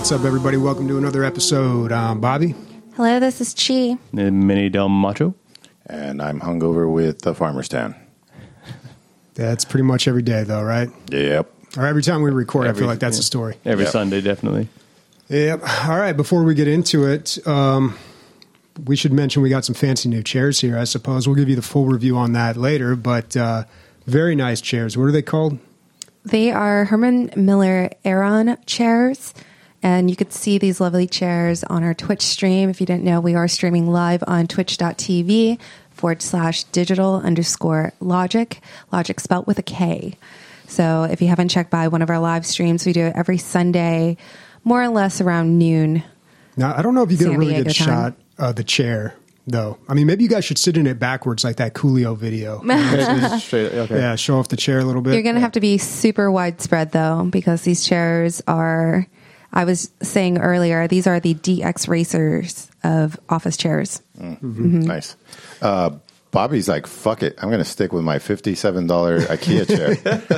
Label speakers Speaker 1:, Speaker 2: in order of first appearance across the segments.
Speaker 1: What's up, everybody? Welcome to another episode. I'm Bobby.
Speaker 2: Hello, this is Chi.
Speaker 3: Mini Del Macho.
Speaker 4: And I'm hungover with the farmer stand.
Speaker 1: That's pretty much every day, though, right?
Speaker 4: Yep.
Speaker 1: Or every time we record, I feel like that's a story.
Speaker 3: Every
Speaker 4: Yep.
Speaker 3: Sunday, definitely.
Speaker 1: Yep. All right, before we get into it, we should mention we got some fancy new chairs here, I suppose. We'll give you the full review on that later, but very nice chairs. What are they called?
Speaker 2: They are Herman Miller Aeron chairs, and you could see these lovely chairs on our Twitch stream. If you didn't know, we are streaming live on twitch.tv/digital_logic. Logic spelt with a K. So if you haven't checked by one of our live streams, we do it every Sunday, more or less around noon.
Speaker 1: Now, I don't know if you get a
Speaker 2: San
Speaker 1: really
Speaker 2: Diego
Speaker 1: good
Speaker 2: time.
Speaker 1: shot of the chair, though. I mean, maybe you guys should sit in it backwards like that Coolio video.
Speaker 3: Straight, okay.
Speaker 1: Yeah, show off the chair a little bit.
Speaker 2: You're going to have to be super widespread, though, because these chairs are, I was saying earlier, these are the DX racers of office chairs.
Speaker 4: Mm-hmm. Nice. Bobby's like, fuck it. I'm going to stick with my $57 IKEA chair.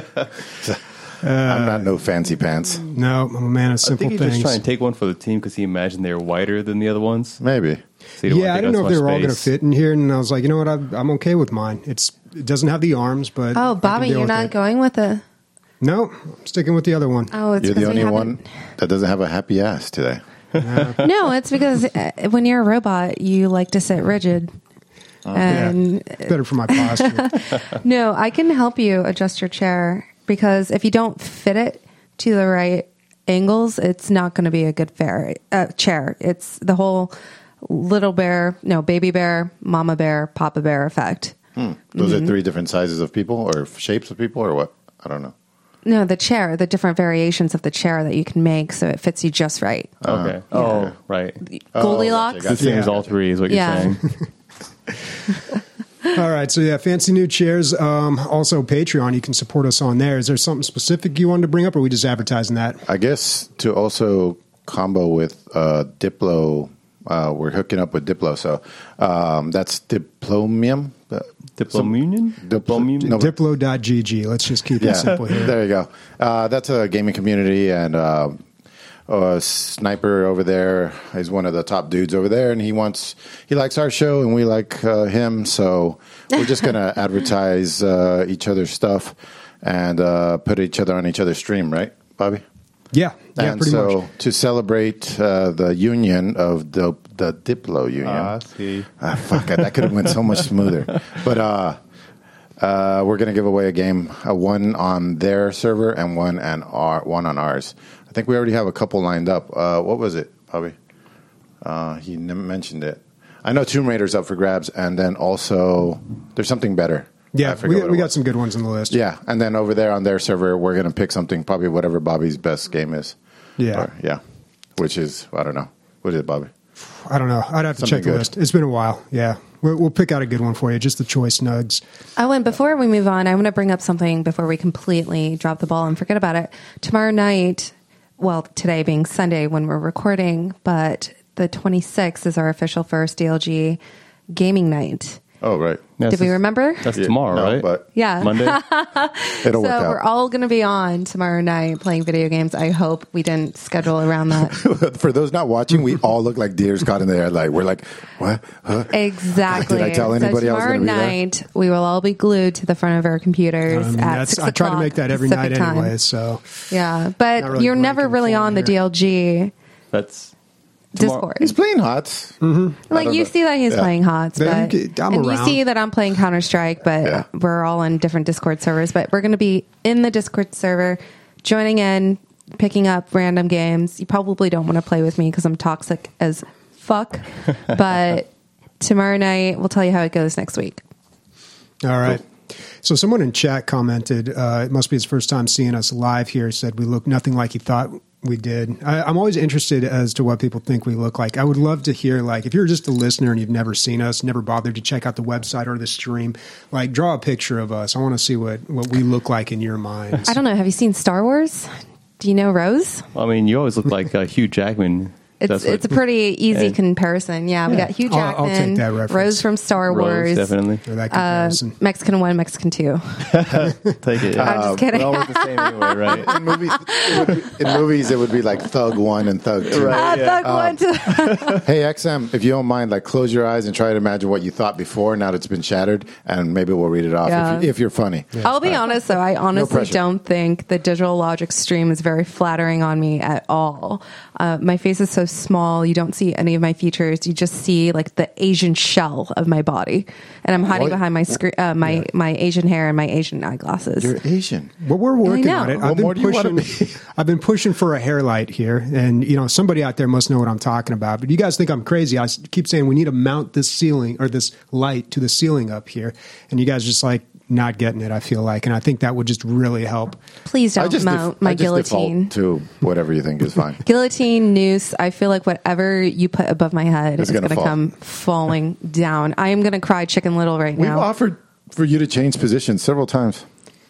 Speaker 4: I'm not no fancy pants.
Speaker 1: No, I'm a man of
Speaker 3: I
Speaker 1: simple
Speaker 3: think he
Speaker 1: things.
Speaker 3: just trying to take one for the team because he imagined they were wider than the other ones.
Speaker 4: Maybe.
Speaker 3: So he didn't
Speaker 1: Yeah, I
Speaker 3: want to take
Speaker 1: didn't know
Speaker 3: up
Speaker 1: if they
Speaker 3: so
Speaker 1: were all
Speaker 3: much
Speaker 1: going to
Speaker 3: space.
Speaker 1: fit in here, and I was like, you know what, I'm okay with mine. It doesn't have the arms, but
Speaker 2: Oh,
Speaker 1: I can
Speaker 2: Bobby,
Speaker 1: deal
Speaker 2: you're
Speaker 1: with
Speaker 2: not
Speaker 1: it.
Speaker 2: going with the...
Speaker 1: No, I'm sticking with the other one.
Speaker 2: Oh, it's
Speaker 4: You're the
Speaker 2: because we
Speaker 4: only
Speaker 2: haven't...
Speaker 4: one that doesn't have a happy ass today.
Speaker 2: No, it's because when you're a robot, you like to sit rigid. And
Speaker 1: It's better for my posture.
Speaker 2: no, I can help you adjust your chair because if you don't fit it to the right angles, it's not going to be a good chair. It's the whole baby bear, mama bear, papa bear effect.
Speaker 4: Those are three different sizes of people or shapes of people or what? I don't know.
Speaker 2: No, the chair, the different variations of the chair that you can make so it fits you just right.
Speaker 3: Okay. Oh, right.
Speaker 2: Goldilocks.
Speaker 4: gotcha.
Speaker 3: The same as all three is what you're
Speaker 2: Yeah.
Speaker 3: saying.
Speaker 1: All right, so yeah, fancy new chairs. Also, Patreon, you can support us on there. Is there something specific you wanted to bring up, or are we just advertising that?
Speaker 4: I guess to also combo with Diplo, we're hooking up with Diplo. So that's Diplomium.
Speaker 3: Diplomunion? Diplomunion?
Speaker 4: No, but-
Speaker 1: Diplo.gg. Let's just keep it simple here.
Speaker 4: There you go. That's a gaming community, and Sniper over there is one of the top dudes over there, and he likes our show, and we like him. So we're just gonna advertise each other's stuff and put each other on each other's stream, right, Bobby?
Speaker 1: Yeah,
Speaker 4: And
Speaker 1: pretty
Speaker 4: so
Speaker 1: much.
Speaker 4: to celebrate the union of the Diplo union.
Speaker 3: Ah, see.
Speaker 4: Fuck it, that could have went so much smoother. But we're going to give away a game, one on their server and one on ours. I think we already have a couple lined up. What was it, Bobby? He mentioned it. I know Tomb Raider's up for grabs, and then also there's something better.
Speaker 1: Yeah,
Speaker 4: I forget what
Speaker 1: we
Speaker 4: it
Speaker 1: got
Speaker 4: was.
Speaker 1: some good ones on the list.
Speaker 4: Yeah, and then over there on their server, we're going to pick something, probably whatever Bobby's best game is.
Speaker 1: Yeah.
Speaker 4: Yeah. Which is, I don't know. What is it, Bobby?
Speaker 1: I don't know. I'd have to
Speaker 4: Something
Speaker 1: check the
Speaker 4: good.
Speaker 1: list. It's been a while. Yeah, we'll pick out a good one for you. Just the choice nugs.
Speaker 2: Oh, and before we move on, I want to bring up something before we completely drop the ball and forget about it. Tomorrow night, well, today being Sunday when we're recording, but the 26th is our official first DLG gaming night.
Speaker 4: Oh, right.
Speaker 2: Did we remember?
Speaker 3: That's tomorrow,
Speaker 4: No,
Speaker 3: right?
Speaker 4: but
Speaker 2: Yeah.
Speaker 3: Monday?
Speaker 4: it'll
Speaker 2: So
Speaker 4: work
Speaker 2: we're
Speaker 4: out.
Speaker 2: all going to be on tomorrow night playing video games. I hope we didn't schedule around that.
Speaker 4: For those not watching, we all look like deers caught in the air. Like, we're like, what? Huh?
Speaker 2: Exactly.
Speaker 4: Did I tell anybody I was
Speaker 2: tomorrow
Speaker 4: gonna be there?
Speaker 2: night, we will all be glued to the front of our computers at 6
Speaker 1: I try to make that every
Speaker 2: Pacific
Speaker 1: night
Speaker 2: time.
Speaker 1: anyway. So
Speaker 2: Yeah,
Speaker 1: Not
Speaker 2: but
Speaker 1: really
Speaker 2: you're never
Speaker 1: breaking
Speaker 2: really
Speaker 1: form
Speaker 2: on the
Speaker 1: here.
Speaker 2: DLG
Speaker 3: That's tomorrow.
Speaker 2: Discord.
Speaker 4: He's playing HOTS.
Speaker 2: Like you see that he's
Speaker 4: Yeah.
Speaker 2: playing HOTS,
Speaker 1: Then
Speaker 2: but
Speaker 1: I'm
Speaker 2: and
Speaker 1: around.
Speaker 2: you see that I'm playing Counter Strike, but
Speaker 4: Yeah.
Speaker 2: we're all on different Discord servers. But we're going to be in the Discord server, joining in, picking up random games. You probably don't want to play with me because I'm toxic as fuck. But tomorrow night, we'll tell you how it goes next week.
Speaker 1: all right. So someone in chat commented, it must be his first time seeing us live here, said we look nothing like he thought we did. I'm always interested as to what people think we look like. I would love to hear, like, if you're just a listener and you've never seen us, never bothered to check out the website or the stream, like, draw a picture of us. I want to see what we look like in your minds.
Speaker 2: I don't know. Have you seen Star Wars? Do you know Rose?
Speaker 3: I mean, you always look like Hugh Jackman
Speaker 2: It's a pretty easy comparison. Yeah, we got Hugh
Speaker 1: I'll
Speaker 2: Jackman,
Speaker 1: take that reference.
Speaker 2: Rose from Star Wars,
Speaker 3: definitely.
Speaker 1: Or that comparison.
Speaker 2: Mexican 1, Mexican 2.
Speaker 3: Take it.
Speaker 2: I'm just kidding.
Speaker 3: We all look the same anyway, right?
Speaker 4: In movies, it would be like Thug 1 and Thug 2.
Speaker 3: Right.
Speaker 2: Thug 1 to
Speaker 4: Hey, XM, if you don't mind, like close your eyes and try to imagine what you thought before. Now that it's been shattered, and maybe we'll read it off
Speaker 2: Yeah.
Speaker 4: if you're funny.
Speaker 2: I'll be honest, though. I honestly
Speaker 4: pressure.
Speaker 2: don't think the Digital Logic stream is very flattering on me at all. My face is so small. You don't see any of my features. You just see like the Asian shell of my body. And I'm hiding
Speaker 4: What?
Speaker 2: behind my screen, my Asian hair and my Asian eyeglasses.
Speaker 4: You're Asian.
Speaker 1: Well, we're working
Speaker 2: know.
Speaker 1: on it.
Speaker 4: What more do you wanna
Speaker 1: I've been pushing for a hair light here, and somebody out there must know what I'm talking about. But you guys think I'm crazy. I keep saying we need to mount this ceiling or this light to the ceiling up here, and you guys just like not getting it. I feel like, and I think that would just really help.
Speaker 2: Please don't mount my guillotine.
Speaker 4: To whatever you think is fine.
Speaker 2: Guillotine, noose. I feel like whatever you put above my head
Speaker 4: It's
Speaker 2: is
Speaker 4: gonna
Speaker 2: going to
Speaker 4: fall.
Speaker 2: come falling down. I am going to cry Chicken Little right
Speaker 4: We've
Speaker 2: now.
Speaker 4: offered for you to change positions several times.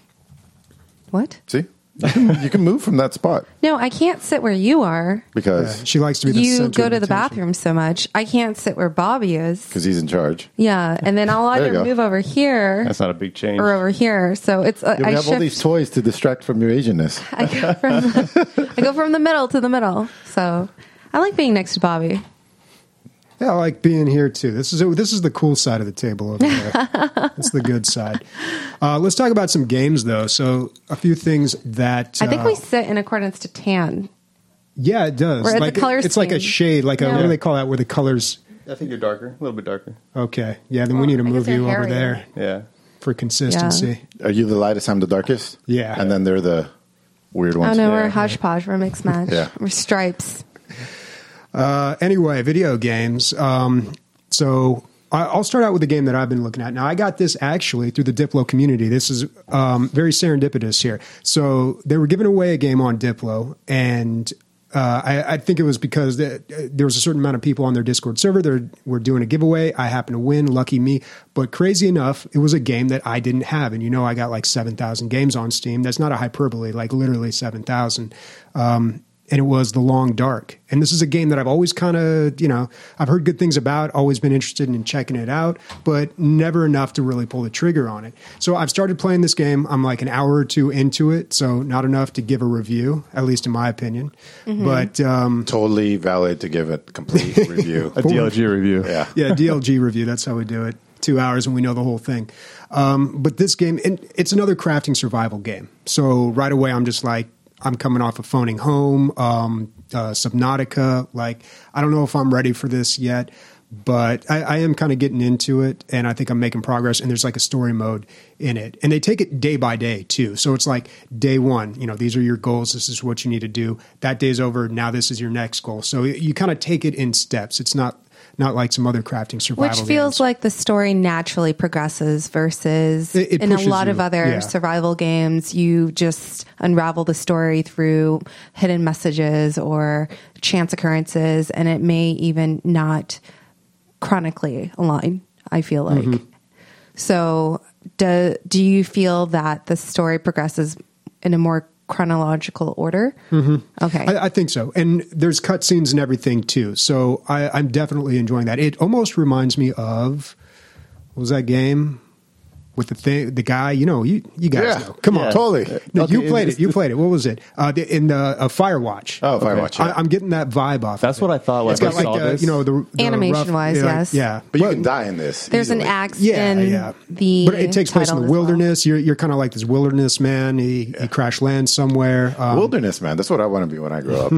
Speaker 2: What?
Speaker 4: See, you can move from that spot
Speaker 2: No, I can't sit where you are.
Speaker 4: because
Speaker 1: She likes to be the
Speaker 2: You
Speaker 1: center
Speaker 2: go
Speaker 1: of
Speaker 2: to the
Speaker 1: attention.
Speaker 2: bathroom so much. I can't sit where Bobby is.
Speaker 4: he's in charge.
Speaker 2: Yeah, and then I'll
Speaker 4: There you
Speaker 2: either
Speaker 4: go.
Speaker 2: move over here
Speaker 3: That's not a big change.
Speaker 2: or over here. So it's
Speaker 4: Yeah, we
Speaker 2: I
Speaker 4: have all these
Speaker 2: shift.
Speaker 4: toys to distract from your Asianness.
Speaker 2: I go from the middle to the middle. So I like being next to Bobby.
Speaker 1: Yeah, I like being here too. This is the cool side of the table over there. That's the good side. Let's talk about some games though. So a few things that
Speaker 2: I think we sit in accordance to tan.
Speaker 1: yeah, it does.
Speaker 2: We're at the
Speaker 1: Like
Speaker 2: color
Speaker 1: it's like a
Speaker 2: scheme.
Speaker 1: shade. Like a
Speaker 2: Yeah.
Speaker 1: what do they call that? Where the colors?
Speaker 3: I think you're darker, a little bit darker.
Speaker 1: Okay, yeah. Then we need to
Speaker 2: I guess
Speaker 1: move
Speaker 2: you're
Speaker 1: you over
Speaker 2: hairier.
Speaker 1: there
Speaker 3: Yeah.
Speaker 1: for consistency.
Speaker 4: Are you the lightest? I'm the darkest.
Speaker 1: Yeah.
Speaker 4: and then they're the weird
Speaker 2: Oh
Speaker 4: ones.
Speaker 2: no,
Speaker 3: Yeah.
Speaker 2: we're hodgepodge. We're mixed match.
Speaker 4: Yeah.
Speaker 2: We're stripes.
Speaker 1: Anyway, video games. So I'll start out with the game that I've been looking at. Now, I got this actually through the Diplo community. This is very serendipitous here. So they were giving away a game on Diplo, and I think it was because there was a certain amount of people on their Discord server that were doing a giveaway. I happened to win, lucky me. But crazy enough, it was a game that I didn't have. And I got like 7,000 games on Steam. That's not a hyperbole, like literally 7,000. And it was The Long Dark. And this is a game that I've always kind of, I've heard good things about, always been interested in checking it out, but never enough to really pull the trigger on it. So I've started playing this game. I'm like an hour or two into it, so not enough to give a review, at least in my opinion.
Speaker 2: Mm-hmm.
Speaker 1: But
Speaker 4: Totally valid to give a complete review.
Speaker 3: A DLG review.
Speaker 4: Yeah.
Speaker 1: yeah, DLG review, that's how we do it. 2 hours and we know the whole thing. But this game, and it's another crafting survival game. So right away, I'm just like, I'm coming off of Phoning Home, Subnautica. Like, I don't know if I'm ready for this yet, but I am kind of getting into it, and I think I'm making progress. And there's like a story mode in it, and they take it day by day too. So it's like day one, these are your goals. This is what you need to do. That day's over. Now this is your next goal. So you kind of take it in steps. It's not like some other crafting survival
Speaker 2: Which feels
Speaker 1: games.
Speaker 2: like the story naturally progresses versus
Speaker 1: It
Speaker 2: in a
Speaker 1: pushes
Speaker 2: lot of
Speaker 1: you,
Speaker 2: other
Speaker 1: yeah.
Speaker 2: survival games, you just unravel the story through hidden messages or chance occurrences, and it may even not chronically align, I feel like.
Speaker 1: Mm-hmm.
Speaker 2: So do you feel that the story progresses in a more chronological order? Mm-hmm. Okay.
Speaker 1: I think so. And there's cutscenes and everything too. So I'm definitely enjoying that. It almost reminds me of, what was that game? With the guy, you guys know. Come on.
Speaker 3: Yeah.
Speaker 4: Totally.
Speaker 1: No,
Speaker 3: Okay,
Speaker 1: you played
Speaker 3: it's-
Speaker 1: it. You played it. What was it? In Firewatch.
Speaker 4: Oh, Firewatch. Yeah.
Speaker 1: I'm getting that vibe off.
Speaker 3: That's
Speaker 1: of it.
Speaker 3: what I thought when
Speaker 1: It's
Speaker 3: I
Speaker 1: got
Speaker 3: first
Speaker 1: like
Speaker 3: saw this.
Speaker 1: the
Speaker 2: Animation-wise,
Speaker 1: rough,
Speaker 2: yes.
Speaker 1: Yeah,
Speaker 4: but you can die in this.
Speaker 2: There's an
Speaker 4: easily.
Speaker 2: axe
Speaker 1: Yeah,
Speaker 2: in
Speaker 1: yeah.
Speaker 2: the
Speaker 1: But it takes place in
Speaker 2: title
Speaker 1: the
Speaker 2: as well.
Speaker 1: wilderness. You're kind of like this wilderness man. He crash lands somewhere.
Speaker 4: Wilderness, man. That's what I want to be when I grow up.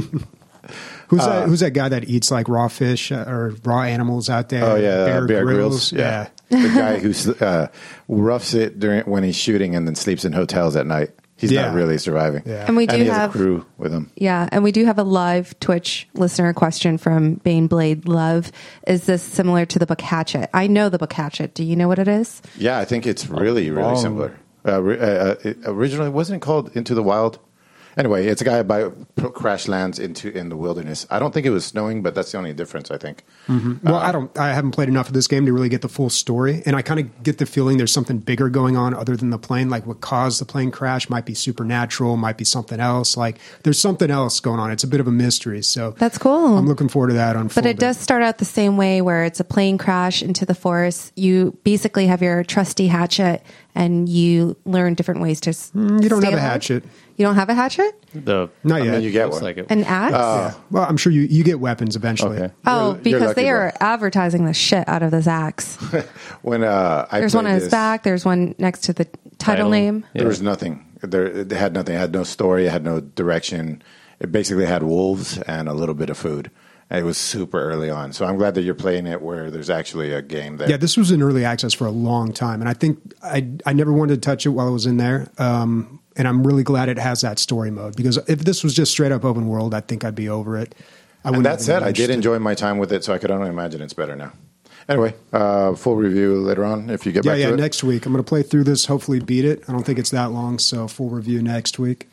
Speaker 1: Who's that guy that eats like raw fish or raw animals out there?
Speaker 4: Oh yeah, Bear Grylls.
Speaker 1: Yeah.
Speaker 4: The guy who roughs it when he's shooting and then sleeps in hotels at night. He's
Speaker 1: Yeah.
Speaker 4: not really surviving.
Speaker 1: Yeah.
Speaker 2: And we do
Speaker 4: he has
Speaker 2: have
Speaker 4: a crew with him.
Speaker 2: Yeah, and we do have a live Twitch listener question from Bane Blade Love. Is this similar to the Book Hatchet? I know the Book Hatchet. Do you know what it is?
Speaker 4: Yeah, I think it's really
Speaker 3: Long.
Speaker 4: similar. Originally, wasn't it called Into the Wild? Anyway, it's a guy crash lands in the wilderness. I don't think it was snowing, but that's the only difference, I think.
Speaker 1: Well, I haven't played enough of this game to really get the full story, and I kind of get the feeling there's something bigger going on other than the plane. Like what caused the plane crash might be supernatural, might be something else. Like there's something else going on. It's a bit of a mystery. So
Speaker 2: That's cool.
Speaker 1: I'm looking forward to that
Speaker 2: But
Speaker 1: unfolding.
Speaker 2: it does start out the same way, where it's a plane crash into the forest. You basically have your trusty hatchet, and you learn different ways to.
Speaker 1: You don't have a hatchet.
Speaker 2: You don't have a hatchet?
Speaker 3: The
Speaker 1: Not yet.
Speaker 4: mean, you get
Speaker 3: looks
Speaker 4: one.
Speaker 3: like it.
Speaker 2: An axe?
Speaker 1: Well, I'm sure you get weapons eventually.
Speaker 3: Okay.
Speaker 2: Oh,
Speaker 4: You're
Speaker 2: because
Speaker 4: lucky,
Speaker 2: they are
Speaker 4: bro.
Speaker 2: advertising the shit out of this axe.
Speaker 4: When I
Speaker 2: There's one
Speaker 4: played
Speaker 2: on his
Speaker 4: this,
Speaker 2: back. There's one next to the title name.
Speaker 4: there was nothing. It had nothing. It had no story. It had no direction. It basically had wolves and a little bit of food. And it was super early on. So I'm glad that you're playing it where there's actually a game that.
Speaker 1: Yeah, this was in early access for a long time, and I think I never wanted to touch it while it was in there. And I'm really glad it has that story mode, because if this was just straight up open world, I think I'd be over it.
Speaker 4: And that said, I did enjoy my time with it, so I could only imagine it's better now. Anyway, full review later on if you get back to it.
Speaker 1: Next week I'm going to play through this. Hopefully, beat it. I don't think it's that long, so full review next week.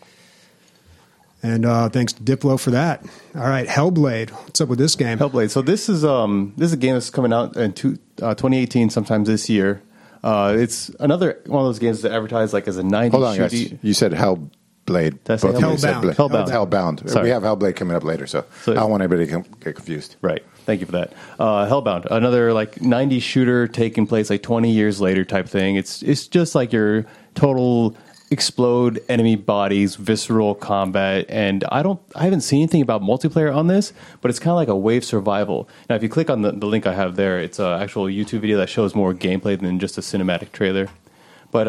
Speaker 1: And thanks to Diplo for that. All right, Hellblade. What's up with this game?
Speaker 3: Hellblade. So this is a game that's coming out in 2018, sometimes this year. It's another one of those games that advertise like as a 90s
Speaker 4: Hold on, guys.
Speaker 3: shooty.
Speaker 4: You said Hellblade.
Speaker 3: Did I say
Speaker 4: Both of you said
Speaker 1: Hellbound?
Speaker 4: Blade.
Speaker 3: Hellbound.
Speaker 4: Hellbound.
Speaker 3: Sorry.
Speaker 4: We have Hellblade coming up later, so I don't want anybody to get confused.
Speaker 3: Right. Thank you for that. Hellbound, another like 90s shooter taking place like 20 years later type thing. It's just like your total explode enemy bodies, visceral combat, and I haven't seen anything about multiplayer on this, but it's kind of like a wave survival. Now, if you click on the link I have there, it's an actual YouTube video that shows more gameplay than just a cinematic trailer. But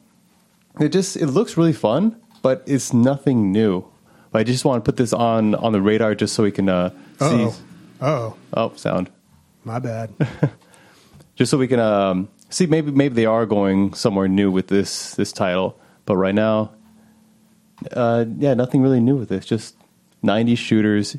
Speaker 3: it looks really fun, but it's nothing new. I just want to put this on the radar just so we can see. Oh, sound.
Speaker 1: My bad.
Speaker 3: Just so we can see maybe they are going somewhere new with this title. But right now, nothing really new with this. Just 90s shooters,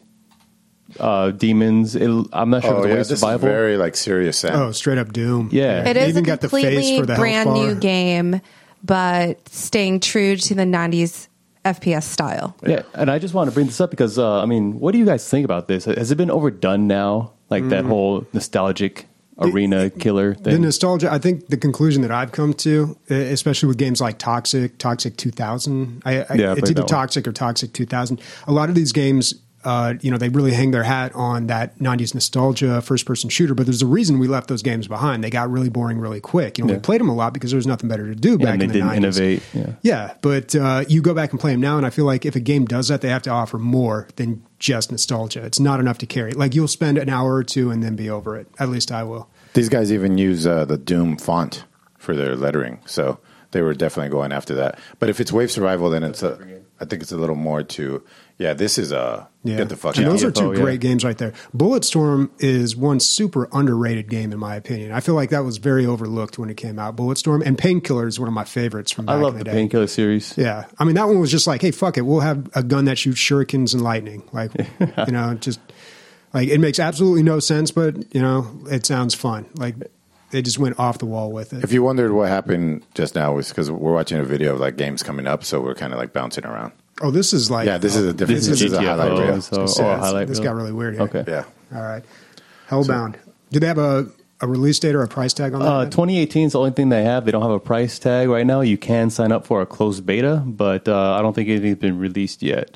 Speaker 3: demons. I'm not sure if it's a way of
Speaker 4: this
Speaker 3: survival.
Speaker 4: is very like serious Sam.
Speaker 1: Oh, straight up Doom.
Speaker 3: Yeah.
Speaker 2: It
Speaker 1: They
Speaker 2: is
Speaker 1: even
Speaker 2: a
Speaker 1: got the face
Speaker 2: completely
Speaker 1: for the
Speaker 2: brand
Speaker 1: Hellfire.
Speaker 2: new game, but staying true to the 90s FPS style.
Speaker 3: Yeah, and I just want to bring this up because, what do you guys think about this? Has it been overdone now? Like that whole nostalgic arena killer
Speaker 1: The
Speaker 3: thing?
Speaker 1: nostalgia, I think the conclusion that I've come to, especially with games like Toxic 2000,
Speaker 3: I
Speaker 1: it's
Speaker 3: played
Speaker 1: either
Speaker 3: that one.
Speaker 1: Toxic or Toxic 2000. A lot of these games, they really hang their hat on that 90s nostalgia first-person shooter, but there's a reason we left those games behind. They got really boring really quick. We played them a lot because there was nothing better to do back
Speaker 3: and they
Speaker 1: in the
Speaker 3: didn't
Speaker 1: 90s.
Speaker 3: innovate.
Speaker 1: Yeah, but you go back and play them now, and I feel like if a game does that, they have to offer more than just nostalgia. It's not enough to carry. Like, you'll spend an hour or two and then be over it. At least I will.
Speaker 4: These guys even use the Doom font for their lettering, so they were definitely going after that. But if it's wave survival, then I think it's a little more to. Yeah, this is get the fuck
Speaker 1: And
Speaker 4: out.
Speaker 1: those are two
Speaker 3: Oh, yeah.
Speaker 1: great games right there. Bulletstorm is one super underrated game in my opinion. I feel like that was very overlooked when it came out. Bulletstorm and Painkiller is one of my favorites from back
Speaker 3: I love
Speaker 1: in
Speaker 3: the
Speaker 1: the day.
Speaker 3: Painkiller series.
Speaker 1: Yeah, I mean that one was just like, hey, fuck it, we'll have a gun that shoots shurikens and lightning. Like, just like it makes absolutely no sense, but it sounds fun. Like they just went off the wall with it.
Speaker 4: If you wondered what happened just now, was because we're watching a video of like games coming up, so we're kind of like bouncing around.
Speaker 1: Oh, this is like
Speaker 4: This is a different. This is a
Speaker 3: GTFO,
Speaker 4: highlight reel.
Speaker 3: so-
Speaker 1: this
Speaker 3: a highlight
Speaker 1: this
Speaker 3: reel.
Speaker 1: got really weird here.
Speaker 3: Okay.
Speaker 4: Yeah.
Speaker 1: All right. Hellbound. Do they have a release date or a price tag on that?
Speaker 3: 2018 is the only thing they have. They don't have a price tag right now. You can sign up for a closed beta, but I don't think anything's been released yet.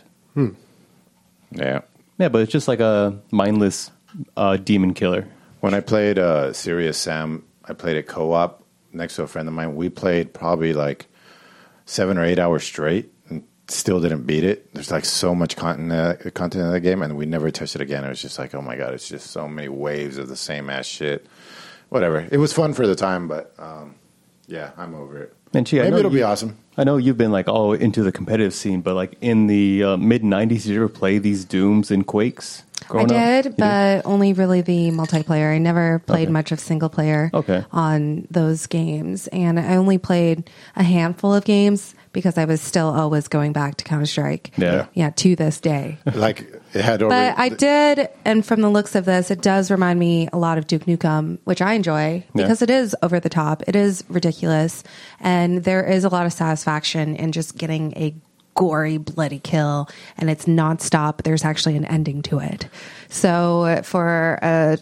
Speaker 4: Yeah.
Speaker 3: Yeah, but it's just like a mindless demon killer.
Speaker 4: When I played Serious Sam, I played it co-op next to a friend of mine. We played probably like 7 or 8 hours straight and still didn't beat it. There's like so much content in the game, and we never touched it again. It was just like, oh my God, it's just so many waves of the same ass shit. Whatever. It was fun for the time, but yeah, I'm over it.
Speaker 3: And Chi, I
Speaker 4: Maybe
Speaker 3: know
Speaker 4: it'll be
Speaker 3: you-
Speaker 4: awesome.
Speaker 3: I know you've been like all into the competitive scene, but like in the mid 90s, did you ever play these Dooms and Quakes?
Speaker 2: I
Speaker 3: growing up?
Speaker 2: did,
Speaker 3: You
Speaker 2: but only really the multiplayer. I never played much of single player on those games. And I only played a handful of games because I was still always going back to Counter-Strike.
Speaker 3: Yeah.
Speaker 2: Yeah, to this day.
Speaker 4: Like it had over.
Speaker 2: But I did, and from the looks of this, it does remind me a lot of Duke Nukem, which I enjoy because it is over the top. It is ridiculous. And there is a lot of satisfaction in just getting a gory, bloody kill, and it's nonstop. There's actually an ending to it. So for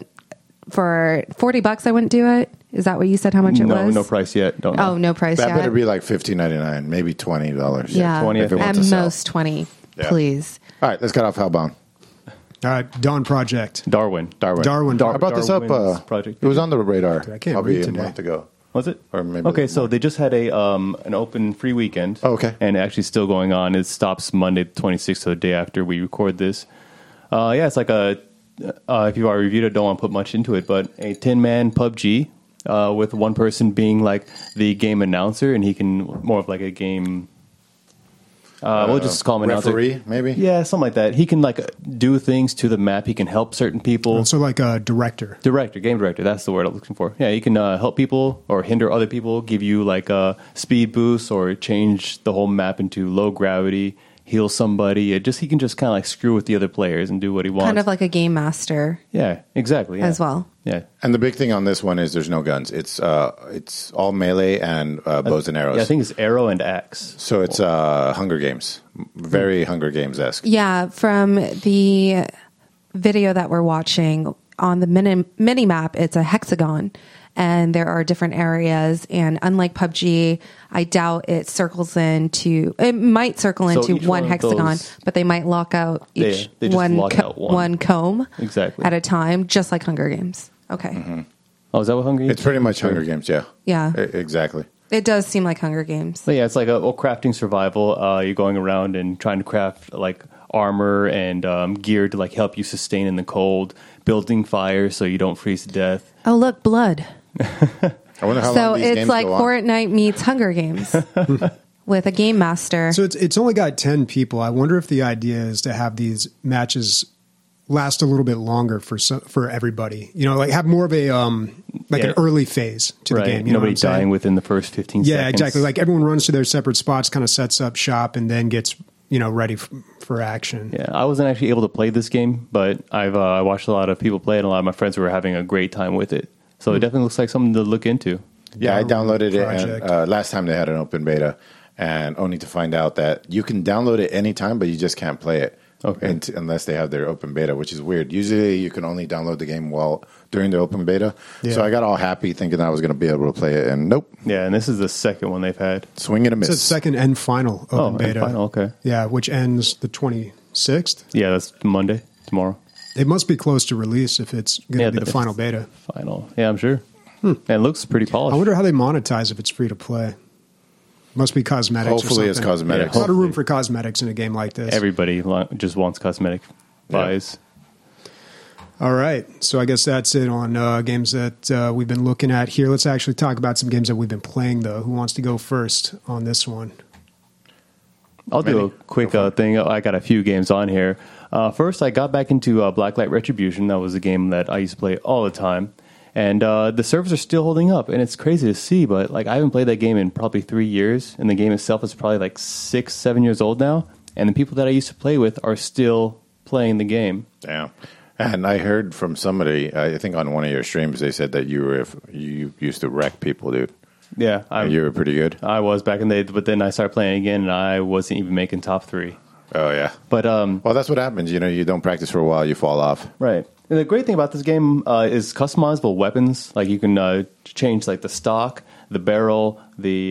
Speaker 2: $40, I wouldn't do it. Is that what you said? How much it was?
Speaker 3: No price yet. Don't know.
Speaker 2: Oh, no price
Speaker 4: That
Speaker 2: yet.
Speaker 4: better be like $15.99, maybe $20.
Speaker 2: Yeah,
Speaker 3: 20
Speaker 4: if it
Speaker 2: at
Speaker 4: wants to sell.
Speaker 2: most 20,
Speaker 4: Yeah.
Speaker 2: please.
Speaker 4: All right, let's get off Hellbound.
Speaker 1: All right, Dawn Project.
Speaker 3: Darwin.
Speaker 1: Darwin.
Speaker 4: I brought this up.
Speaker 3: Darwin's project.
Speaker 4: It was on the radar.
Speaker 1: I can't
Speaker 4: probably
Speaker 1: read
Speaker 4: a
Speaker 1: today.
Speaker 4: month ago.
Speaker 3: Was it?
Speaker 4: Or maybe
Speaker 3: Okay,
Speaker 4: more.
Speaker 3: so they just had an open free weekend.
Speaker 4: Oh, okay.
Speaker 3: And actually still going on. It stops Monday the 26th, so the day after we record this. Yeah, it's like a, if you've already reviewed it, don't want to put much into it, but a 10-man PUBG with one person being like the game announcer, and he can more of like a game... we'll just call him announcer.
Speaker 4: referee, maybe.
Speaker 3: Yeah, something like that. He can like do things to the map. He can help certain people.
Speaker 1: So like a director.
Speaker 3: Game director. That's the word I'm looking for. Yeah, you can help people or hinder other people, give you like a speed boost or change the whole map into low gravity, heal somebody. He can just kind of like screw with the other players and do what he wants.
Speaker 2: Kind of like a game master
Speaker 3: Yeah, exactly. Yeah.
Speaker 2: as well.
Speaker 3: Yeah.
Speaker 4: And the big thing on this one is there's no guns. It's all melee and bows and arrows.
Speaker 3: Yeah, I think it's arrow and axe.
Speaker 4: So it's Hunger Games, very Hunger Games-esque.
Speaker 2: Yeah, from the video that we're watching on the mini map, it's a hexagon, and there are different areas. And unlike PUBG, I doubt it circles into. It might circle
Speaker 3: So
Speaker 2: into
Speaker 3: each
Speaker 2: one
Speaker 3: one of
Speaker 2: hexagon,
Speaker 3: those-
Speaker 2: but they might lock out each
Speaker 3: they just lock out one.
Speaker 2: one comb
Speaker 3: Exactly.
Speaker 2: at a time, just like Hunger Games. Okay,
Speaker 3: Oh, is that what Hunger Games?
Speaker 4: It's pretty much Hunger Games, yeah.
Speaker 2: Yeah.
Speaker 4: Exactly.
Speaker 2: it does seem like Hunger Games.
Speaker 3: But yeah, it's like a crafting survival. You're going around and trying to craft like armor and gear to like help you sustain in the cold, building fire so you don't freeze to death.
Speaker 2: Oh, look, blood.
Speaker 4: I wonder how
Speaker 2: So
Speaker 4: long these
Speaker 2: it's
Speaker 4: games
Speaker 2: like
Speaker 4: go on.
Speaker 2: Fortnite meets Hunger Games with a game master.
Speaker 1: So it's only got 10 people. I wonder if the idea is to have these matches last a little bit longer for everybody. You know, like have more of a
Speaker 3: Yeah.
Speaker 1: an early phase to
Speaker 3: Right.
Speaker 1: the game. You know what
Speaker 3: Nobody
Speaker 1: I'm saying?
Speaker 3: dying within the first 15 seconds.
Speaker 1: Yeah, exactly. Like everyone runs to their separate spots, kind of sets up shop, and then gets ready for action.
Speaker 3: Yeah, I wasn't actually able to play this game, but I watched a lot of people play it, and a lot of my friends were having a great time with it. So it definitely looks like something to look into.
Speaker 4: Yeah, I downloaded it
Speaker 1: Project.
Speaker 4: and, last time they had an open beta, and only to find out that you can download it anytime, but you just can't play it unless they have their open beta, which is weird. Usually you can only download the game during the open beta.
Speaker 1: Yeah.
Speaker 4: So I got all happy thinking I was going to be able to play it, and nope,
Speaker 3: Yeah, and this is the second one they've had.
Speaker 4: swing and a
Speaker 1: It's the
Speaker 4: miss.
Speaker 1: second and final open
Speaker 3: and
Speaker 1: beta.
Speaker 3: final, okay.
Speaker 1: Yeah, which ends the 26th.
Speaker 3: Yeah, that's Monday, tomorrow.
Speaker 1: It must be close to release if it's going to
Speaker 3: Yeah,
Speaker 1: be the
Speaker 3: it's-
Speaker 1: final beta.
Speaker 3: Final. Yeah, I'm sure. And it looks pretty polished.
Speaker 1: I wonder how they monetize if it's free to play. Must be cosmetics.
Speaker 4: Hopefully
Speaker 1: or
Speaker 4: it's
Speaker 1: something.
Speaker 4: cosmetics.
Speaker 1: A lot of room for cosmetics in a game like this.
Speaker 3: Everybody just wants cosmetic buys.
Speaker 1: All right. So I guess that's it on games that we've been looking at here. Let's actually talk about some games that we've been playing, though. Who wants to go first on this one?
Speaker 3: I'll do a quick thing. I got a few games on here. First, I got back into Blacklight Retribution. That was a game that I used to play all the time. And the servers are still holding up, and it's crazy to see. But like, I haven't played that game in probably 3 years, and the game itself is probably like 6-7 years old now. And the people that I used to play with are still playing the game.
Speaker 4: Damn. And I heard from somebody, I think on one of your streams, they said that you used to wreck people, dude.
Speaker 3: Yeah,
Speaker 4: You were pretty good.
Speaker 3: I was back in the day, but then I started playing again, and I wasn't even making top 3.
Speaker 4: Oh, yeah.
Speaker 3: But
Speaker 4: Well, that's what happens. You don't practice for a while, you fall off.
Speaker 3: right. And the great thing about this game is customizable weapons. Like you can change like the stock, the barrel, the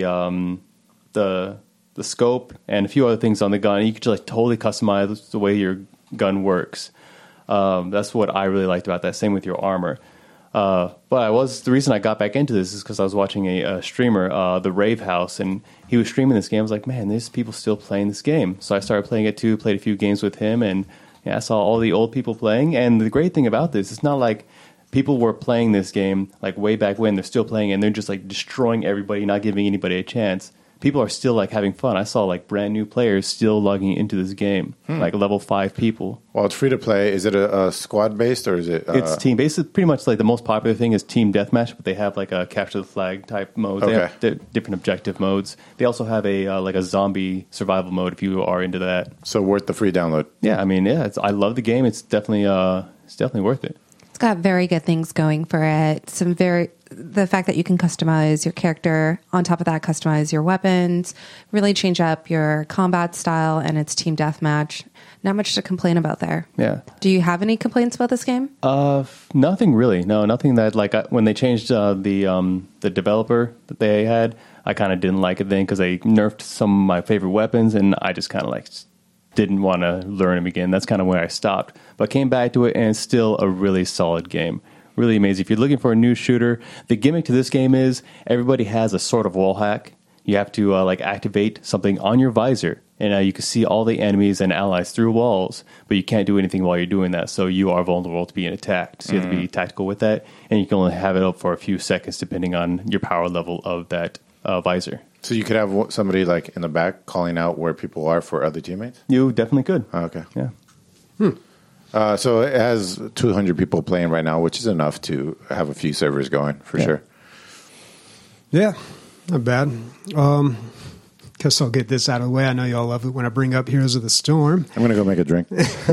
Speaker 3: scope, and a few other things on the gun. You can just like totally customize the way your gun works. That's what I really liked about that. Same with your armor. But the reason I got back into this is because I was watching a streamer, the Rave House, and he was streaming this game. I was like, man, there's people still playing this game. So I started playing it too, played a few games with him, and I saw all the old people playing. And the great thing about this, it's not like people were playing this game like way back when. They're still playing it, and they're just like destroying everybody, not giving anybody a chance. People are still like having fun. I saw like brand new players still logging into this game, like level 5 people.
Speaker 4: Well, it's free to play. Is it a squad based or is it?
Speaker 3: It's team based. It's pretty much like the most popular thing is team deathmatch, but they have like a capture the flag type mode. They have different objective modes. They also have a like a zombie survival mode if you are into that.
Speaker 4: So worth the free download.
Speaker 3: Yeah, I mean, I love the game. It's definitely worth it.
Speaker 2: It's got very good things going for it. The fact that you can customize your character, on top of that, customize your weapons, really change up your combat style, and it's team deathmatch. Not much to complain about there.
Speaker 3: Yeah.
Speaker 2: Do you have any complaints about this game?
Speaker 3: Nothing really. No, nothing that when they changed the developer that they had, I kind of didn't like it then because they nerfed some of my favorite weapons, and I just kind of didn't want to learn them again. That's kind of where I stopped. But came back to it, and it's still a really solid game. Really amazing. If you're looking for a new shooter, the gimmick to this game is everybody has a sort of wall hack. You have to activate something on your visor, and you can see all the enemies and allies through walls, but you can't do anything while you're doing that, so you are vulnerable to being attacked. So you have to be tactical with that, and you can only have it up for a few seconds depending on your power level of that visor.
Speaker 4: So you could have somebody in the back calling out where people are for other teammates?
Speaker 3: You definitely could.
Speaker 4: Oh, okay.
Speaker 3: Yeah.
Speaker 4: So it has 200 people playing right now, which is enough to have a few servers going, for sure.
Speaker 1: Yeah, not bad. Guess I'll get this out of the way. I know y'all love it when I bring up Heroes of the Storm.
Speaker 4: I'm going to go make a drink.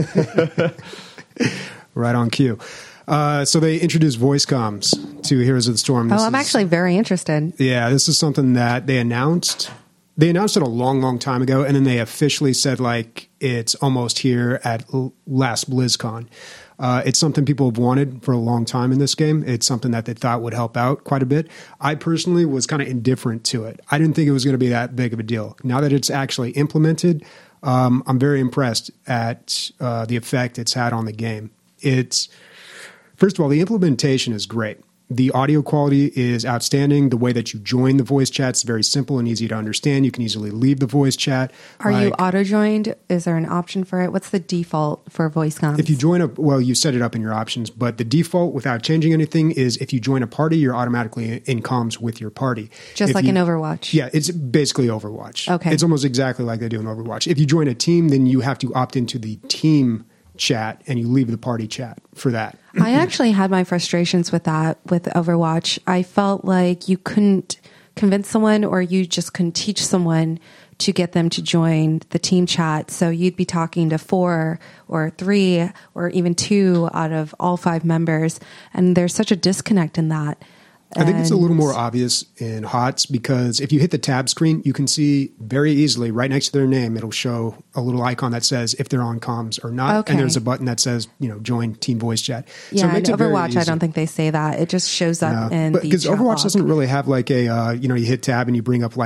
Speaker 1: Right on cue. So they introduced voice comms to Heroes of the Storm.
Speaker 2: I'm actually very interested.
Speaker 1: Yeah, this is something that they announced. They announced it a long, long time ago, and then they officially said it's almost here at last BlizzCon. It's something people have wanted for a long time in this game. It's something that they thought would help out quite a bit. I personally was kind of indifferent to it. I didn't think it was going to be that big of a deal. Now that it's actually implemented, I'm very impressed at the effect it's had on the game. First of all, the implementation is great. The audio quality is outstanding. The way that you join the voice chat is very simple and easy to understand. You can easily leave the voice chat.
Speaker 2: Are you auto-joined? Is there an option for it? What's the default for voice comms?
Speaker 1: If you join you set it up in your options, but the default without changing anything is if you join a party, you're automatically in comms with your party.
Speaker 2: Just in Overwatch?
Speaker 1: Yeah, it's basically Overwatch.
Speaker 2: Okay.
Speaker 1: It's almost exactly like they do in Overwatch. If you join a team, then you have to opt into the team chat and you leave the party chat for that.
Speaker 2: I actually had my frustrations with that with Overwatch. I felt like you couldn't convince someone or you just couldn't teach someone to get them to join the team chat. So you'd be talking to 4 or 3 or even 2 out of all 5 members. And there's such a disconnect in that.
Speaker 1: I think it's a little more obvious in HOTS because if you hit the tab screen, you can see very easily right next to their name, it'll show a little icon that says if they're on comms or not.
Speaker 2: Okay.
Speaker 1: And there's a button that says, join team voice chat.
Speaker 2: Yeah,
Speaker 1: so it makes
Speaker 2: in
Speaker 1: it very
Speaker 2: Overwatch,
Speaker 1: easy.
Speaker 2: I don't think they say that. It just shows up in the
Speaker 1: because
Speaker 2: chat
Speaker 1: Overwatch
Speaker 2: log.
Speaker 1: doesn't really have you hit tab and you bring up the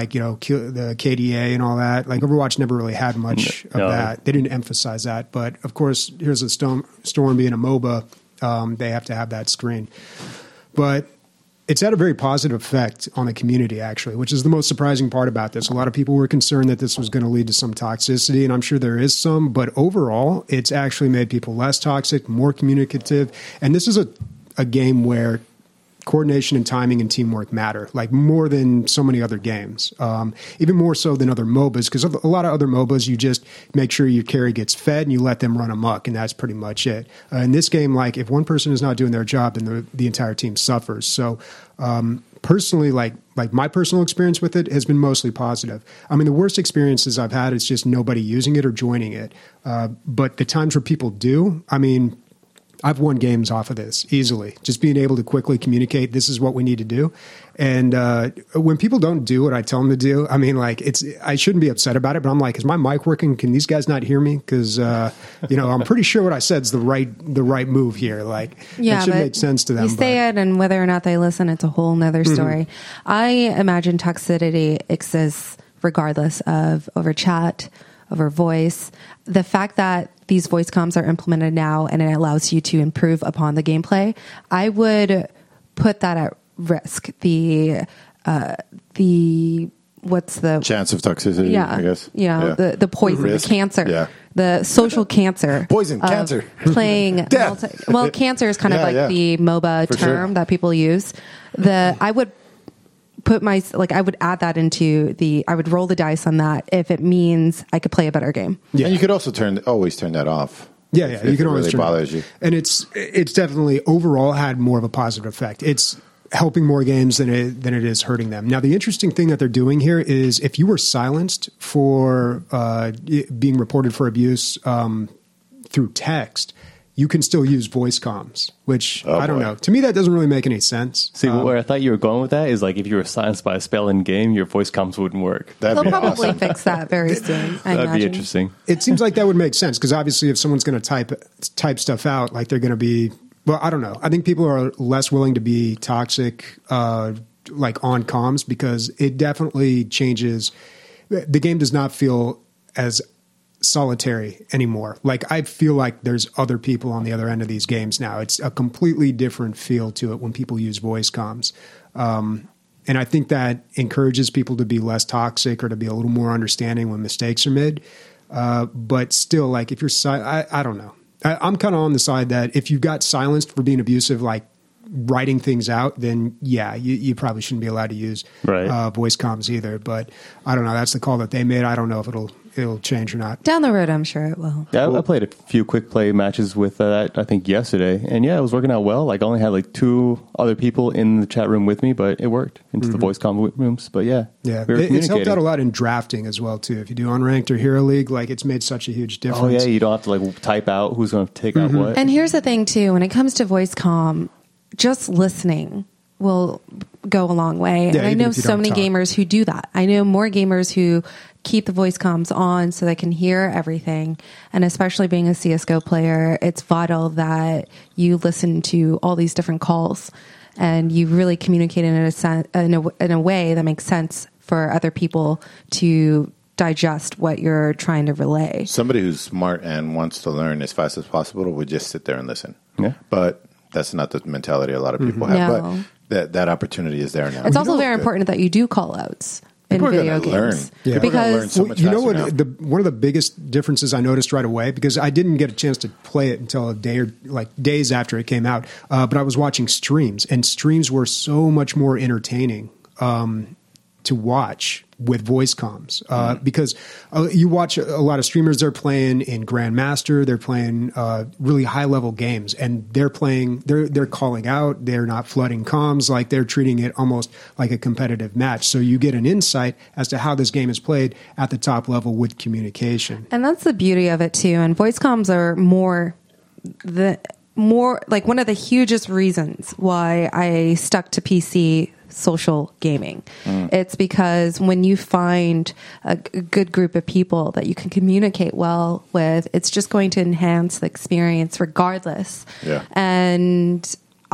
Speaker 1: KDA and all that. Like Overwatch never really had much of that. They didn't emphasize that. But of course, here's a Storm being a MOBA. They have to have that screen. But it's had a very positive effect on the community, actually, which is the most surprising part about this. A lot of people were concerned that this was going to lead to some toxicity, and I'm sure there is some. But overall, it's actually made people less toxic, more communicative. And this is a game where coordination and timing and teamwork matter, like more than so many other games, even more so than other MOBAs, because a lot of other MOBAs, you just make sure your carry gets fed and you let them run amok, and that's pretty much it. In this game, if one person is not doing their job, then the entire team suffers. So personally, like my personal experience with it has been mostly positive. I mean, the worst experiences I've had is just nobody using it or joining it. But the times where people do, I mean, I've won games off of this easily. Just being able to quickly communicate, this is what we need to do. And when people don't do what I tell them to do, I mean, I shouldn't be upset about it, but I'm like, is my mic working? Can these guys not hear me? Because, I'm pretty sure what I said is the right move here. It should make sense to them.
Speaker 2: You say it, and whether or not they listen, it's a whole nother story. I imagine toxicity exists regardless of over chat, over voice. The fact that these voice comms are implemented now and it allows you to improve upon the gameplay, I would put that at risk. What's the
Speaker 4: chance of toxicity? I guess.
Speaker 2: The poison,
Speaker 4: risk.
Speaker 2: the cancer, the social cancer,
Speaker 4: poison, cancer,
Speaker 2: playing. Cancer is kind of the MOBA term that people use. I would put I would add that into I would roll the dice on that if it means I could play a better game.
Speaker 4: Yeah. And you could also always turn that off.
Speaker 1: Yeah,
Speaker 4: if
Speaker 1: you can always
Speaker 4: really
Speaker 1: turn
Speaker 4: bothers you.
Speaker 1: And it's definitely overall had more of a positive effect. It's helping more games than it is hurting them. Now, the interesting thing that they're doing here is if you were silenced for being reported for abuse through text, you can still use voice comms, which I don't
Speaker 4: boy.
Speaker 1: know. To me, that doesn't really make any sense.
Speaker 3: See, where I thought you were going with that is like if you were silenced by a spell in game, your voice comms wouldn't work.
Speaker 4: That'd
Speaker 2: They'll
Speaker 4: be
Speaker 2: probably
Speaker 4: awesome.
Speaker 2: fix that very soon. I
Speaker 3: That'd
Speaker 2: imagine.
Speaker 3: be interesting.
Speaker 1: It seems like that would make sense because obviously, if someone's going to type stuff out, like they're going to be. Well, I don't know. I think people are less willing to be toxic, like on comms, because it definitely changes. The game does not feel as solitary anymore. Like I feel like there's other people on the other end of these games now. It's a completely different feel to it when people use voice comms. And I think that encourages people to be less toxic or to be a little more understanding when mistakes are made. But still, like if you're, I don't know. I'm kind of on the side that if you got silenced for being abusive, like writing things out, then yeah, you probably shouldn't be allowed to use voice comms either. But I don't know. That's the call that they made. I don't know if it'll change or not.
Speaker 2: Down the road, I'm sure it will.
Speaker 3: Yeah, I played a few quick play matches with that, I think, yesterday. And yeah, it was working out well. Like, I only had like 2 other people in the chat room with me, but it worked into the voice comm rooms. But yeah,
Speaker 1: Yeah,
Speaker 3: we were
Speaker 1: it's helped
Speaker 3: communicating.
Speaker 1: out a lot in drafting as well, too. If you do Unranked or Hero League, like it's made such a huge difference.
Speaker 3: Oh, yeah, you don't have to like type out who's going to take out what.
Speaker 2: And here's the thing, too. When it comes to voice comm, just listening will go a long way. And I
Speaker 1: even
Speaker 2: know
Speaker 1: if you
Speaker 2: so
Speaker 1: don't
Speaker 2: many
Speaker 1: talk.
Speaker 2: gamers who do that. I know more gamers who keep the voice comms on so they can hear everything. And especially being a CSGO player, it's vital that you listen to all these different calls and you really communicate in a way that makes sense for other people to digest what you're trying to relay.
Speaker 4: Somebody who's smart and wants to learn as fast as possible would just sit there and listen.
Speaker 3: Yeah.
Speaker 4: But that's not the mentality a lot of people have.
Speaker 2: No.
Speaker 4: But that opportunity is there now.
Speaker 2: It's also very important that you do call outs in
Speaker 4: People are
Speaker 2: video
Speaker 4: gonna learn.
Speaker 2: games.
Speaker 4: Yeah. People are gonna learn
Speaker 2: Because
Speaker 4: so much
Speaker 1: you know
Speaker 4: faster
Speaker 1: what?
Speaker 4: now.
Speaker 1: One of the biggest differences I noticed right away, because I didn't get a chance to play it until a day or like days after it came out, but I was watching streams, and streams were so much more entertaining to watch with voice comms because you watch a lot of streamers. They're playing in Grandmaster, they're playing really high level games, and they're calling out. They're not flooding comms, like they're treating it almost like a competitive match. So you get an insight as to how this game is played at the top level with communication.
Speaker 2: And that's the beauty of it too. And voice comms are more like one of the hugest reasons why I stuck to PC social gaming. It's because when you find a good group of people that you can communicate well with, it's just going to enhance the experience regardless.
Speaker 4: Yeah.
Speaker 2: And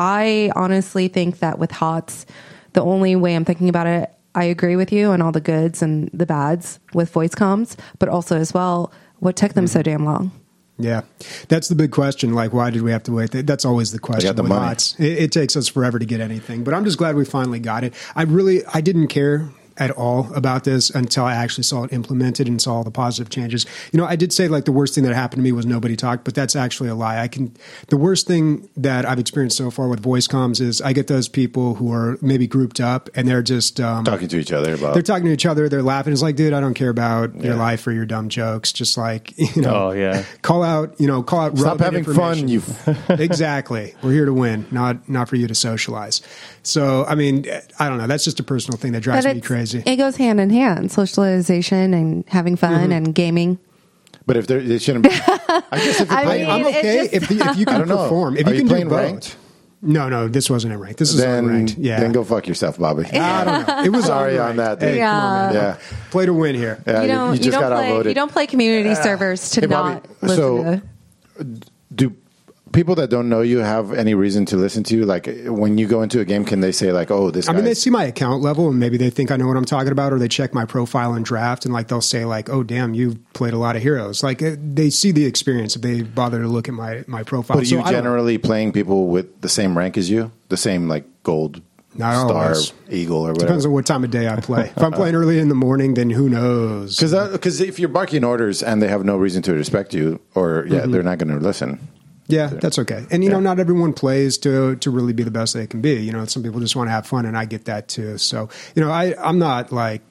Speaker 2: I honestly think that with HOTS, the only way I'm thinking about it, I agree with you on all the goods and the bads with voice comms, but also as well, what took them so damn long?
Speaker 1: Yeah, that's the big question. Like, why did we have to wait? That's always the question.
Speaker 4: the
Speaker 1: with
Speaker 4: money.
Speaker 1: HOTS. It takes us forever to get anything, but I'm just glad we finally got it. I didn't care at all about this until I actually saw it implemented and saw all the positive changes. You know, I did say like the worst thing that happened to me was nobody talked, but that's actually a lie. The worst thing that I've experienced so far with voice comms is I get those people who are maybe grouped up and they're just
Speaker 4: talking to each other about.
Speaker 1: they're talking to each other. They're laughing. It's like, dude, I don't care about your life or your dumb jokes. Just like, you know,
Speaker 3: Oh, yeah.
Speaker 1: call out
Speaker 4: Stop
Speaker 1: relevant
Speaker 4: having fun,
Speaker 1: information.
Speaker 4: you.
Speaker 1: Exactly. We're here to win, not for you to socialize. So, I mean, I don't know. That's just a personal thing that drives me crazy.
Speaker 2: It goes hand in hand, socialization and having fun and gaming.
Speaker 4: But if they shouldn't. I guess if you're
Speaker 2: I
Speaker 4: playing,
Speaker 2: mean,
Speaker 1: I'm okay
Speaker 2: it just-
Speaker 1: if you
Speaker 4: I
Speaker 1: can
Speaker 4: don't know.
Speaker 1: perform. If
Speaker 4: Are
Speaker 1: you
Speaker 4: you
Speaker 1: can do
Speaker 4: playing
Speaker 1: both.
Speaker 4: ranked?
Speaker 1: No, this wasn't ranked. This is
Speaker 4: then
Speaker 1: unranked. Yeah.
Speaker 4: then go fuck yourself, Bobby.
Speaker 1: I don't know. It was
Speaker 4: Sorry
Speaker 1: unranked.
Speaker 4: on that,
Speaker 1: Hey,
Speaker 4: dude.
Speaker 1: come on, man.
Speaker 4: Yeah.
Speaker 1: Play to win here.
Speaker 4: Yeah, you just got outvoted.
Speaker 2: You don't play community servers to
Speaker 4: Hey, Bobby,
Speaker 2: not listen to.
Speaker 4: Do people that don't know you have any reason to listen to you? Like when you go into a game, can they say like, "Oh, this"?
Speaker 1: I mean, they
Speaker 4: guy's-
Speaker 1: see my account level and maybe they think I know what I'm talking about, or they check my profile and draft and like they'll say like, "Oh, damn, you've played a lot of heroes." Like they see the experience if they bother to look at my profile.
Speaker 4: But are
Speaker 1: So
Speaker 4: you
Speaker 1: I don't-
Speaker 4: generally playing people with the same rank as you, the same like gold
Speaker 1: Not
Speaker 4: star,
Speaker 1: always.
Speaker 4: eagle, or whatever?
Speaker 1: Depends on what time of day I play. If I'm playing early in the morning, then who knows?
Speaker 4: Because if you're barking orders and they have no reason to respect you, or they're not going to listen.
Speaker 1: Yeah, that's okay. And, you know, not everyone plays to really be the best they can be. You know, some people just want to have fun, and I get that too. So, you know, I'm not like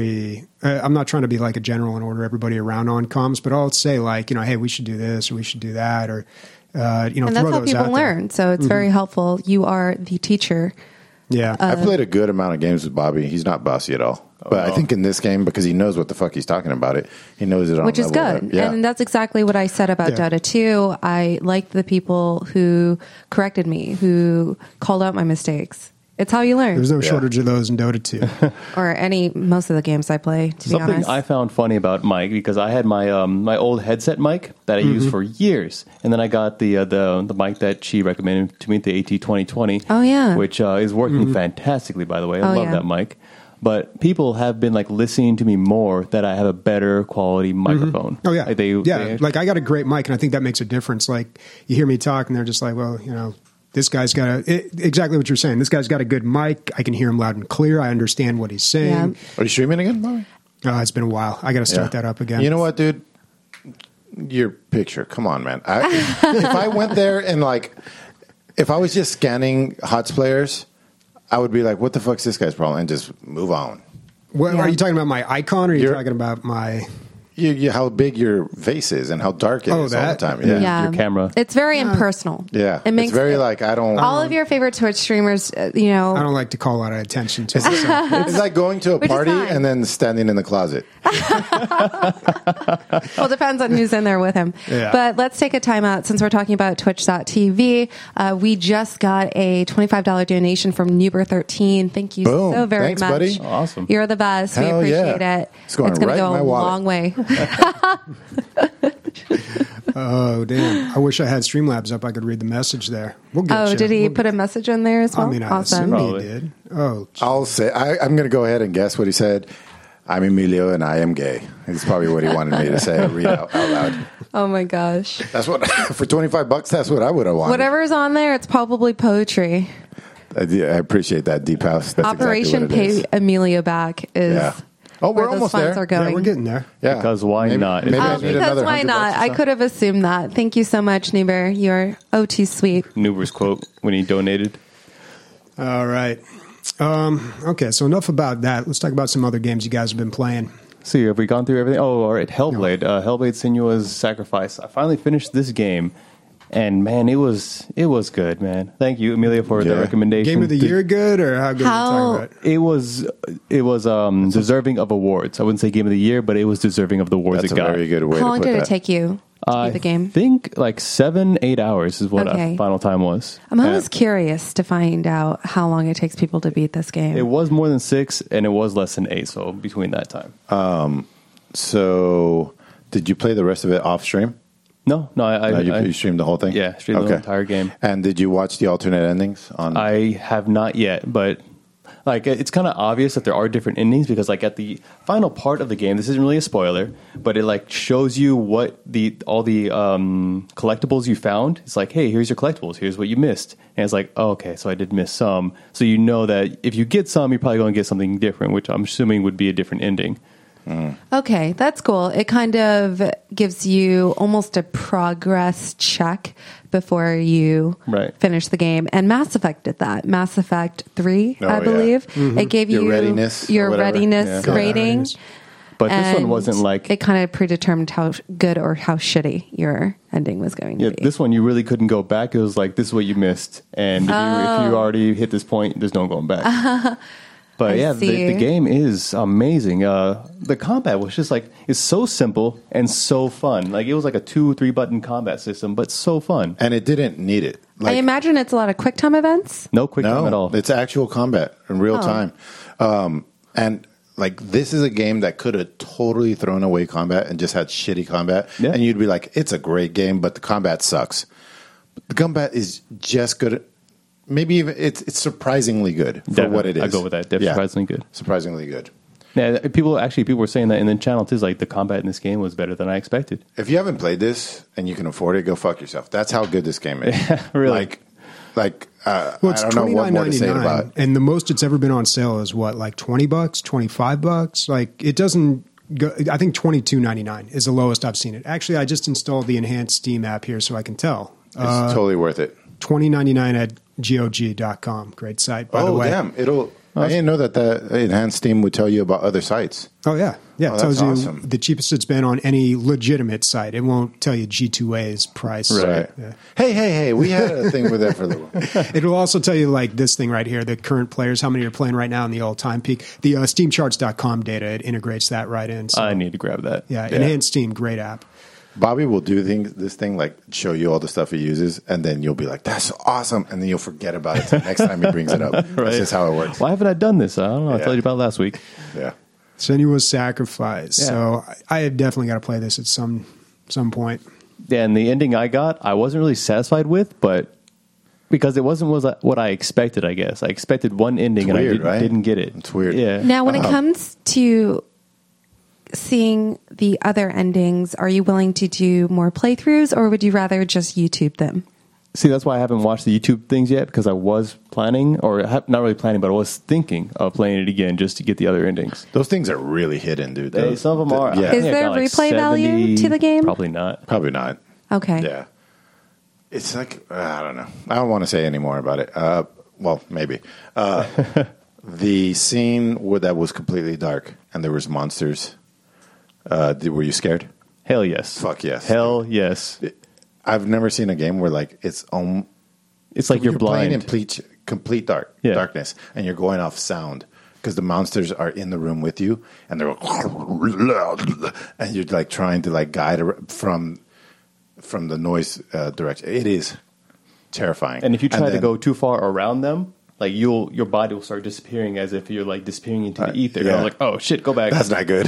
Speaker 1: I'm not trying to be like a general and order everybody around on comms, but I'll say like, you know, hey, we should do this or we should do that or, you know,
Speaker 2: And
Speaker 1: throw
Speaker 2: that's how
Speaker 1: those
Speaker 2: people
Speaker 1: out there.
Speaker 2: learn. So it's very helpful. You are the teacher
Speaker 1: Yeah.
Speaker 4: I've played a good amount of games with Bobby. He's not bossy at all. But I think in this game, because he knows what the fuck he's talking about it, he knows it on
Speaker 2: which is
Speaker 4: level
Speaker 2: good.
Speaker 4: that- yeah.
Speaker 2: And that's exactly what I said about
Speaker 1: Yeah.
Speaker 2: Dota 2. I liked the people who corrected me, who called out my mistakes. It's how you learn.
Speaker 1: There's no shortage of those in Dota 2.
Speaker 2: Or most of the games I play, to be
Speaker 3: Something
Speaker 2: honest.
Speaker 3: I found funny about Mike, because I had my my old headset mic that I used for years, and then I got the mic that she recommended to me, the AT2020.
Speaker 2: Oh, yeah.
Speaker 3: which is working fantastically, by the way. I
Speaker 2: Oh,
Speaker 3: love
Speaker 2: yeah.
Speaker 3: that mic. But people have been like listening to me more that I have a better quality microphone.
Speaker 1: Oh yeah,
Speaker 3: Like,
Speaker 1: like I got a great mic, and I think that makes a difference. Like you hear me talk, and they're just like, well, you know, this guy's got exactly what you're saying. This guy's got a good mic. I can hear him loud and clear. I understand what he's saying.
Speaker 4: Are you streaming again, Bobby?
Speaker 1: It's been a while. I got to start that up again.
Speaker 4: You know what, dude? Your picture. Come on, man. If I went there and like, if I was just scanning HOTS players, I would be like, what the fuck's this guy's problem? And just move on.
Speaker 1: What,
Speaker 2: Yeah.
Speaker 1: Are you talking about my icon, or are you
Speaker 4: You're-
Speaker 1: talking about my?
Speaker 4: How big your face is and how dark it is all the
Speaker 1: that?
Speaker 4: time.
Speaker 3: Yeah.
Speaker 4: Yeah.
Speaker 3: your camera.
Speaker 2: It's very impersonal.
Speaker 4: Yeah.
Speaker 2: It makes
Speaker 4: it's very like, I don't.
Speaker 2: all of your favorite Twitch streamers,
Speaker 1: I don't like to call out attention to it.
Speaker 4: It's like going to a
Speaker 2: Which is
Speaker 4: party
Speaker 2: fine.
Speaker 4: and then standing in the closet.
Speaker 2: Well, it depends on who's in there with him.
Speaker 1: Yeah.
Speaker 2: But let's take a time out since we're talking about Twitch.tv. We just got a $25 donation from Nuber13. Thank you
Speaker 4: Boom.
Speaker 2: so very
Speaker 4: Thanks,
Speaker 2: much.
Speaker 4: buddy.
Speaker 3: Awesome.
Speaker 2: You're the best.
Speaker 4: Hell
Speaker 2: we appreciate
Speaker 4: yeah.
Speaker 2: it.
Speaker 4: It's going
Speaker 2: gonna
Speaker 4: right
Speaker 2: go
Speaker 4: in my
Speaker 2: a
Speaker 4: wallet.
Speaker 2: long way.
Speaker 1: Oh damn! I wish I had Streamlabs up. I could read the message there. We'll get
Speaker 2: Oh,
Speaker 1: you.
Speaker 2: did he
Speaker 1: We'll
Speaker 2: put a message in there as well?
Speaker 1: I mean, I
Speaker 2: Awesome.
Speaker 1: assume
Speaker 3: Probably.
Speaker 1: he did. Oh,
Speaker 4: I'll say, I'm going to go ahead and guess what he said. I'm Emilio and I am gay. It's probably what he wanted me to say, read out loud.
Speaker 2: Oh my gosh.
Speaker 4: That's what, for $25, that's what I would have wanted.
Speaker 2: Whatever's on there, it's probably poetry.
Speaker 4: I appreciate that, Deep House. That's
Speaker 2: Operation
Speaker 4: exactly what it is.
Speaker 2: Pay Amelia Back is
Speaker 4: Yeah. Oh,
Speaker 2: where
Speaker 4: we're
Speaker 2: those
Speaker 4: almost
Speaker 2: funds
Speaker 4: there.
Speaker 2: are going.
Speaker 1: yeah, we're getting there.
Speaker 4: Yeah.
Speaker 3: Because why not?
Speaker 4: Maybe I
Speaker 3: It's
Speaker 4: need
Speaker 2: because
Speaker 4: another
Speaker 2: why
Speaker 4: $100
Speaker 2: not?
Speaker 4: or
Speaker 2: I
Speaker 4: so.
Speaker 2: could have assumed that. Thank you so much, Nuber. You're too sweet.
Speaker 3: Nuber's quote when he donated.
Speaker 1: All right. Okay, so enough about that. Let's talk about some other games you guys have been playing.
Speaker 3: See, have we gone through everything? Oh, all right. Hellblade. Hellblade Senua's Sacrifice. I finally finished this game. And man, it was good, man. Thank you, Amelia, for the
Speaker 4: Yeah.
Speaker 1: Game
Speaker 3: recommendation.
Speaker 1: of the year, good or how good
Speaker 2: How-
Speaker 1: are you talking about?
Speaker 3: It was deserving of awards. I wouldn't say game of the year, but it was deserving of the awards
Speaker 4: That's
Speaker 3: it
Speaker 4: a
Speaker 3: got.
Speaker 4: very good way
Speaker 2: How
Speaker 4: to
Speaker 2: long
Speaker 4: put
Speaker 2: did
Speaker 4: that.
Speaker 2: it take you to beat the game?
Speaker 3: I think like 7-8 hours is what
Speaker 2: Okay.
Speaker 3: our final time was.
Speaker 2: I'm always
Speaker 3: And
Speaker 2: curious to find out how long it takes people to beat this game.
Speaker 3: it was more than 6, and it was less than 8. So between that time,
Speaker 4: So, did you play the rest of it off stream?
Speaker 3: no,
Speaker 4: You streamed the whole thing?
Speaker 3: Yeah, streamed the entire game.
Speaker 4: And did you watch the alternate endings?
Speaker 3: I have not yet, but like it's kind of obvious that there are different endings because like at the final part of the game, this isn't really a spoiler, but it like shows you what all the collectibles you found. It's like, hey, here's your collectibles. Here's what you missed, and it's like, oh, okay, so I did miss some. So you know that if you get some, you're probably going to get something different, which I'm assuming would be a different ending.
Speaker 2: Okay, that's cool. It kind of gives you almost a progress check before you
Speaker 3: Right.
Speaker 2: finish the game. And Mass Effect did that. Mass Effect 3,
Speaker 4: Oh,
Speaker 2: I
Speaker 4: yeah.
Speaker 2: believe. It gave
Speaker 4: Your
Speaker 2: you
Speaker 4: readiness or
Speaker 2: your
Speaker 4: whatever.
Speaker 2: readiness
Speaker 3: Yeah.
Speaker 2: rating.
Speaker 1: readiness.
Speaker 3: But this one
Speaker 2: and
Speaker 3: wasn't like
Speaker 2: it kind of predetermined how good or how shitty your ending was going
Speaker 3: yeah,
Speaker 2: to be.
Speaker 3: this one you really couldn't go back. It was like this is what you missed, and if you already hit this point, there's no going back. But
Speaker 2: I
Speaker 3: yeah,
Speaker 2: see.
Speaker 3: the game is amazing. The combat was just like it's so simple and so fun. Like it was like a 2-3 button combat system, but so fun.
Speaker 4: and it didn't need it.
Speaker 2: I imagine it's a lot of quick time events.
Speaker 3: No quick time at all.
Speaker 4: It's actual combat in real time. And like this is a game that could have totally thrown away combat and just had shitty combat.
Speaker 3: Yeah.
Speaker 4: And you'd be like, it's a great game, but the combat sucks. But the combat is just good. Maybe even it's surprisingly good for
Speaker 3: Definitely.
Speaker 4: what it is.
Speaker 3: I go with that. Surprisingly good.
Speaker 4: Surprisingly good.
Speaker 3: Yeah, people were saying that in the channel too. Like the combat in this game was better than I expected.
Speaker 4: If you haven't played this and you can afford it, go fuck yourself. That's how good this game is.
Speaker 3: Really.
Speaker 1: Well, it's
Speaker 4: I don't know what more to say about it.
Speaker 1: and the most it's ever been on sale is what, like $20, $25. Like it doesn't go. I think $22.99 is the lowest I've seen it. Actually, I just installed the enhanced Steam app here, so I can tell.
Speaker 4: It's totally worth it.
Speaker 1: $20.99 at GOG.com. Great site, by the way.
Speaker 4: Damn. I didn't know that the enhanced Steam would tell you about other sites.
Speaker 1: Oh, yeah. Yeah, it
Speaker 4: that's
Speaker 1: tells you
Speaker 4: awesome.
Speaker 1: the cheapest it's been on any legitimate site. It won't tell you G2A's price.
Speaker 4: Right.
Speaker 1: Yeah.
Speaker 4: Hey, we had a thing with that for a little while.
Speaker 1: It will also tell you, like, this thing right here, the current players, how many are playing right now in the all-time peak. The SteamCharts.com data, it integrates that right in. So,
Speaker 3: I need to grab that.
Speaker 1: yeah, Enhanced Steam, great app.
Speaker 4: Bobby will do this thing, like show you all the stuff he uses, and then you'll be like, that's awesome. And then you'll forget about it the next time he brings it up. That's just how it works.
Speaker 3: Why haven't I done this? I don't know. I
Speaker 4: Yeah.
Speaker 3: told you about it last week.
Speaker 4: Yeah.
Speaker 1: Senua's Sacrifice.
Speaker 3: Yeah.
Speaker 1: So I have definitely got to play this at some point.
Speaker 3: Yeah, and the ending I got, I wasn't really satisfied with, but because it wasn't what I expected, I guess. I expected one ending,
Speaker 4: It's
Speaker 3: and
Speaker 4: weird,
Speaker 3: I
Speaker 4: right?
Speaker 3: didn't get it.
Speaker 4: It's weird.
Speaker 3: Yeah.
Speaker 2: Now, when it comes to seeing the other endings, are you willing to do more playthroughs, or would you rather just YouTube them?
Speaker 3: See, that's why I haven't watched the YouTube things yet, because I was planning, or not really planning, but I was thinking of playing it again just to get the other endings.
Speaker 4: Those things are really hidden, dude.
Speaker 3: Some of them are.
Speaker 4: Yeah.
Speaker 3: I
Speaker 2: Is
Speaker 3: think I
Speaker 2: there
Speaker 3: got, like,
Speaker 2: replay value
Speaker 3: 70.
Speaker 2: to the game?
Speaker 3: Probably not.
Speaker 4: Probably not.
Speaker 2: Okay.
Speaker 4: Yeah. It's like, I don't know. I don't want to say any more about it. Well, maybe. The scene that was completely dark and there was monsters. Were you scared?
Speaker 3: Hell yes.
Speaker 4: Fuck yes.
Speaker 3: Hell yes.
Speaker 4: I've never seen a game where like it's
Speaker 3: It's like you're
Speaker 4: playing
Speaker 3: blind.
Speaker 4: in complete darkness, and you're going off sound because the monsters are in the room with you, and they're and you're like trying to like guide from the noise direction. It is terrifying.
Speaker 3: And if you try to
Speaker 4: then-
Speaker 3: go too far around them, like your body will start disappearing as if you're like disappearing into the ether.
Speaker 4: yeah.
Speaker 3: I'm like, oh shit, go back.
Speaker 4: that's not good.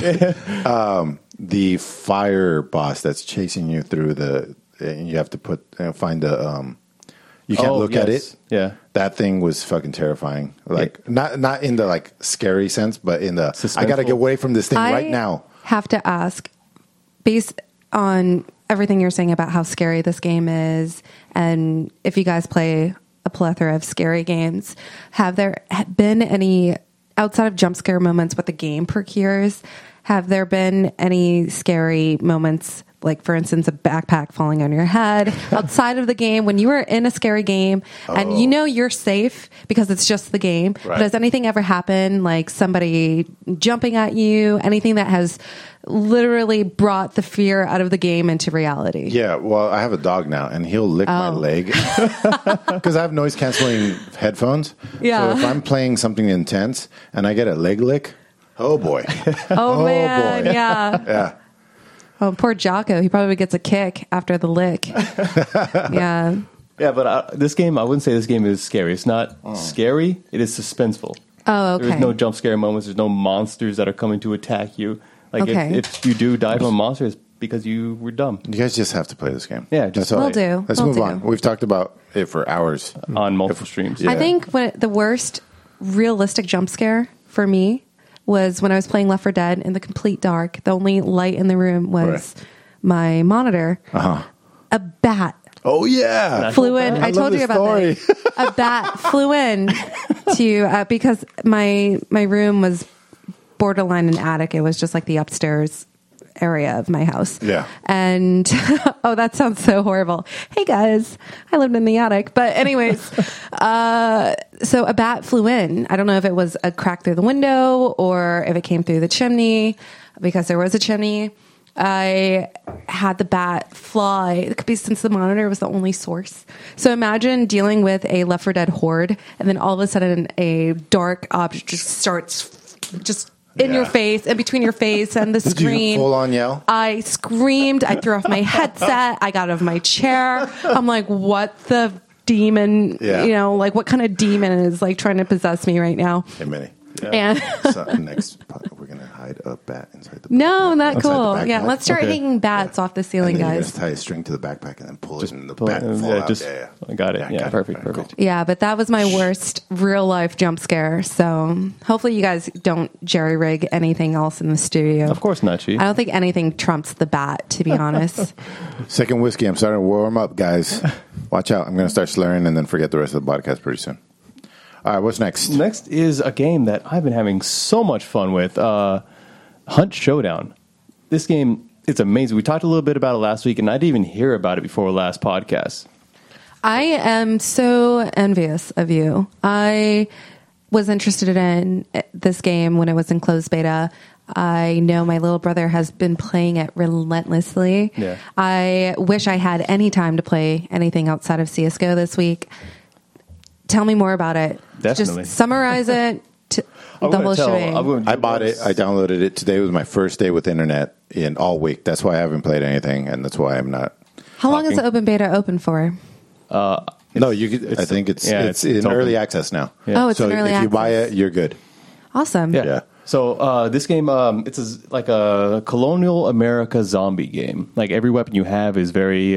Speaker 4: The fire boss that's chasing you through and you have to find the. You can't look at it.
Speaker 3: Yeah.
Speaker 4: That thing was fucking terrifying. Like not in the like scary sense, but in the I got to
Speaker 3: Suspenseful.
Speaker 4: get away from this thing
Speaker 2: I
Speaker 4: right now.
Speaker 2: have to ask, based on everything you're saying about how scary this game is, and if you guys play a plethora of scary games, have there been any, outside of jump scare moments what the game procures, have there been any scary moments, like for instance a backpack falling on your head outside of the game, when you were in a scary game and you know you're safe because it's just the game,
Speaker 4: Right.
Speaker 2: but has anything ever happened, like somebody jumping at you, anything that has literally brought the fear out of the game into reality?
Speaker 4: Yeah, well, I have a dog now, and he'll lick my leg because I have noise canceling headphones.
Speaker 2: Yeah.
Speaker 4: So if I'm playing something intense and I get a leg lick, oh boy,
Speaker 2: Oh, man,
Speaker 4: boy.
Speaker 2: yeah.
Speaker 4: yeah.
Speaker 2: Oh, poor Jocko. He probably gets a kick after the lick. Yeah.
Speaker 3: Yeah, but this game, I wouldn't say this game is scary. It's not scary. It is suspenseful.
Speaker 2: Oh, okay.
Speaker 3: There's no jump scare moments. There's no monsters that are coming to attack you. Like
Speaker 2: Okay.
Speaker 3: if you do die from a monster, it's because you were dumb
Speaker 4: You guys just have to play this game.
Speaker 3: Yeah, just
Speaker 4: That's all.
Speaker 2: Will do.
Speaker 4: Let's
Speaker 2: Will
Speaker 4: move
Speaker 2: do.
Speaker 4: on. We've talked about it for hours.
Speaker 3: on multiple streams.
Speaker 4: Yeah.
Speaker 2: I think the worst realistic jump scare for me was when I was playing Left 4 Dead in the complete dark. The only light in the room was my monitor.
Speaker 4: Uh-huh.
Speaker 2: A bat
Speaker 4: Oh yeah,
Speaker 2: flew in. I
Speaker 4: love
Speaker 2: told you
Speaker 4: this
Speaker 2: about
Speaker 4: story.
Speaker 2: this. A bat flew in to because my room was borderline an attic. It was just like the upstairs area of my house.
Speaker 4: Yeah.
Speaker 2: And oh, that sounds so horrible. Hey guys, I lived in the attic. But anyways, so a bat flew in. I don't know if it was a crack through the window or if it came through the chimney, because there was a chimney. I had the bat fly. It could be since the monitor was the only source. So imagine dealing with a Left 4 Dead horde, and then all of a sudden a dark object just starts just in your face, and between your face and the
Speaker 4: Did you
Speaker 2: screen.
Speaker 4: full on yell?
Speaker 2: I screamed. I threw off my headset. I got out of my chair. I'm like, what the demon?
Speaker 4: Yeah.
Speaker 2: You know, like what kind of demon is like trying to possess me right now?
Speaker 4: Hey, Minnie.
Speaker 2: And
Speaker 4: So next, we're gonna hide a bat inside the.
Speaker 2: no, not
Speaker 4: inside the
Speaker 2: cool. Yeah,
Speaker 4: backpack.
Speaker 2: let's start
Speaker 4: Okay.
Speaker 2: hanging bats off the ceiling,
Speaker 4: And then you're
Speaker 2: guys.
Speaker 4: gonna tie a string to the backpack and then pull it, and the
Speaker 3: pull
Speaker 4: bat
Speaker 3: it,
Speaker 4: will fall
Speaker 3: yeah,
Speaker 4: out.
Speaker 3: just-
Speaker 4: Yeah,
Speaker 3: I got it. Yeah, perfect,
Speaker 4: All right,
Speaker 3: perfect.
Speaker 4: cool.
Speaker 2: Yeah, but that was my worst real life jump scare. So hopefully you guys don't jerry rig anything else in the studio.
Speaker 3: Of course not, Chief.
Speaker 2: I don't think anything trumps the bat, to be honest.
Speaker 4: Second whiskey. I'm starting to warm up, guys. Watch out. I'm gonna start slurring and then forget the rest of the podcast pretty soon. All right, what's next?
Speaker 3: Next is a game that I've been having so much fun with, Hunt Showdown. This game, it's amazing. We talked a little bit about it last week, and I didn't even hear about it before last podcast.
Speaker 2: I am so envious of you. I was interested in this game when it was in closed beta. I know my little brother has been playing it relentlessly.
Speaker 3: Yeah.
Speaker 2: I wish I had any time to play anything outside of CSGO this week. Tell me more about it.
Speaker 3: Definitely.
Speaker 2: Just summarize it.
Speaker 3: I'm
Speaker 2: The
Speaker 3: gonna
Speaker 2: whole
Speaker 3: tell-
Speaker 2: shebang.
Speaker 3: I'm gonna-
Speaker 4: I bought it. I downloaded it. Today was my first day with internet in all week. That's why I haven't played anything, and that's why I'm not.
Speaker 2: How long is the open beta open for?
Speaker 4: No, you could. I think it's
Speaker 3: it's
Speaker 4: in
Speaker 3: open.
Speaker 4: early access now.
Speaker 2: Oh, it's
Speaker 4: so
Speaker 2: in early
Speaker 4: if you buy
Speaker 2: access.
Speaker 4: it, you're good.
Speaker 2: Awesome.
Speaker 3: Yeah.
Speaker 4: Yeah.
Speaker 3: So this game, it's like a colonial America zombie game. Like every weapon you have is very,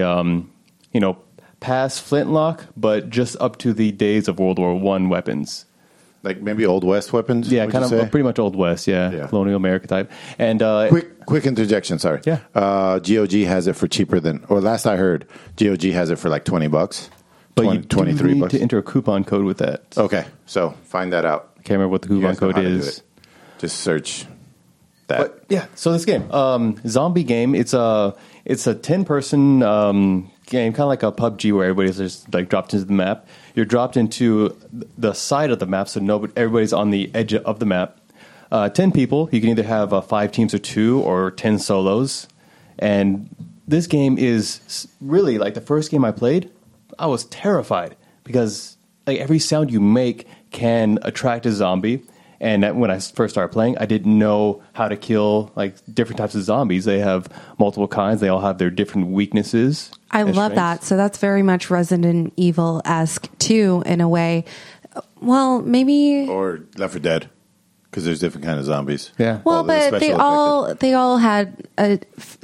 Speaker 3: past flintlock, but just up to the days of World War I weapons.
Speaker 4: Like maybe Old West weapons.
Speaker 3: Yeah,
Speaker 4: would
Speaker 3: kind
Speaker 4: you
Speaker 3: of
Speaker 4: say?
Speaker 3: pretty much Old West. Yeah,
Speaker 4: Yeah.
Speaker 3: colonial America type. And
Speaker 4: Quick interjection. Sorry.
Speaker 3: Yeah.
Speaker 4: GOG has it for cheaper than, or last I heard, GOG has it for like $20.
Speaker 3: but
Speaker 4: 20,
Speaker 3: you do
Speaker 4: 23
Speaker 3: need
Speaker 4: bucks.
Speaker 3: to enter a coupon code with that.
Speaker 4: Okay, so find that out.
Speaker 3: I can't remember what the
Speaker 4: You
Speaker 3: coupon
Speaker 4: guys know
Speaker 3: code
Speaker 4: how to do
Speaker 3: is.
Speaker 4: it. Just search that.
Speaker 3: But yeah, so this game, zombie game, it's a 10-person game, kind of like a PUBG where everybody's just like dropped into the map. You're dropped into the side of the map, so everybody's on the edge of the map. 10 people. You can either have 5 teams or 2 or 10 solos. And this game is really like the first game I played. I was terrified because like every sound you make can attract a zombie. And when I first started playing, I didn't know how to kill like different types of zombies. They have multiple kinds. They all have their different weaknesses.
Speaker 2: I
Speaker 3: and
Speaker 2: love
Speaker 3: strengths.
Speaker 2: that. So that's very much Resident Evil-esque too, in a way. Well, maybe.
Speaker 4: Or Left 4 Dead, because there's different kind of zombies.
Speaker 3: Yeah.
Speaker 2: Well,
Speaker 4: they're
Speaker 2: but
Speaker 4: special
Speaker 2: they all had a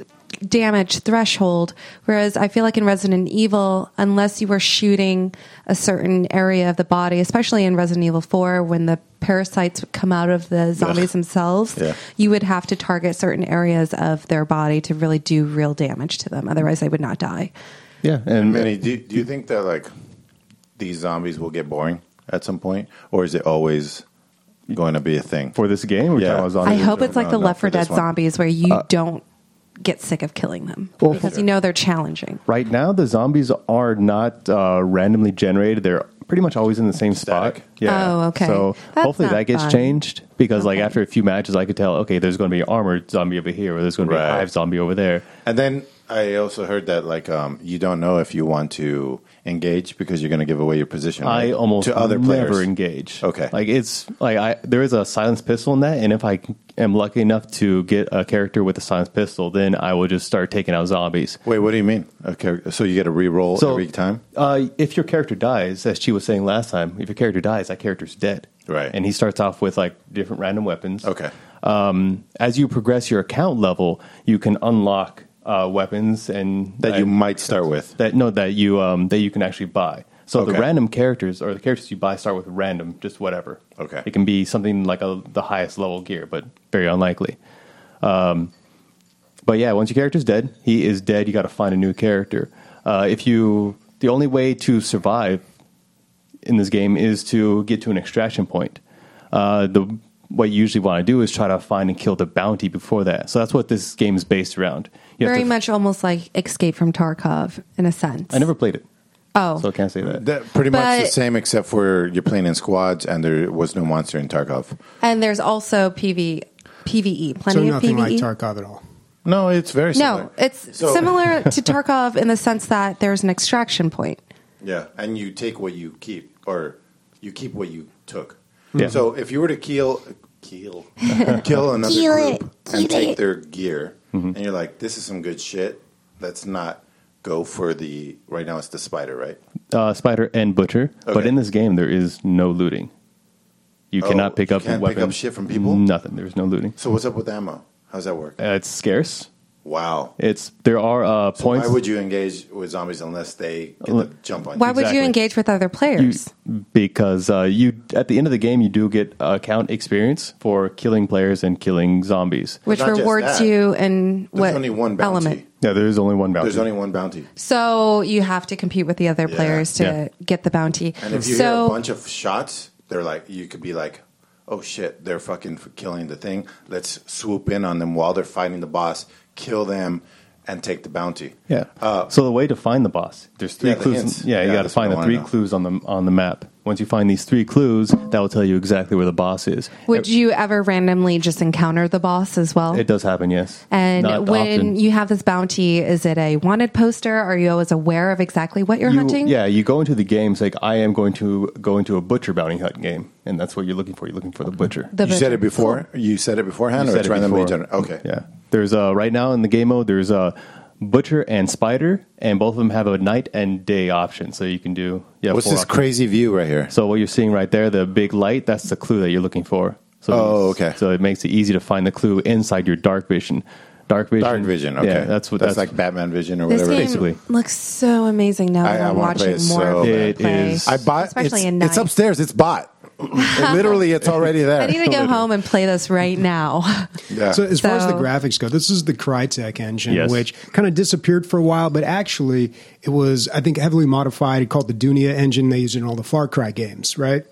Speaker 2: damage threshold, whereas I feel like in Resident Evil, unless you were shooting a certain area of the body, especially in Resident Evil 4, when the parasites would come out of the zombies themselves,
Speaker 4: Yeah.
Speaker 2: you would have to target certain areas of their body to really do real damage to them. Otherwise, they would not die.
Speaker 3: Yeah. And
Speaker 4: Manny, do you think that like these zombies will get boring at some point, or is it always going to be a thing?
Speaker 3: for this game, we're
Speaker 4: Yeah.
Speaker 3: talking about
Speaker 2: I
Speaker 3: zombies.
Speaker 2: hope it's like
Speaker 4: no,
Speaker 2: the
Speaker 4: no,
Speaker 2: Left 4
Speaker 4: for this
Speaker 2: Dead
Speaker 4: one.
Speaker 2: zombies where you don't get sick of killing them because you know they're challenging.
Speaker 3: Right now, the zombies are not randomly generated. They're pretty much always in the same
Speaker 4: Static.
Speaker 3: spot. Yeah.
Speaker 2: Oh, okay.
Speaker 3: So
Speaker 2: That's
Speaker 3: hopefully
Speaker 2: not
Speaker 3: that gets
Speaker 2: fun.
Speaker 3: changed because, like,
Speaker 2: Okay.
Speaker 3: after a few matches, I could tell, okay, there's going to be an armored zombie over here, or there's going to be
Speaker 4: Right.
Speaker 3: a hive zombie over there.
Speaker 4: And then I also heard that like you don't know if you want to engage because you're going to give away your position.
Speaker 3: I
Speaker 4: right?
Speaker 3: almost
Speaker 4: to other
Speaker 3: never
Speaker 4: players.
Speaker 3: engage.
Speaker 4: Okay.
Speaker 3: Like it's like there is a silenced pistol in that, and if I am lucky enough to get a character with a silenced pistol, then I will just start taking out zombies.
Speaker 4: Wait, what do you mean? Okay, so you get a re-roll
Speaker 3: So
Speaker 4: every time?
Speaker 3: If your character dies, as she was saying last time, if your character dies, that character's dead.
Speaker 4: Right.
Speaker 3: And he starts off with like different random weapons.
Speaker 4: Okay.
Speaker 3: As you progress your account level, you can unlock weapons and
Speaker 4: That you might start with.
Speaker 3: that you can actually buy. So the
Speaker 4: Okay.
Speaker 3: random characters or the characters you buy start with random, just whatever.
Speaker 4: Okay.
Speaker 3: It can be something like the highest level gear, but very unlikely. But yeah, once your character's dead, he is dead. You got to find a new character. The only way to survive in this game is to get to an extraction point. What you usually want to do is try to find and kill the bounty before that. So that's what this game is based around. You have
Speaker 2: Very
Speaker 3: to-
Speaker 2: much almost like Escape from Tarkov in a sense.
Speaker 3: I never played it,
Speaker 2: Oh,
Speaker 3: so I can't say that.
Speaker 4: That pretty much the
Speaker 2: But-
Speaker 4: same, except for you're playing in squads and there was no monster in Tarkov.
Speaker 2: and there's also PvE,
Speaker 1: So
Speaker 2: plenty of
Speaker 1: nothing like
Speaker 2: PvE.
Speaker 1: Tarkov at all.
Speaker 4: No, it's very similar.
Speaker 2: No, it's
Speaker 4: So-
Speaker 2: similar to Tarkov in the sense that there's an extraction point.
Speaker 4: Yeah, and you take what you keep, or you keep what you took.
Speaker 3: Yeah.
Speaker 4: So if you were to kill another group and take their gear, and you're like, this is some good shit, let's not go for the, right now it's the spider, right?
Speaker 3: Spider and Butcher, but
Speaker 4: Okay.
Speaker 3: in this game there is no looting. You cannot pick
Speaker 4: you
Speaker 3: up
Speaker 4: can't
Speaker 3: weapons.
Speaker 4: pick up shit from people?
Speaker 3: Nothing. There's no looting.
Speaker 4: So what's up with ammo? How's that work?
Speaker 3: It's scarce.
Speaker 4: Wow.
Speaker 3: There are
Speaker 4: So
Speaker 3: points.
Speaker 4: why would you engage with zombies unless they get the jump on you?
Speaker 2: Why would you
Speaker 3: Exactly.
Speaker 2: engage with other players?
Speaker 3: Because you at the end of the game you do get account experience for killing players and killing zombies.
Speaker 2: which
Speaker 4: not just
Speaker 2: rewards
Speaker 4: that.
Speaker 2: you in
Speaker 4: There's
Speaker 2: what
Speaker 4: only one bounty.
Speaker 2: element?
Speaker 3: Yeah, there is only one bounty.
Speaker 4: There's only one bounty.
Speaker 2: So you have to compete with the other
Speaker 4: Yeah.
Speaker 2: players to
Speaker 3: Yeah.
Speaker 2: get the bounty.
Speaker 4: And if you hear
Speaker 2: so
Speaker 4: a bunch of shots, they're like, you could be like, oh shit, they're fucking killing the thing. Let's swoop in on them while they're fighting the boss, kill them, and take the bounty.
Speaker 3: Yeah. So the way to find the boss, there's three
Speaker 4: Yeah, the
Speaker 3: clues.
Speaker 4: hints.
Speaker 3: Yeah, you
Speaker 4: Yeah,
Speaker 3: got to
Speaker 4: that's what
Speaker 3: find
Speaker 4: I
Speaker 3: the
Speaker 4: wanna
Speaker 3: three
Speaker 4: know.
Speaker 3: clues on the map. Once you find these three clues, that will tell you exactly where the boss is.
Speaker 2: Would you ever randomly just encounter the boss as well?
Speaker 3: It does happen, yes.
Speaker 2: And
Speaker 3: Not
Speaker 2: when
Speaker 3: often.
Speaker 2: you have this bounty, is it a wanted poster? Are you always aware of exactly what you're hunting?
Speaker 3: Yeah, you go into the games like I am going to go into a butcher bounty hunt game, and that's what you're looking for. You're looking for the butcher.
Speaker 2: The
Speaker 4: You said
Speaker 2: butcher.
Speaker 4: it before. You said it beforehand,
Speaker 3: You
Speaker 4: or
Speaker 3: said
Speaker 4: it's
Speaker 3: it
Speaker 4: randomly
Speaker 3: before.
Speaker 4: generated? Okay.
Speaker 3: Yeah. There's right now in the game mode. There's a butcher and spider, and both of them have a night and day option. So you can do. Yeah.
Speaker 4: What's
Speaker 3: 4
Speaker 4: this
Speaker 3: options.
Speaker 4: crazy view right here?
Speaker 3: So what you're seeing right there, the big light, that's the clue that you're looking for. So
Speaker 4: Okay.
Speaker 3: So it makes it easy to find the clue inside your dark vision. Dark vision.
Speaker 4: Okay.
Speaker 3: Yeah, that's
Speaker 4: like Batman vision or
Speaker 2: This
Speaker 4: whatever.
Speaker 2: game
Speaker 3: Basically.
Speaker 2: looks so amazing now that
Speaker 4: I
Speaker 2: I'm
Speaker 4: wanna play
Speaker 2: watching
Speaker 4: it
Speaker 2: more
Speaker 4: so
Speaker 2: of
Speaker 3: bad.
Speaker 2: it
Speaker 3: It
Speaker 2: play.
Speaker 3: is-
Speaker 4: I bought
Speaker 2: especially in
Speaker 4: it's
Speaker 2: night.
Speaker 4: upstairs. It's bought. Literally, it's already there.
Speaker 2: I need to go home and play this right now.
Speaker 4: Yeah.
Speaker 1: So as far as the
Speaker 2: So-
Speaker 1: graphics go, this is the Crytek engine,
Speaker 3: Yes.
Speaker 1: which kind of disappeared for a while, but actually it was, I think, heavily modified, called the Dunia engine. They use it in all the Far Cry games, right?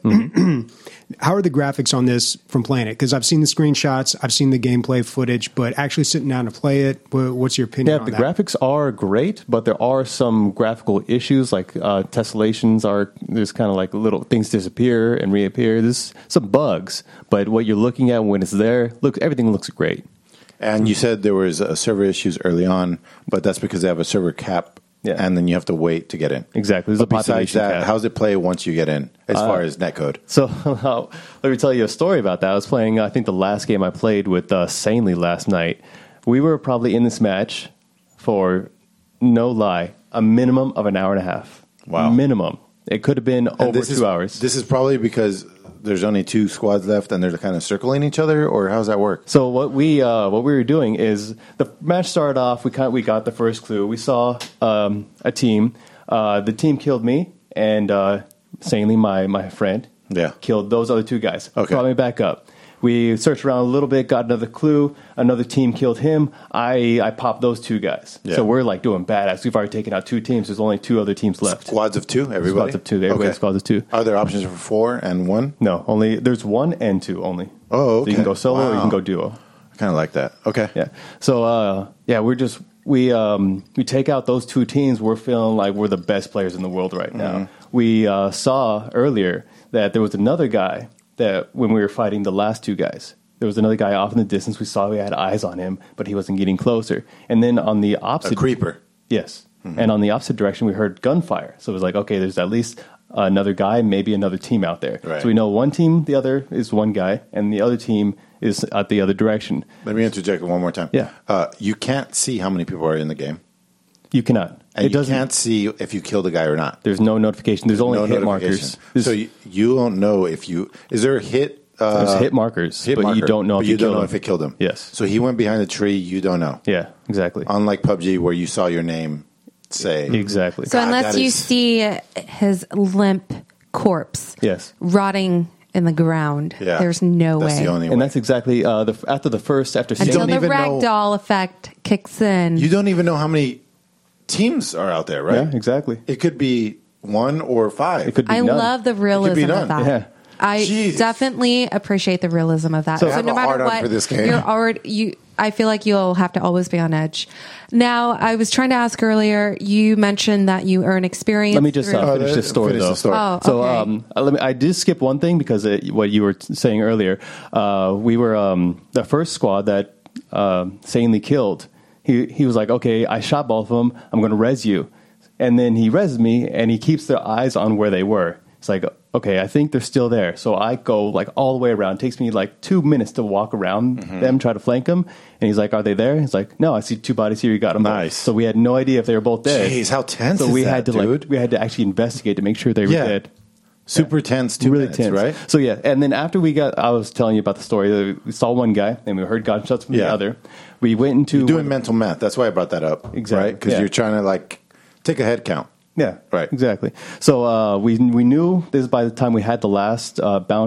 Speaker 1: How are the graphics on this from playing it? Because I've seen the screenshots, I've seen the gameplay footage, but actually sitting down to play it, what's your opinion
Speaker 3: Yeah,
Speaker 1: on
Speaker 3: the
Speaker 1: that?
Speaker 3: graphics are great, but there are some graphical issues like tessellations are. There's kind of like little things disappear and reappear. There's some bugs, but what you're looking at when it's there, everything looks great.
Speaker 4: And you said there was server issues early on, but that's because they have a server cap,
Speaker 3: Yeah.
Speaker 4: and then you have to wait to get in.
Speaker 3: Exactly. There's
Speaker 4: But
Speaker 3: a
Speaker 4: besides
Speaker 3: population
Speaker 4: that,
Speaker 3: cap.
Speaker 4: how's it play once you get in, as far as netcode?
Speaker 3: So let me tell you a story about that. I was playing, I think the last game I played with Sanely last night. We were probably in this match for, no lie, a minimum of an hour and a half.
Speaker 4: Wow.
Speaker 3: Minimum. It could have been
Speaker 4: And
Speaker 3: over
Speaker 4: this
Speaker 3: 2 hours.
Speaker 4: This is probably because there's only 2 squads left, and they're kind of circling each other, or how's that work?
Speaker 3: So what we were doing is the match started off. We got the first clue. We saw a team. The team killed me, and Sanely, my friend,
Speaker 4: Yeah.
Speaker 3: killed those other 2 guys.
Speaker 4: Okay.
Speaker 3: Brought me back up. We searched around a little bit, got another clue. Another team killed him. I popped those 2 guys.
Speaker 4: Yeah.
Speaker 3: So we're like doing badass. We've already taken out 2 teams. There's only 2 other teams left.
Speaker 4: Squads of 2, everybody?
Speaker 3: Squads of 2. Everybody
Speaker 4: Okay.
Speaker 3: squads of 2.
Speaker 4: Are there options for 4 and 1?
Speaker 3: No, only there's 1 and 2 only.
Speaker 4: Oh,
Speaker 3: So you can
Speaker 4: okay.
Speaker 3: go solo or you
Speaker 4: Wow.
Speaker 3: can go duo.
Speaker 4: I kind of like that. Okay.
Speaker 3: Yeah. So we take out those 2 teams. We're feeling like we're the best players in the world right now. We saw earlier that there was another guy that when we were fighting the last 2 guys, there was another guy off in the distance. We saw we had eyes on him, but he wasn't getting closer. And then on the
Speaker 4: A
Speaker 3: opposite
Speaker 4: creeper.
Speaker 3: yes, and on the opposite direction, we heard gunfire. So it was like, okay, there's at least another guy, maybe another team out there.
Speaker 4: Right.
Speaker 3: So we know one team, the other is one guy, and the other team is at the other direction.
Speaker 4: Let me interject one more time.
Speaker 3: Yeah.
Speaker 4: You can't see how many people are in the game.
Speaker 3: You cannot.
Speaker 4: And
Speaker 3: It doesn't.
Speaker 4: you can't see if you killed a guy or not.
Speaker 3: There's no notification. There's only
Speaker 4: No
Speaker 3: hit
Speaker 4: notification.
Speaker 3: markers.
Speaker 4: So you don't know if you... Is there a hit...
Speaker 3: There's hit markers,
Speaker 4: hit
Speaker 3: but
Speaker 4: marker,
Speaker 3: you don't know
Speaker 4: but
Speaker 3: if
Speaker 4: you
Speaker 3: you
Speaker 4: don't
Speaker 3: killed
Speaker 4: know
Speaker 3: him.
Speaker 4: if it killed him.
Speaker 3: Yes.
Speaker 4: So he went behind the tree. You don't know.
Speaker 3: Yeah, exactly.
Speaker 4: Unlike PUBG, where you saw your name say...
Speaker 3: Exactly.
Speaker 2: So
Speaker 4: God,
Speaker 2: unless
Speaker 4: that
Speaker 2: you
Speaker 4: is-
Speaker 2: see his limp corpse
Speaker 3: yes.
Speaker 2: rotting in the ground,
Speaker 4: Yeah.
Speaker 2: there's no
Speaker 4: That's
Speaker 2: way.
Speaker 4: the only
Speaker 3: And
Speaker 4: way.
Speaker 3: that's exactly after
Speaker 2: Until
Speaker 3: Sanely-
Speaker 2: the
Speaker 4: even know-
Speaker 2: ragdoll effect kicks in.
Speaker 4: You don't even know how many teams are out there, right?
Speaker 3: Yeah, exactly.
Speaker 4: It could be 1 or 5.
Speaker 3: It could be
Speaker 2: I
Speaker 3: none.
Speaker 2: love the
Speaker 4: It could be
Speaker 2: realism
Speaker 4: none.
Speaker 2: of that.
Speaker 3: Yeah.
Speaker 2: I
Speaker 4: Jesus.
Speaker 2: definitely appreciate the realism of that.
Speaker 4: So- I
Speaker 2: So,
Speaker 4: have
Speaker 2: no
Speaker 4: a
Speaker 2: matter
Speaker 4: hard-on
Speaker 2: what,
Speaker 4: for this game.
Speaker 2: you're already I feel like you'll have to always be on edge. Now, I was trying to ask earlier. You mentioned that you earn experience.
Speaker 3: Let me just
Speaker 2: through-
Speaker 3: finish this story,
Speaker 4: Finish
Speaker 3: though.
Speaker 4: the story.
Speaker 2: Oh,
Speaker 3: So
Speaker 2: okay.
Speaker 3: I did skip one thing because what you were saying earlier. We were the first squad that Sanely killed. He was like, okay, I shot both of them. I'm going to res you. And then he reses me, and he keeps their eyes on where they were. It's like, okay, I think they're still there. So I go like all the way around. It takes me like 2 minutes to walk around them, try to flank them. And he's like, are they there? He's like, no, I see 2 bodies here. You got them.
Speaker 4: Nice.
Speaker 3: So we had no idea if they were both dead.
Speaker 4: Jeez, how tense
Speaker 3: So
Speaker 4: is
Speaker 3: we
Speaker 4: that,
Speaker 3: had to
Speaker 4: dude?
Speaker 3: we had to actually investigate to make sure they were
Speaker 4: Yeah.
Speaker 3: dead.
Speaker 4: Super tense, 2 minutes,
Speaker 3: tense,
Speaker 4: right?
Speaker 3: So yeah, and then after I was telling you about the story. We saw one guy, and we heard gunshots from the
Speaker 4: Yeah.
Speaker 3: other. We went into
Speaker 4: Doing mental math. That's why I brought that up.
Speaker 3: Exactly,
Speaker 4: Because
Speaker 3: yeah.
Speaker 4: you're trying to like take a head count.
Speaker 3: yeah,
Speaker 4: Right.
Speaker 3: exactly. So we knew this by the time we had the last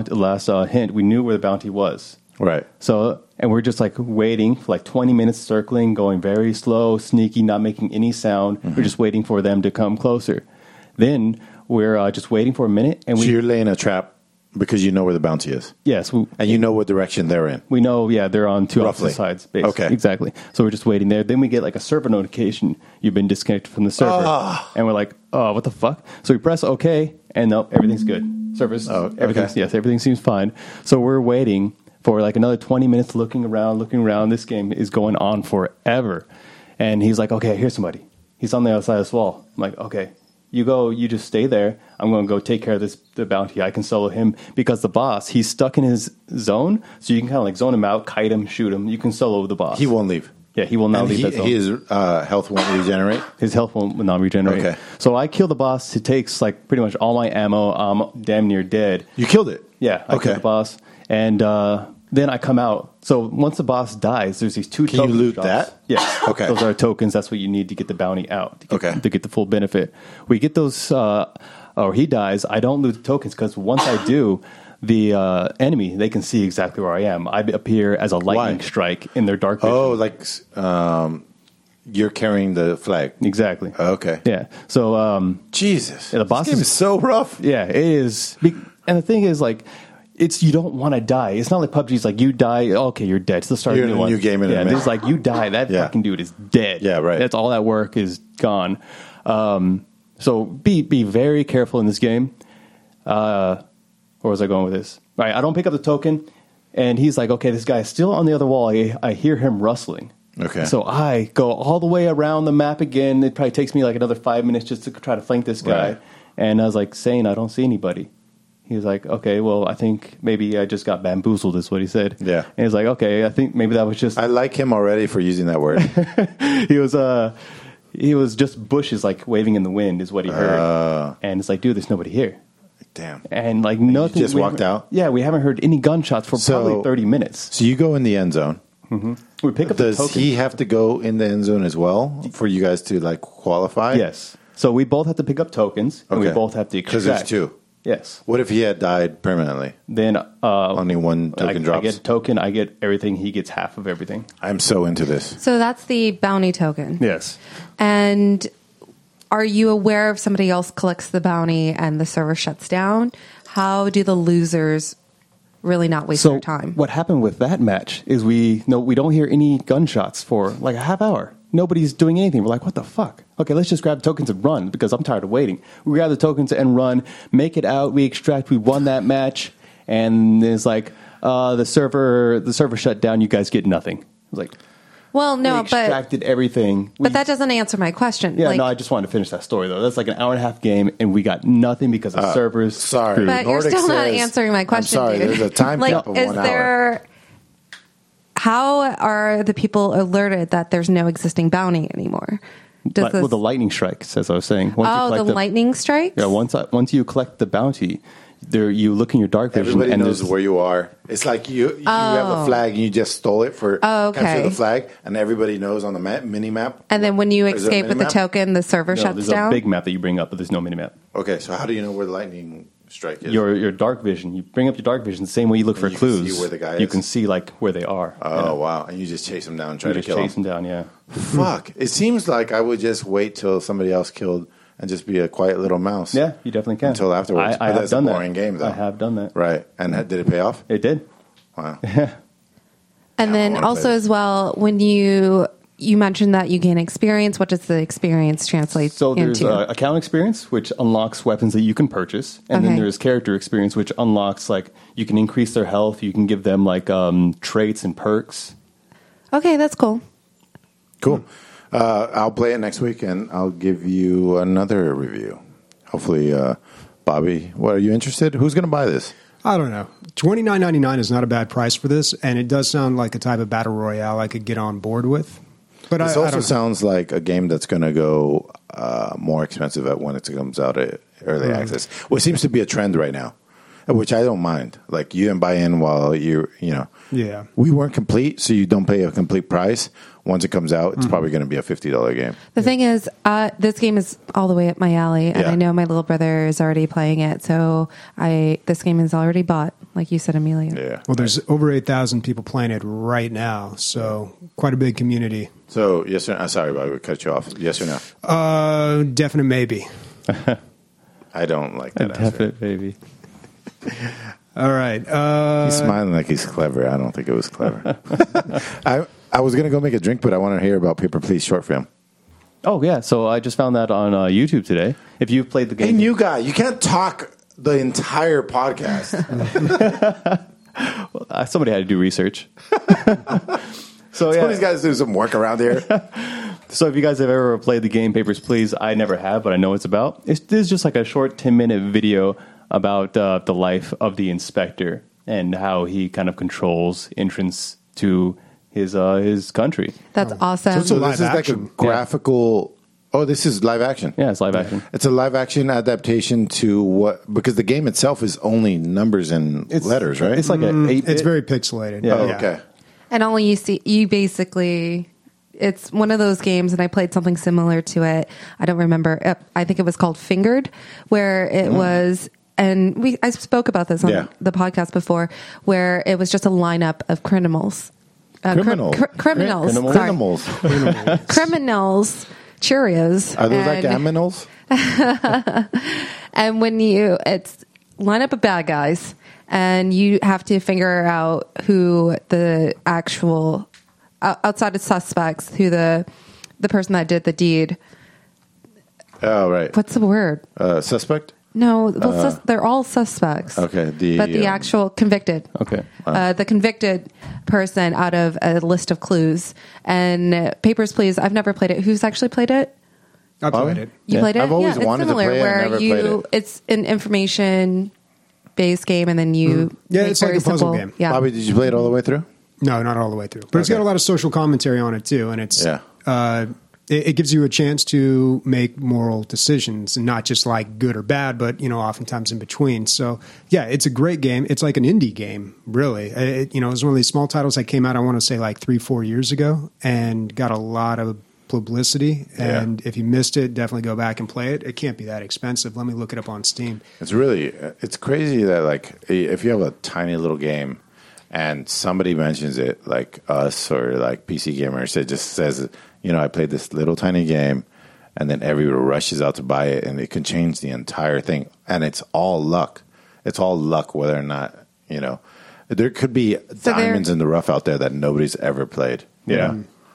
Speaker 3: hint. We knew where the bounty was.
Speaker 4: Right.
Speaker 3: So and we're just like waiting for like 20 minutes, circling, going very slow, sneaky, not making any sound. We're just waiting for them to come closer. Then we're just waiting for a minute, and
Speaker 4: So you're laying a trap Because you know where the bounty is.
Speaker 3: Yes.
Speaker 4: And you know what direction they're in.
Speaker 3: We know, they're on two
Speaker 4: Roughly.
Speaker 3: opposite sides. Basically.
Speaker 4: Okay.
Speaker 3: Exactly. So we're just waiting there. Then we get like a server notification. You've been disconnected from the server. And we're like, oh, what the fuck? So we press OK, and no, everything's good. Service, everything seems fine. So we're waiting for like another 20 minutes looking around. This game is going on forever. And he's like, okay, here's somebody. He's on the other side of this wall. I'm like, okay. You just stay there. I'm going to go take care of the bounty. I can solo him because the boss, he's stuck in his zone. So you can kind of like zone him out, kite him, shoot him. You can solo the boss.
Speaker 4: He won't leave.
Speaker 3: Yeah, he will not leave that zone.
Speaker 4: His health won't regenerate?
Speaker 3: His health will not regenerate.
Speaker 4: Okay.
Speaker 3: So I kill the boss. It takes like pretty much all my ammo. I'm damn near dead.
Speaker 4: You killed it?
Speaker 3: Yeah, I killed the boss. And then I come out. So once the boss dies, there's these two tokens.
Speaker 4: Can you loot
Speaker 3: drops.
Speaker 4: that?
Speaker 3: Yeah.
Speaker 4: Okay.
Speaker 3: Those are tokens. That's what you need to get the bounty out. To get the full benefit. We get those, or he dies. I don't loot the tokens because once I do, the enemy, they can see exactly where I am. I appear as a lightning strike in their dark vision.
Speaker 4: Oh, like you're carrying the flag.
Speaker 3: Exactly.
Speaker 4: Okay.
Speaker 3: Yeah. So,
Speaker 4: Jesus.
Speaker 3: Yeah, the boss
Speaker 4: this game is so rough.
Speaker 3: Yeah, it is. And the thing is, like, you don't want to die. It's not like PUBG's like, you die, okay, you're dead. It's the start
Speaker 4: You're
Speaker 3: of a
Speaker 4: in
Speaker 3: new
Speaker 4: a
Speaker 3: one.
Speaker 4: new game in a minute.
Speaker 3: It's like, you die, that fucking dude is dead.
Speaker 4: Yeah, right.
Speaker 3: That's all that work is gone. So be very careful in this game. Where was I going with this? All right, I don't pick up the token, and he's like, okay, this guy is still on the other wall. I hear him rustling.
Speaker 4: Okay.
Speaker 3: So I go all the way around the map again. It probably takes me like another 5 minutes just to try to flank this guy.
Speaker 4: Right.
Speaker 3: And I was like, saying, I don't see anybody. He was like, okay, well, I think maybe I just got bamboozled, is what he said.
Speaker 4: Yeah.
Speaker 3: And he's like, okay, I think maybe that was just...
Speaker 4: I like him already for using that word.
Speaker 3: He was just bushes, like, waving in the wind, is what he heard. And it's like, dude, there's nobody here.
Speaker 4: Damn.
Speaker 3: And, like, nothing...
Speaker 4: You just walked out?
Speaker 3: Yeah, we haven't heard any gunshots for probably 30 minutes.
Speaker 4: So you go in the end zone.
Speaker 3: Mm-hmm. We pick up the token.
Speaker 4: Does he have to go in the end zone as well for you guys to, like, qualify?
Speaker 3: Yes. So we both have to pick up tokens, and we both have to extract.
Speaker 4: Because there's two.
Speaker 3: Yes.
Speaker 4: What if he had died permanently?
Speaker 3: Then
Speaker 4: only one token drops.
Speaker 3: I get a token. I get everything. He gets half of everything.
Speaker 4: I'm so into this.
Speaker 2: So that's the bounty token.
Speaker 3: Yes.
Speaker 2: And are you aware if somebody else collects the bounty and the server shuts down? How do the losers really not waste their time?
Speaker 3: What happened with that match is we don't hear any gunshots for like a half hour. Nobody's doing anything. We're like, what the fuck? Okay, let's just grab the tokens and run because I'm tired of waiting. We grab the tokens and run, make it out, we extract, we won that match, and it's like the server shut down, you guys get nothing. I was like,
Speaker 2: well, no,
Speaker 3: we extracted everything.
Speaker 2: But that doesn't answer my question.
Speaker 3: Yeah, no, I just wanted to finish that story though. That's like an hour and a half game, and we got nothing because the servers.
Speaker 4: Sorry,
Speaker 2: but
Speaker 4: Nordic
Speaker 2: you're still not
Speaker 4: says,
Speaker 2: answering my question.
Speaker 4: I'm sorry,
Speaker 2: dude.
Speaker 4: there's a time cap of 1 hour.
Speaker 2: How are the people alerted that there's no existing bounty anymore?
Speaker 3: Well, the lightning strike, as I was saying.
Speaker 2: Once the lightning strikes?
Speaker 3: Yeah, once you collect the bounty, you look in your dark vision.
Speaker 4: Everybody
Speaker 3: and
Speaker 4: knows where you are. It's like you have a flag and you just stole it for capture the flag, and everybody knows on the mini map.
Speaker 2: And then when you escape with the token, the server shuts
Speaker 3: there's
Speaker 2: down?
Speaker 3: There's a big map that you bring up, but there's no mini map.
Speaker 4: Okay, so how do you know where the lightning strike is?
Speaker 3: Your dark vision. You bring up your dark vision the same way you look for clues.
Speaker 4: Can see where the guy is.
Speaker 3: You can see like where they are.
Speaker 4: Oh wow! And you just chase them down, and try to kill
Speaker 3: chase them down. Yeah.
Speaker 4: Fuck! It seems like I would just wait till somebody else killed and just be a quiet little mouse.
Speaker 3: Yeah, you definitely can
Speaker 4: until afterwards.
Speaker 3: I have
Speaker 4: that's
Speaker 3: done
Speaker 4: a boring game, though.
Speaker 3: I have done that.
Speaker 4: Right? And did it pay off?
Speaker 3: It did.
Speaker 4: Wow.
Speaker 2: And then also as well, when you mentioned that you gain experience, what does the experience translate
Speaker 3: So there's
Speaker 2: into?
Speaker 3: account experience, which unlocks weapons that you can purchase. And then there's character experience, which unlocks, like, you can increase their health. You can give them, like, traits and perks.
Speaker 2: Okay, that's cool.
Speaker 4: Cool. I'll play it next week, and I'll give you another review. Hopefully, Bobby, what, are you interested? Who's going to buy this?
Speaker 1: I don't know. $29.99 is not a bad price for this, and it does sound like a type of battle royale I could get on board with. But
Speaker 4: This
Speaker 1: I
Speaker 4: also
Speaker 1: don't
Speaker 4: sounds like a game that's going to go more expensive when it comes out at early access. Well, it seems to be a trend right now, which I don't mind. Like, you can buy in while
Speaker 1: Yeah.
Speaker 4: we weren't complete, so you don't pay a complete price. Once it comes out, it's probably going to be a $50 game.
Speaker 2: The thing is, this game is all the way up my alley, and I know my little brother is already playing it, so this game is already bought, like you said, Emilio.
Speaker 4: Yeah.
Speaker 1: Well, there's over 8,000 people playing it right now, so quite a big community.
Speaker 4: So, yes or no? Sorry, Bobby, we cut you off. Yes or no?
Speaker 1: Definite maybe.
Speaker 4: I don't like that answer.
Speaker 3: Definite, baby.
Speaker 1: All right.
Speaker 4: He's smiling like he's clever. I don't think it was clever. I was going to go make a drink, but I want to hear about Paper Please short film.
Speaker 3: Oh, yeah. So I just found that on YouTube today. If you've played the game.
Speaker 4: Hey, new guy, you can't talk the entire podcast.
Speaker 3: Somebody had to do research. So,
Speaker 4: Somebody's got to do some work around here.
Speaker 3: So if you guys have ever played the game Papers, Please, I never have, but I know what it's about. This is just like a short 10-minute video about the life of the inspector and how he kind of controls entrance to his country.
Speaker 2: That's awesome.
Speaker 4: So
Speaker 1: live
Speaker 4: this is like a
Speaker 1: action.
Speaker 4: graphical... Oh, this is live action.
Speaker 3: Yeah, it's live action.
Speaker 4: It's a live action adaptation to what? Because the game itself is only numbers and letters, right?
Speaker 3: It's like an 8-bit.
Speaker 1: It's very pixelated.
Speaker 3: Yeah.
Speaker 4: Oh, okay.
Speaker 2: And all you basically, it's one of those games, and I played something similar to it. I don't remember. I think it was called Fingered, where it was, and I spoke about this on the podcast before, where it was just a lineup of criminals. Criminals. Sorry. Criminals. Cheerios.
Speaker 4: Are those like aminals?
Speaker 2: And when it's lineup of bad guys, and you have to figure out who the actual outside of suspects, who the person that did the deed.
Speaker 4: Oh, right.
Speaker 2: What's the word?
Speaker 4: Suspect?
Speaker 2: No, they're all suspects.
Speaker 4: Okay.
Speaker 2: But the actual convicted.
Speaker 3: Okay.
Speaker 2: The convicted person out of a list of clues. And Papers, Please, I've never played it. Who's actually played it?
Speaker 1: I played it.
Speaker 2: You played it?
Speaker 4: I've always
Speaker 2: it's
Speaker 4: wanted to
Speaker 2: similar,
Speaker 4: play it.
Speaker 2: where
Speaker 4: I never played it.
Speaker 2: It's an information-based game, and then you
Speaker 1: Yeah,
Speaker 2: make
Speaker 1: it's like
Speaker 2: very
Speaker 1: a puzzle
Speaker 2: simple,
Speaker 1: game.
Speaker 2: Yeah.
Speaker 4: Bobby, did you play it all the way through?
Speaker 1: No, not all the way through. But it's got a lot of social commentary on it, too. And it's it gives you a chance to make moral decisions, and not just like good or bad, but, oftentimes in between. So, yeah, it's a great game. It's like an indie game, really. It was one of these small titles that came out, I want to say, like 3-4 years ago, and got a lot of publicity. And if you missed it, definitely go back and play it. It can't be that expensive. Let me look it up on Steam.
Speaker 4: It's crazy that, like, if you have a tiny little game and somebody mentions it, like us or like PC Gamers, it just says, I played this little tiny game, and then everyone rushes out to buy it, and it can change the entire thing. And it's all luck. It's all luck whether or not, there could be diamonds in the rough out there that nobody's ever played. Yeah.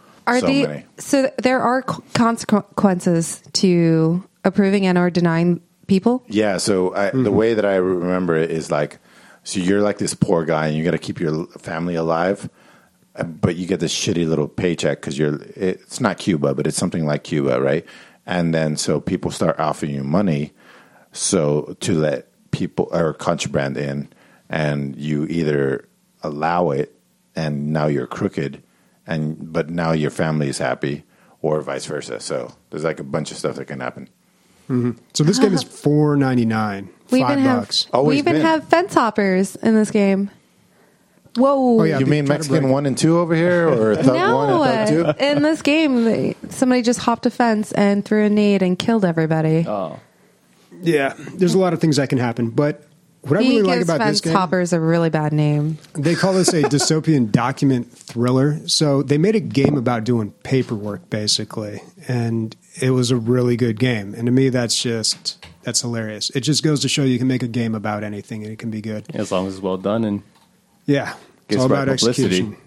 Speaker 2: So there are consequences to approving and or denying people?
Speaker 4: Yeah, so the way that I remember it is like, so you're like this poor guy, and you got to keep your family alive, but you get this shitty little paycheck because it's not Cuba, but it's something like Cuba, right? And then so people start offering you money so to let people or contraband in, and you either allow it, and now you're crooked, but now your family is happy, or vice versa. So there's like a bunch of stuff that can happen.
Speaker 1: Mm-hmm. So this game is $4.99. $5.
Speaker 2: We even have fence hoppers in this game. Whoa!
Speaker 1: Oh, yeah,
Speaker 4: you mean Mexican 1 and 2 over here, or Thug 1 and Thug 2?
Speaker 2: In this game, somebody just hopped a fence and threw a nade and killed everybody.
Speaker 3: Oh,
Speaker 1: yeah. There's a lot of things that can happen, but what I really like about this game,
Speaker 2: fence hoppers a really bad name.
Speaker 1: They call this a dystopian document thriller. So they made a game about doing paperwork, basically, and it was a really good game. And to me, that's hilarious. It just goes to show you can make a game about anything, and it can be good.
Speaker 3: as long as it's well done and
Speaker 1: Yeah, it's
Speaker 3: gets
Speaker 1: all
Speaker 3: right
Speaker 1: about
Speaker 3: publicity.
Speaker 1: execution.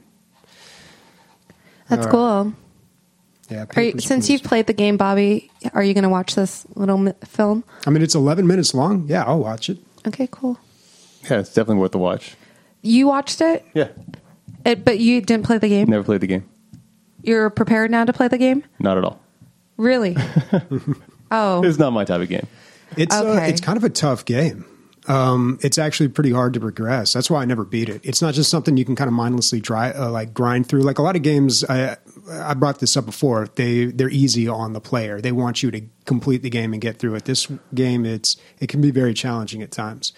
Speaker 2: That's cool.
Speaker 1: Yeah.
Speaker 2: Since you've played the game, Bobby, are you going to watch this little film?
Speaker 1: I mean, it's 11 minutes long. Yeah, I'll watch it.
Speaker 2: Okay, cool.
Speaker 3: Yeah, it's definitely worth the watch.
Speaker 2: You watched it,
Speaker 3: Yeah,
Speaker 2: but you didn't play the game?
Speaker 3: never played the game.
Speaker 2: You're prepared now to play the game?
Speaker 3: Not at all.
Speaker 2: Really? Oh.
Speaker 3: It's not my type of game.
Speaker 1: It's kind of a tough game. It's actually pretty hard to progress. That's why I never beat it. It's not just something you can kind of mindlessly grind through. Like a lot of games, I brought this up before. They're easy on the player. They want you to complete the game and get through it. This game, it can be very challenging at times.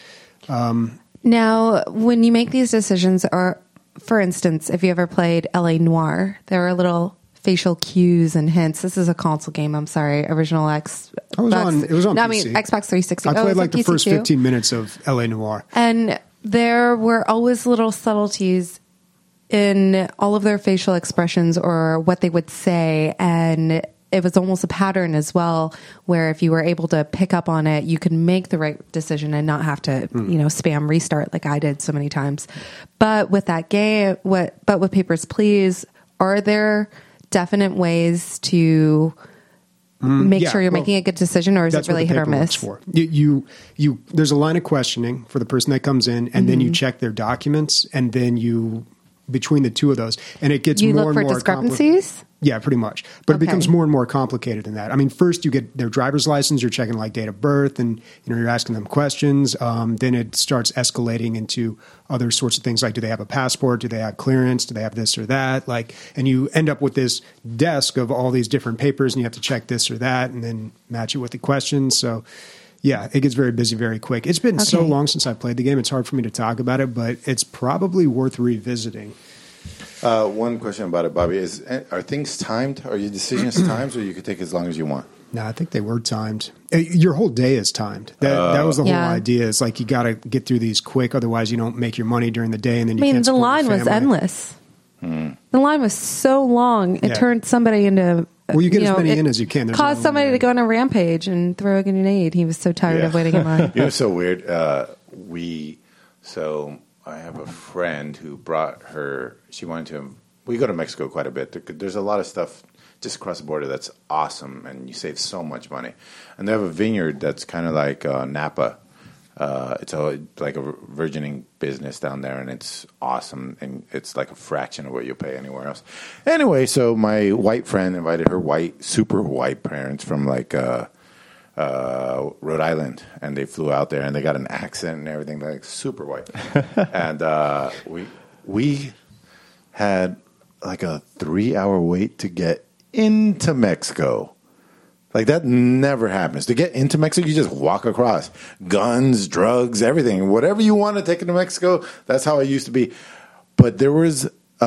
Speaker 2: Now, when you make these decisions, or for instance, if you ever played LA Noire, there are little facial cues and hints. This is a console game. I'm sorry, original X.
Speaker 1: It was on PC.
Speaker 2: I mean, Xbox 360.
Speaker 1: I played like the first
Speaker 2: PC
Speaker 1: 15 minutes of LA Noire.
Speaker 2: And there were always little subtleties in all of their facial expressions or what they would say. And it was almost a pattern as well, where if you were able to pick up on it, you could make the right decision and not have to, spam restart like I did so many times. But with that game, with Papers, Please, are there definite ways to make sure you're making a good decision, or is it really hit or miss?
Speaker 1: For. You there's a line of questioning for the person that comes in, and then you check their documents, and then you between the two of those, and it gets
Speaker 2: you
Speaker 1: more
Speaker 2: look
Speaker 1: and
Speaker 2: for
Speaker 1: more
Speaker 2: discrepancies.
Speaker 1: Yeah, pretty much. But
Speaker 2: Okay.
Speaker 1: it becomes more and more complicated than that. I mean, first you get their driver's license, you're checking like date of birth, and you're asking them questions. Then it starts escalating into other sorts of things like, do they have a passport? Do they have clearance? Do they have this or that? Like, and you end up with this desk of all these different papers, and you have to check this or that, and then match it with the questions. So, yeah, it gets very busy very quick. It's been so long since I played the game; it's hard for me to talk about it, but it's probably worth revisiting.
Speaker 4: One question about it, Bobby, is are things timed? Are your decisions timed, or you could take as long as you want?
Speaker 1: No, I think they were timed. Your whole day is timed. That was the whole idea. It's like you got to get through these quick, otherwise you don't make your money during the day, and then you can't
Speaker 2: the
Speaker 1: support
Speaker 2: line
Speaker 1: your
Speaker 2: was
Speaker 1: family.
Speaker 2: endless. The line was so long. It turned somebody into.
Speaker 1: Well, you get as many in as you can. There's
Speaker 2: Caused
Speaker 1: no
Speaker 2: somebody
Speaker 1: limit.
Speaker 2: to go on a rampage and throw a grenade. He was so tired of waiting in line.
Speaker 4: It was so weird. I have a friend who brought her. She wanted to. We go to Mexico quite a bit. There's a lot of stuff just across the border that's awesome, and you save so much money. And they have a vineyard that's kind of like Napa. It's like a virgining business down there, and it's awesome, and it's like a fraction of what you pay anywhere else. Anyway, so my white friend invited her super white parents from like Rhode Island, and they flew out there, and they got an accent and everything, like super white. And we had like a 3-hour wait to get into Mexico. Like, that never happens. To get into Mexico, you just walk across. Guns, drugs, everything. Whatever you want to take into Mexico, that's how it used to be. But there was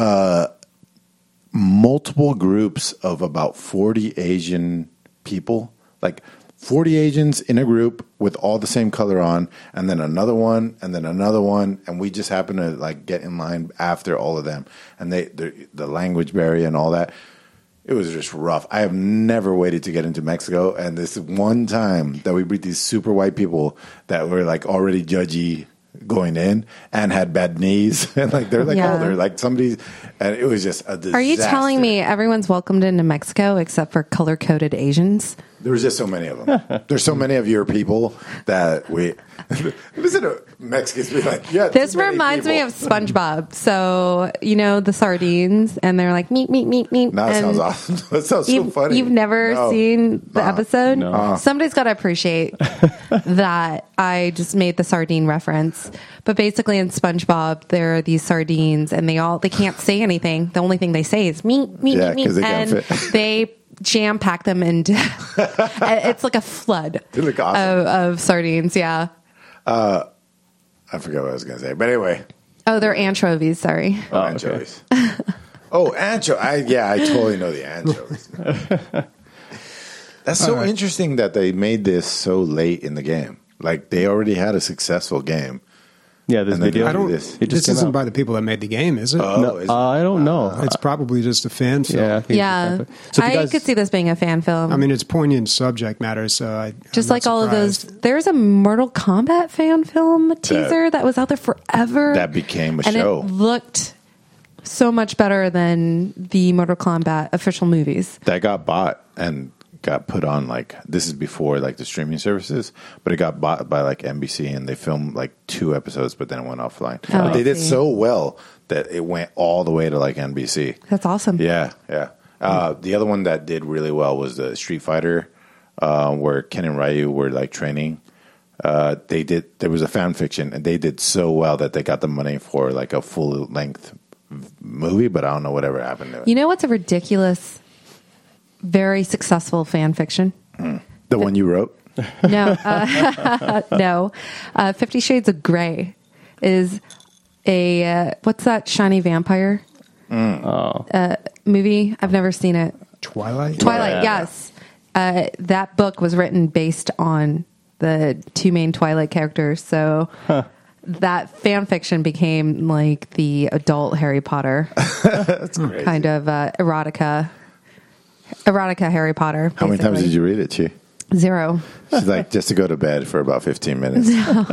Speaker 4: multiple groups of about 40 Asian people. Like, 40 Asians in a group with all the same color on, and then another one, and then another one, and we just happened to, like, get in line after all of them. And the language barrier and all that. It was just rough. I have never waited to get into Mexico, and this one time that we meet these super white people that were like already judgy going in and had bad knees, and like they're like older, like somebody's, and it was just a disaster.
Speaker 2: Are you telling me everyone's welcomed into Mexico except for color-coded Asians?
Speaker 4: There was just so many of them. There's so many of your people that we listen to Mexicans be like, yeah.
Speaker 2: This reminds me of SpongeBob. So, the sardines, and they're like, meat, meat, meat, meat.
Speaker 4: That sounds awesome. That sounds so funny.
Speaker 2: You've never seen the episode?
Speaker 3: No.
Speaker 2: Somebody's got to appreciate that I just made the sardine reference. But basically in SpongeBob, there are these sardines, and they can't say anything. The only thing they say is meat, meat,
Speaker 4: Yeah,
Speaker 2: meat,
Speaker 4: 'cause
Speaker 2: meat.
Speaker 4: they can't
Speaker 2: And
Speaker 4: fit.
Speaker 2: they jam pack them into it's like a flood
Speaker 4: They look awesome.
Speaker 2: of sardines. Yeah.
Speaker 4: I forgot what I was going to say, but anyway.
Speaker 2: Oh, they're anchovies. Sorry.
Speaker 4: Oh, anchovies. I totally know the anchovies. That's so interesting that they made this so late in the game. Like, they already had a successful game.
Speaker 3: Yeah, this
Speaker 4: And they
Speaker 3: video.
Speaker 4: do
Speaker 1: I don't.
Speaker 4: this.
Speaker 3: It just
Speaker 1: This isn't
Speaker 3: came out.
Speaker 1: by the people that made the game, is it?
Speaker 4: Oh, is it?
Speaker 3: I don't know.
Speaker 1: It's probably just a fan film.
Speaker 3: Yeah, I think
Speaker 2: Yeah.
Speaker 3: it's so if you
Speaker 2: I
Speaker 3: guys,
Speaker 2: could see this being a fan film.
Speaker 1: I mean, it's poignant subject matter, so I'm
Speaker 2: Just
Speaker 1: not
Speaker 2: like all of those,
Speaker 1: surprised.
Speaker 2: there's a Mortal Kombat fan film teaser that was out there forever.
Speaker 4: That became a
Speaker 2: and
Speaker 4: show.
Speaker 2: it looked so much better than the Mortal Kombat official movies.
Speaker 4: That got bought and got put on, like, this is before like the streaming services, but it got bought by like NBC, and they filmed like 2 episodes, but then it went offline.
Speaker 2: Oh,
Speaker 4: But they
Speaker 2: I
Speaker 4: did
Speaker 2: see.
Speaker 4: so well that it went all the way to like NBC.
Speaker 2: That's awesome.
Speaker 4: Yeah. The other one that did really well was the Street Fighter, where Ken and Ryu were like training. There was a fan fiction, and they did so well that they got the money for like a full length movie, but I don't know whatever happened to it.
Speaker 2: You know what's a ridiculous, very successful fan fiction?
Speaker 4: The one you wrote?
Speaker 2: No. No. 50 Shades of Grey is a, what's that shiny vampire movie? I've never seen it.
Speaker 1: Twilight.
Speaker 2: Twilight, yes. That book was written based on the 2 main Twilight characters. So that fan fiction became like the adult Harry Potter
Speaker 4: That's crazy.
Speaker 2: kind of erotica. Erotica Harry Potter.
Speaker 4: How many times did you read it, Chi?
Speaker 2: 0.
Speaker 4: She's like, just to go to bed for about 15 minutes.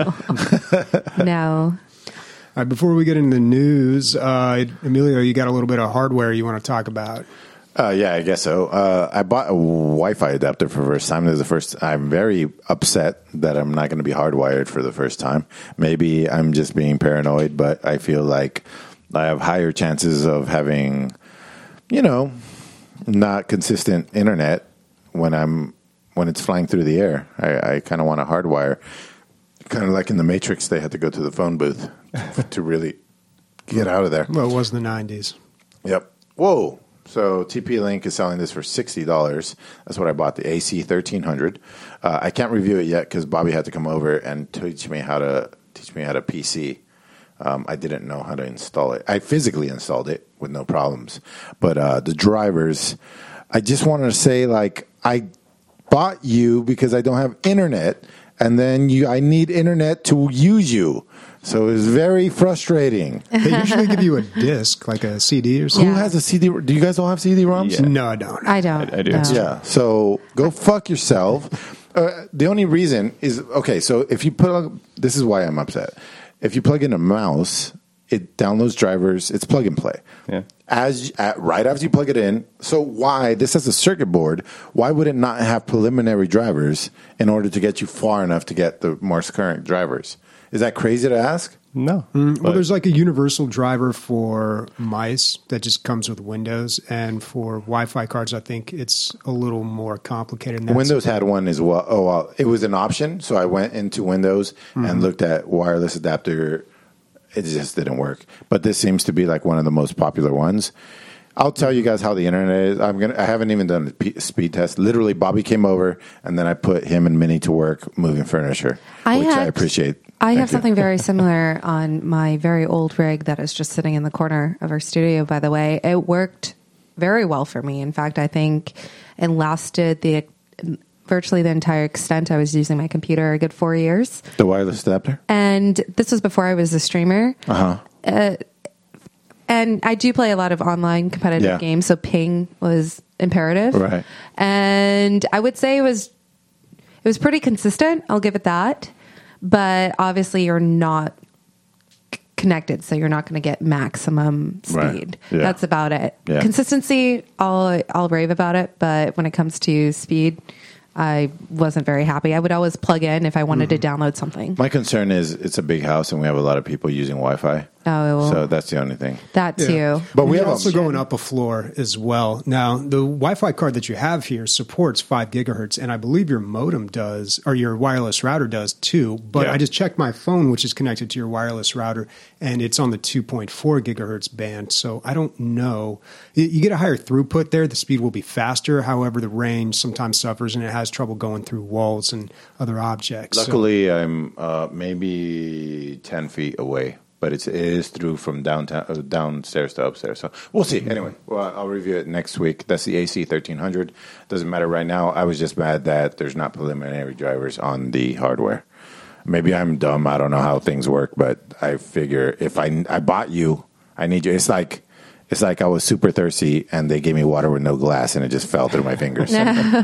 Speaker 2: No.
Speaker 1: All right, before we get into the news, Emilio, you got a little bit of hardware you want to talk about.
Speaker 4: Yeah, I guess so. I bought a Wi-Fi adapter for the first time. This is the first. I'm very upset that I'm not going to be hardwired for the first time. Maybe I'm just being paranoid, but I feel like I have higher chances of having, not consistent internet when it's flying through the air. I kind of want to hardwire. Kind of like in the Matrix, they had to go to the phone booth to really get out of there.
Speaker 1: Well, it was the 90s.
Speaker 4: Yep. Whoa. So TP-Link is selling this for $60. That's what I bought, the AC1300. I can't review it yet because Bobby had to come over and teach me how to PC. I didn't know how to install it. I physically installed it with no problems. But the drivers, I just wanted to say, I bought you because I don't have internet, and then I need internet to use you. So it was very frustrating.
Speaker 1: They usually give you a disc, like a CD or something.
Speaker 4: Who has a CD? Do you guys all have CD-ROMs?
Speaker 3: Yeah.
Speaker 1: No, I don't.
Speaker 2: I don't.
Speaker 3: I do.
Speaker 2: No.
Speaker 4: Yeah. So go fuck yourself. The only reason is, okay, so if you this is why I'm upset. If you plug in a mouse, it downloads drivers. It's plug and play.
Speaker 3: Yeah.
Speaker 4: Right after you plug it in. So why, this has a circuit board, why would it not have preliminary drivers in order to get you far enough to get the most current drivers? Is that crazy to ask?
Speaker 3: No.
Speaker 1: Well, there's like a universal driver for mice that just comes with Windows, and for Wi-Fi cards, I think it's a little more complicated than that.
Speaker 4: Windows had one as well. Oh, well, it was an option. So I went into Windows and looked at wireless adapter. It just didn't work. But this seems to be like one of the most popular ones. I'll tell you guys how the internet is. I haven't even done a speed test. Literally, Bobby came over, and then I put him and Minnie to work moving furniture, which I appreciate.
Speaker 2: I
Speaker 4: Thank
Speaker 2: have
Speaker 4: you.
Speaker 2: something very similar on my very old rig that is just sitting in the corner of our studio, by the way. It worked very well for me. In fact, I think it lasted virtually the entire extent I was using my computer, a good 4 years.
Speaker 4: The wireless adapter?
Speaker 2: And this was before I was a streamer. And I do play a lot of online competitive games, so ping was imperative.
Speaker 4: Right.
Speaker 2: And I would say it was pretty consistent. I'll give it that. But obviously you're not connected, so you're not going to get maximum speed.
Speaker 4: Right. Yeah.
Speaker 2: That's about it.
Speaker 4: Yeah.
Speaker 2: Consistency, I'll rave about it, but when it comes to speed, I wasn't very happy. I would always plug in if I wanted to download something.
Speaker 4: My concern is it's a big house and we have a lot of people using Wi-Fi.
Speaker 2: Oh, well,
Speaker 4: So that's the only thing.
Speaker 2: that too.
Speaker 1: Yeah.
Speaker 4: But we
Speaker 1: We're
Speaker 4: have
Speaker 1: also
Speaker 4: a-
Speaker 1: going up a floor as well. Now, the Wi-Fi card that you have here supports 5 gigahertz, and I believe your modem does, or your wireless router does too. But
Speaker 4: Yeah.
Speaker 1: I just checked my phone, which is connected to your wireless router, and it's on the 2.4 gigahertz band. So I don't know. You get a higher throughput there. The speed will be faster. However, the range sometimes suffers, and it has trouble going through walls and other objects. So-
Speaker 4: Luckily, I'm maybe 10 feet away, but it is through from downstairs to upstairs. So we'll see. Anyway, well, I'll review it next week. That's the AC 1300. Doesn't matter right now. I was just mad that there's not preliminary drivers on the hardware. Maybe I'm dumb. I don't know how things work, but I figure if I bought you, I need you. It's like I was super thirsty and they gave me water with no glass and it just fell through my fingers.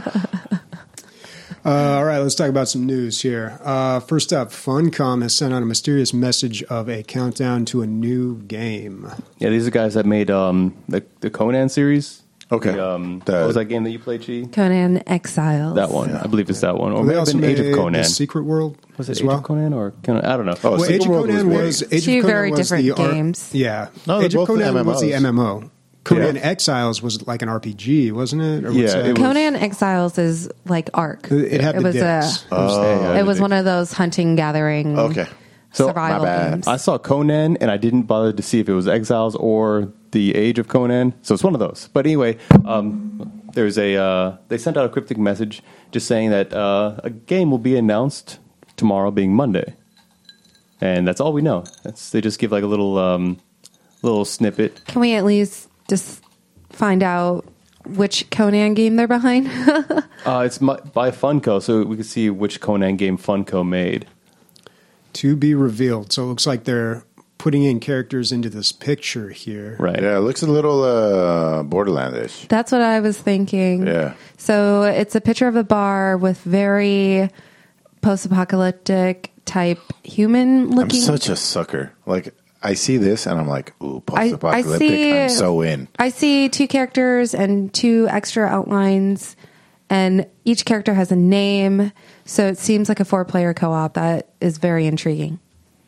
Speaker 1: All right, let's talk about some news here. First up, Funcom has sent out a mysterious message of a countdown to a new game.
Speaker 3: Yeah, these are guys that made the Conan series.
Speaker 4: Okay.
Speaker 3: What was that game that you played, Chi?
Speaker 2: Conan Exiles.
Speaker 3: That one. I believe it's that one. Or
Speaker 1: They
Speaker 3: maybe it
Speaker 1: also
Speaker 3: been Age
Speaker 1: made
Speaker 3: of Conan.
Speaker 1: The Secret World.
Speaker 3: Was it
Speaker 1: as
Speaker 3: Age
Speaker 1: well?
Speaker 3: of Conan or Conan? I don't know.
Speaker 4: Oh,
Speaker 1: Well,
Speaker 4: Secret
Speaker 1: Age of
Speaker 4: World
Speaker 1: Conan
Speaker 4: was
Speaker 1: was
Speaker 4: big.
Speaker 1: Age of
Speaker 2: Two
Speaker 1: Conan
Speaker 2: very
Speaker 1: was
Speaker 2: different
Speaker 1: the
Speaker 2: games.
Speaker 1: Yeah,
Speaker 4: No, they're
Speaker 1: Age of
Speaker 4: both
Speaker 1: Conan was the
Speaker 4: MMOs.
Speaker 1: MMO. Conan
Speaker 4: Yeah.
Speaker 1: Exiles was like an RPG, wasn't it? Or
Speaker 3: Yeah,
Speaker 1: what's that?
Speaker 3: it was-
Speaker 2: Conan Exiles is like Ark.
Speaker 1: It had
Speaker 2: It
Speaker 1: the
Speaker 2: was
Speaker 1: dicks.
Speaker 2: It was one of those hunting gathing
Speaker 4: Okay.
Speaker 3: So,
Speaker 2: survival
Speaker 4: my bad.
Speaker 2: games.
Speaker 3: I saw Conan, and I didn't bother to see if it was Exiles or the Age of Conan. So it's one of those. But anyway, there's they sent out a cryptic message just saying that a game will be announced tomorrow, being Monday, and that's all we know. They just give like a little snippet.
Speaker 2: Can we at least just find out which Conan game they're behind?
Speaker 3: It's by Funko, so we can see which Conan game Funko made.
Speaker 1: To be revealed. So it looks like they're putting in characters into this picture here.
Speaker 3: Right.
Speaker 4: Yeah, it looks a little Borderlandish.
Speaker 2: That's what I was thinking.
Speaker 4: Yeah.
Speaker 2: So it's a picture of a bar with very post-apocalyptic type human
Speaker 4: I'm
Speaker 2: looking.
Speaker 4: such a sucker. Like, I see this and I'm like, ooh, post-apocalyptic. I'm so in.
Speaker 2: I see 2 characters and 2 extra outlines, and each character has a name. So it seems like a 4-player co-op. That is very intriguing.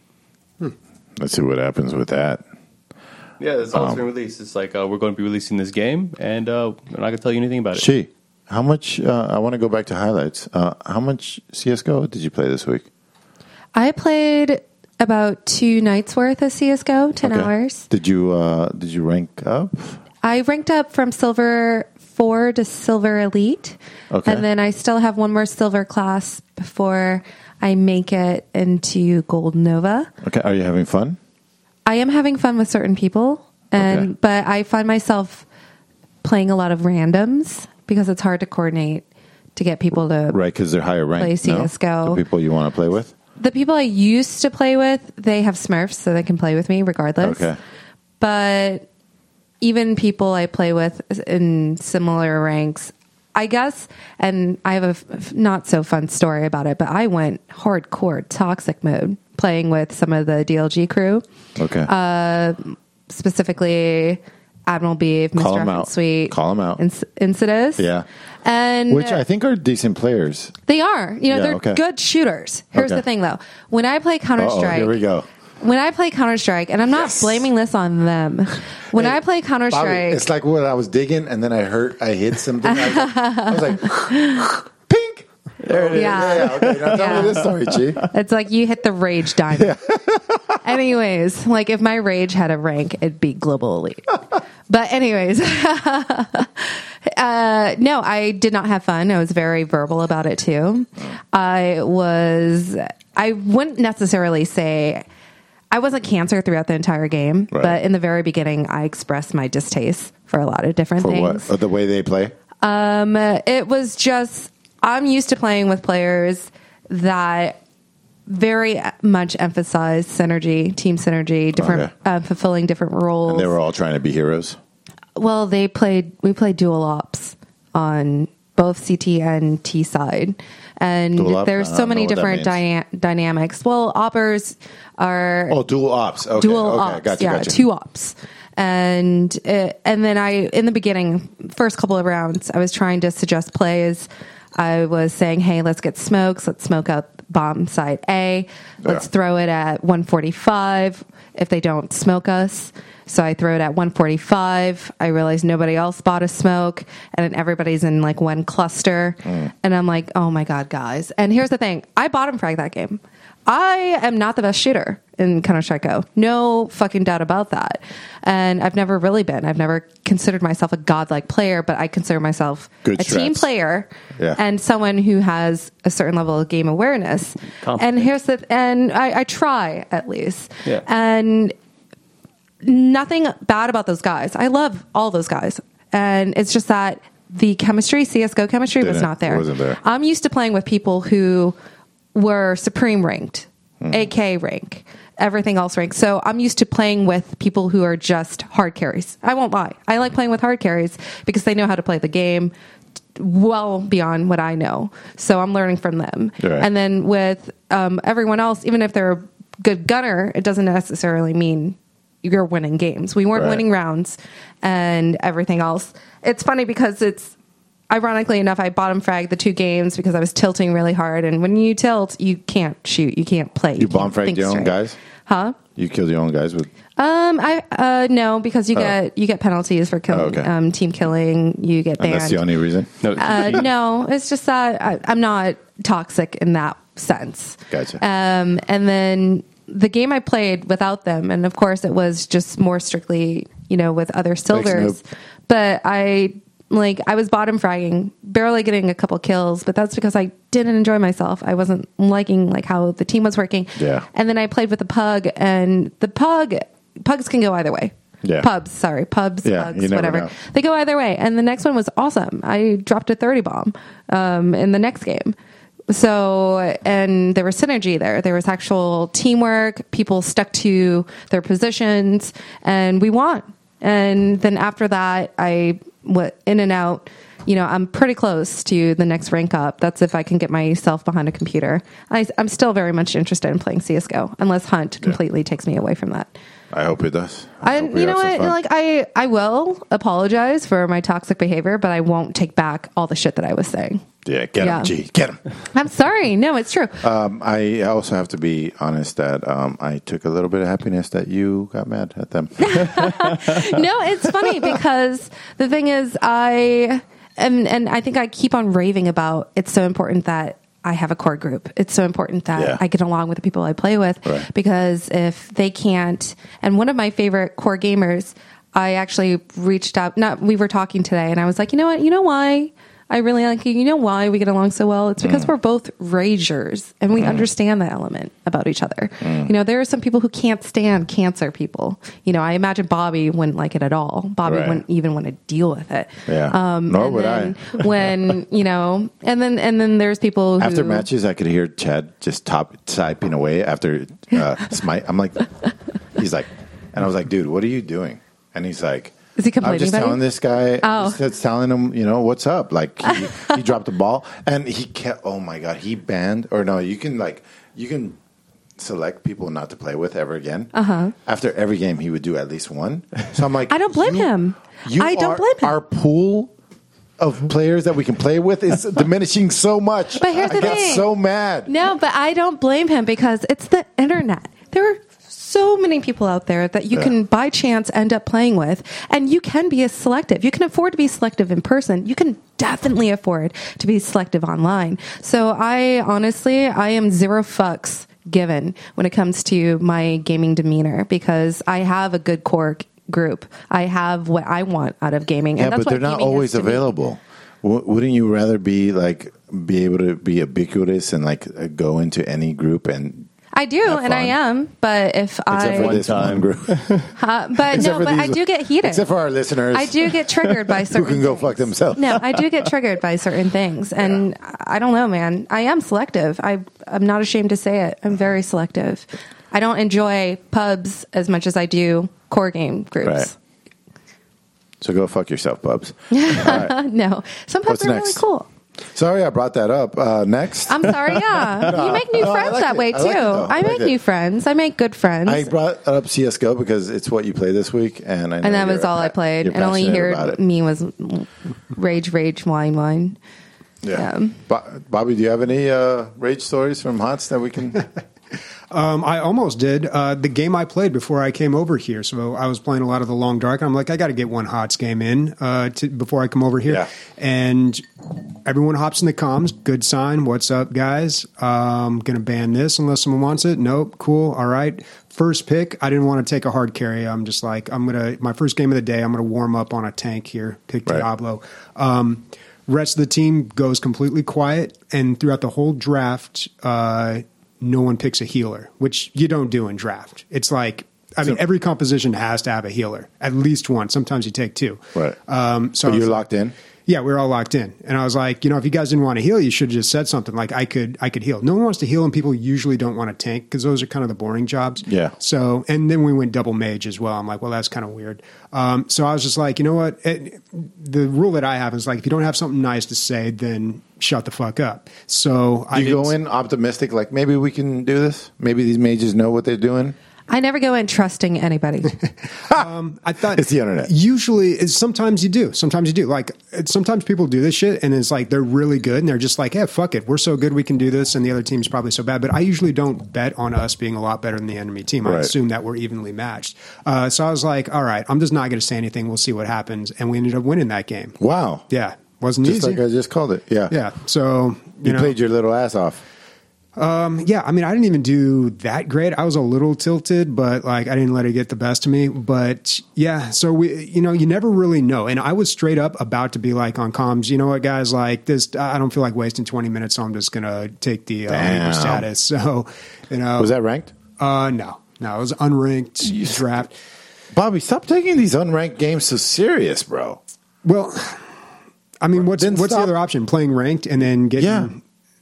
Speaker 4: Let's see what happens with that.
Speaker 3: Yeah, that's all it's been released. It's like we're going to be releasing this game, and we're not going to tell you anything about it.
Speaker 4: How much, I want to go back to highlights. How much CSGO did you play this week?
Speaker 2: I played about 2 nights worth of CSGO, 10 hours.
Speaker 4: Did you rank up?
Speaker 2: I ranked up from Silver 4 to Silver Elite.
Speaker 4: Okay.
Speaker 2: And then I still have one more Silver class before I make it into Gold Nova.
Speaker 4: Okay, are you having fun?
Speaker 2: I am having fun with certain people, but I find myself playing a lot of randoms because it's hard to coordinate to get people to
Speaker 4: Right, because they're higher ranked.
Speaker 2: play CSGO.
Speaker 4: No? The people you want to play with?
Speaker 2: The people I used to play with, they have Smurfs, so they can play with me regardless.
Speaker 4: Okay.
Speaker 2: But even people I play with in similar ranks, I guess, and I have a not so fun story about it, but I went hardcore toxic mode playing with some of the DLG crew.
Speaker 4: Okay.
Speaker 2: Specifically Admiral Beef,
Speaker 4: Call
Speaker 2: Mr.
Speaker 4: 'em out.
Speaker 2: Sweet,
Speaker 4: Call 'em out.
Speaker 2: Insidious.
Speaker 4: Yeah.
Speaker 2: And
Speaker 4: Which I think are decent players.
Speaker 2: they are. They're
Speaker 4: okay.
Speaker 2: good shooters. Here's
Speaker 4: Okay.
Speaker 2: the thing, though. When I play
Speaker 4: Oh,
Speaker 2: Counter-Strike,
Speaker 4: here we go.
Speaker 2: when I play Counter-Strike, and I'm not blaming this on them. When I play
Speaker 4: Bobby,
Speaker 2: Counter-Strike,
Speaker 4: it's like when I was digging and then I hit something. I was like, pink. There it is.
Speaker 2: Yeah.
Speaker 4: Okay. Now tell me this story, Chi.
Speaker 2: it's like you hit the rage diamond. Anyways, like if my rage had a rank, it'd be global elite. But anyways, no, I did not have fun. I was very verbal about it too. I wouldn't necessarily say I wasn't cancer throughout the entire game,
Speaker 4: Right.
Speaker 2: but in the very beginning, I expressed my distaste for a lot of different
Speaker 4: For
Speaker 2: things.
Speaker 4: what? The way they play?
Speaker 2: It was just, I'm used to playing with players that very much emphasize synergy, team synergy, different, fulfilling different roles.
Speaker 4: And they were all trying to be heroes.
Speaker 2: Well, we played dual ops on both CT and T side. And
Speaker 4: Dual op?
Speaker 2: there's
Speaker 4: I
Speaker 2: so
Speaker 4: don't
Speaker 2: many
Speaker 4: know what that
Speaker 2: different dynamics. Well, oppers are
Speaker 4: Oh, dual ops. Okay.
Speaker 2: dual
Speaker 4: okay.
Speaker 2: ops.
Speaker 4: Gotcha,
Speaker 2: yeah,
Speaker 4: gotcha.
Speaker 2: 2 ops. And then in the beginning, first couple of rounds, I was trying to suggest plays. I was saying, hey, let's get smokes. Let's smoke out bomb site A. Let's throw it at 145 if they don't smoke us. So I throw it at 145. I realize nobody else bought a smoke, and then everybody's in like one cluster. And I'm like, oh my God, guys. And here's the thing. I bottom frag that game. I am not the best shooter in Counter-Strike Go. No fucking doubt about that. And I've never really been. I've never considered myself a godlike player, but I consider myself
Speaker 4: Good
Speaker 2: a team
Speaker 4: strats.
Speaker 2: player
Speaker 4: Yeah.
Speaker 2: and someone who has a certain level of game awareness.
Speaker 3: Competent.
Speaker 2: And I try at least.
Speaker 3: Yeah.
Speaker 2: And nothing bad about those guys. I love all those guys. And it's just that the chemistry, CSGO chemistry, was not there.
Speaker 4: Wasn't there.
Speaker 2: I'm used to playing with people who were Supreme ranked, AK rank, everything else ranked. So I'm used to playing with people who are just hard carries. I won't lie. I like playing with hard carries because they know how to play the game well beyond what I know. So I'm learning from them.
Speaker 4: Right.
Speaker 2: And then with everyone else, even if they're a good gunner, it doesn't necessarily mean you're winning games. We weren't
Speaker 4: Right.
Speaker 2: winning rounds and everything else. It's funny because ironically enough, I bottom fragged the 2 games because I was tilting really hard. And when you tilt, you can't shoot. You can't play.
Speaker 4: You bomb
Speaker 2: can't
Speaker 4: fragged
Speaker 2: think
Speaker 4: your own
Speaker 2: straight.
Speaker 4: guys?
Speaker 2: Huh?
Speaker 4: You killed your own guys with.
Speaker 2: No, because you get penalties for killing,
Speaker 4: okay.
Speaker 2: team killing. You get
Speaker 4: And
Speaker 2: banned.
Speaker 4: that's the only reason?
Speaker 3: No,
Speaker 2: No, it's just that I'm not toxic in that sense.
Speaker 4: Gotcha.
Speaker 2: And then the game I played without them, and of course it was just more strictly, with other silvers.
Speaker 4: noob.
Speaker 2: But I was bottom fragging, barely getting a couple kills, but that's because I didn't enjoy myself. I wasn't liking how the team was working.
Speaker 4: Yeah.
Speaker 2: And then I played with the pug, and the pugs can go either way.
Speaker 4: Yeah.
Speaker 2: Pubs,
Speaker 4: Yeah,
Speaker 2: pugs,
Speaker 4: you never
Speaker 2: whatever.
Speaker 4: know.
Speaker 2: They go either way. And the next one was awesome. I dropped a 30 bomb in the next game. So, and there was synergy there. There was actual teamwork. People stuck to their positions, and we won. And then after that, I went in and out. You know, I'm pretty close to the next rank up. That's if I can get myself behind a computer. I'm still very much interested in playing CSGO, unless Hunt completely takes me away from that.
Speaker 4: I hope it does.
Speaker 2: You know what? Like, I will apologize for my toxic behavior, but I won't take back all the shit that I was saying.
Speaker 4: Yeah, get him, G. Get him.
Speaker 2: I'm sorry. No, it's true.
Speaker 4: I also have to be honest that I took a little bit of happiness that you got mad at them.
Speaker 2: No, it's funny because the thing is, and I think I keep on raving about it's so important that I have a core group. It's so important that I get along with the people I play with, because if they can't, and one of my favorite core gamers, I actually reached out, we were talking today and I was like, you know why I really like you? You know why we get along so well? It's because we're both ragers and we understand that element about each other. You know, there are some people who can't stand cancer people. You know, I imagine Bobby wouldn't like it at all. Bobby wouldn't even want to deal with it.
Speaker 4: Yeah. Nor would I.
Speaker 2: When, you know, and then there's people who...
Speaker 4: After matches, I could hear Chad just typing away after Smite. I'm like, he's like, and I was like, dude, what are you doing? And he's like...
Speaker 2: Is he complaining?
Speaker 4: I'm just telling this guy,
Speaker 2: just
Speaker 4: telling him, you know, what's up. Like, he dropped the ball, and he kept, oh my God, he banned, or no, you can select people not to play with ever again. After every game, he would do at least one. So I'm like,
Speaker 2: I don't blame him. I don't blame him.
Speaker 4: Our pool of players that we can play with is diminishing so much.
Speaker 2: But here's the thing.
Speaker 4: I get so mad.
Speaker 2: No, but I don't blame him because it's the internet. There are so many people out there that you can by chance end up playing with, and you can be selective. You can afford to be selective in person. You can definitely afford to be selective online. So I honestly am zero fucks given when it comes to my gaming demeanor, because I have a good core group. I have what I want out of gaming. And that's
Speaker 4: but they're not always available. Wouldn't you rather be able to be ubiquitous and like go into any group and
Speaker 2: I do, and I am, but if
Speaker 4: Except for this one group.
Speaker 2: I do get heated.
Speaker 4: Except for our listeners.
Speaker 2: I do get triggered by certain
Speaker 4: who can go
Speaker 2: things.
Speaker 4: fuck themselves.
Speaker 2: No, I do get triggered by certain things, and I don't know, man. I am selective. I'm not ashamed to say it. I'm very selective. I don't enjoy pubs as much as I do core game groups.
Speaker 4: Right. So go fuck yourself, pubs.
Speaker 2: Right. No, some pubs are really cool.
Speaker 4: Sorry I brought that up. Next.
Speaker 2: I'm sorry, yeah. You make new friends that way, too. I make new friends. I make good friends.
Speaker 4: I brought up CSGO because it's what you play this week. And that
Speaker 2: was all I played. And all you heard me was rage, whine.
Speaker 4: Yeah. Bobby, do you have any rage stories from HOTS that we can...
Speaker 1: I almost did. The game I played before I came over here, so I was playing a lot of the Long Dark, and I'm like, I got to get one HOTS game in before I come over here.
Speaker 4: Yeah.
Speaker 1: And everyone hops in the comms. Good sign. What's up, guys? Going to ban this unless someone wants it. Nope. Cool. All right. First pick, I didn't want to take a hard carry. I'm just like, my first game of the day, I'm going to warm up on a tank here. Pick Diablo. Rest of the team goes completely quiet, and throughout the whole draft, no one picks a healer, which you don't do in draft. It's like, every composition has to have a healer, at least one. Sometimes you take two.
Speaker 4: Right. So you're locked in?
Speaker 1: Yeah, we're all locked in. And I was like, if you guys didn't want to heal, you should have just said something like, I could heal. No one wants to heal, and people usually don't want to tank because those are kind of the boring jobs.
Speaker 4: Yeah.
Speaker 1: So, and then we went double mage as well. I'm like, well, that's kind of weird. So I was just like, you know what? The rule that I have is like, if you don't have something nice to say, then shut the fuck up. So
Speaker 4: I go in optimistic, like maybe we can do this. Maybe these mages know what they're doing.
Speaker 2: I never go in trusting anybody.
Speaker 1: I thought
Speaker 4: it's the internet.
Speaker 1: Usually, sometimes you do. Sometimes you do. Like sometimes people do this shit, and it's like they're really good, and they're just like, "Hey, fuck it, we're so good, we can do this," and the other team's probably so bad. But I usually don't bet on us being a lot better than the enemy team. I assume that we're evenly matched. So I was like, "All right, I'm just not going to say anything. We'll see what happens," and we ended up winning that game.
Speaker 4: Wow.
Speaker 1: Yeah, wasn't
Speaker 4: just
Speaker 1: easy.
Speaker 4: Like I just called it. Yeah.
Speaker 1: Yeah. So
Speaker 4: you played your little ass off.
Speaker 1: Yeah, I didn't even do that great. I was a little tilted, but I didn't let it get the best of me. But yeah, so we, you never really know. And I was straight up about to be like on comms, you know what, guys, like this, I don't feel like wasting 20 minutes, so I'm just going to take the leader status. So,
Speaker 4: Was that ranked?
Speaker 1: No, it was unranked draft.
Speaker 4: Bobby, stop taking these unranked games so serious, bro.
Speaker 1: Well, what's the other option? Playing ranked and then getting...
Speaker 4: Yeah.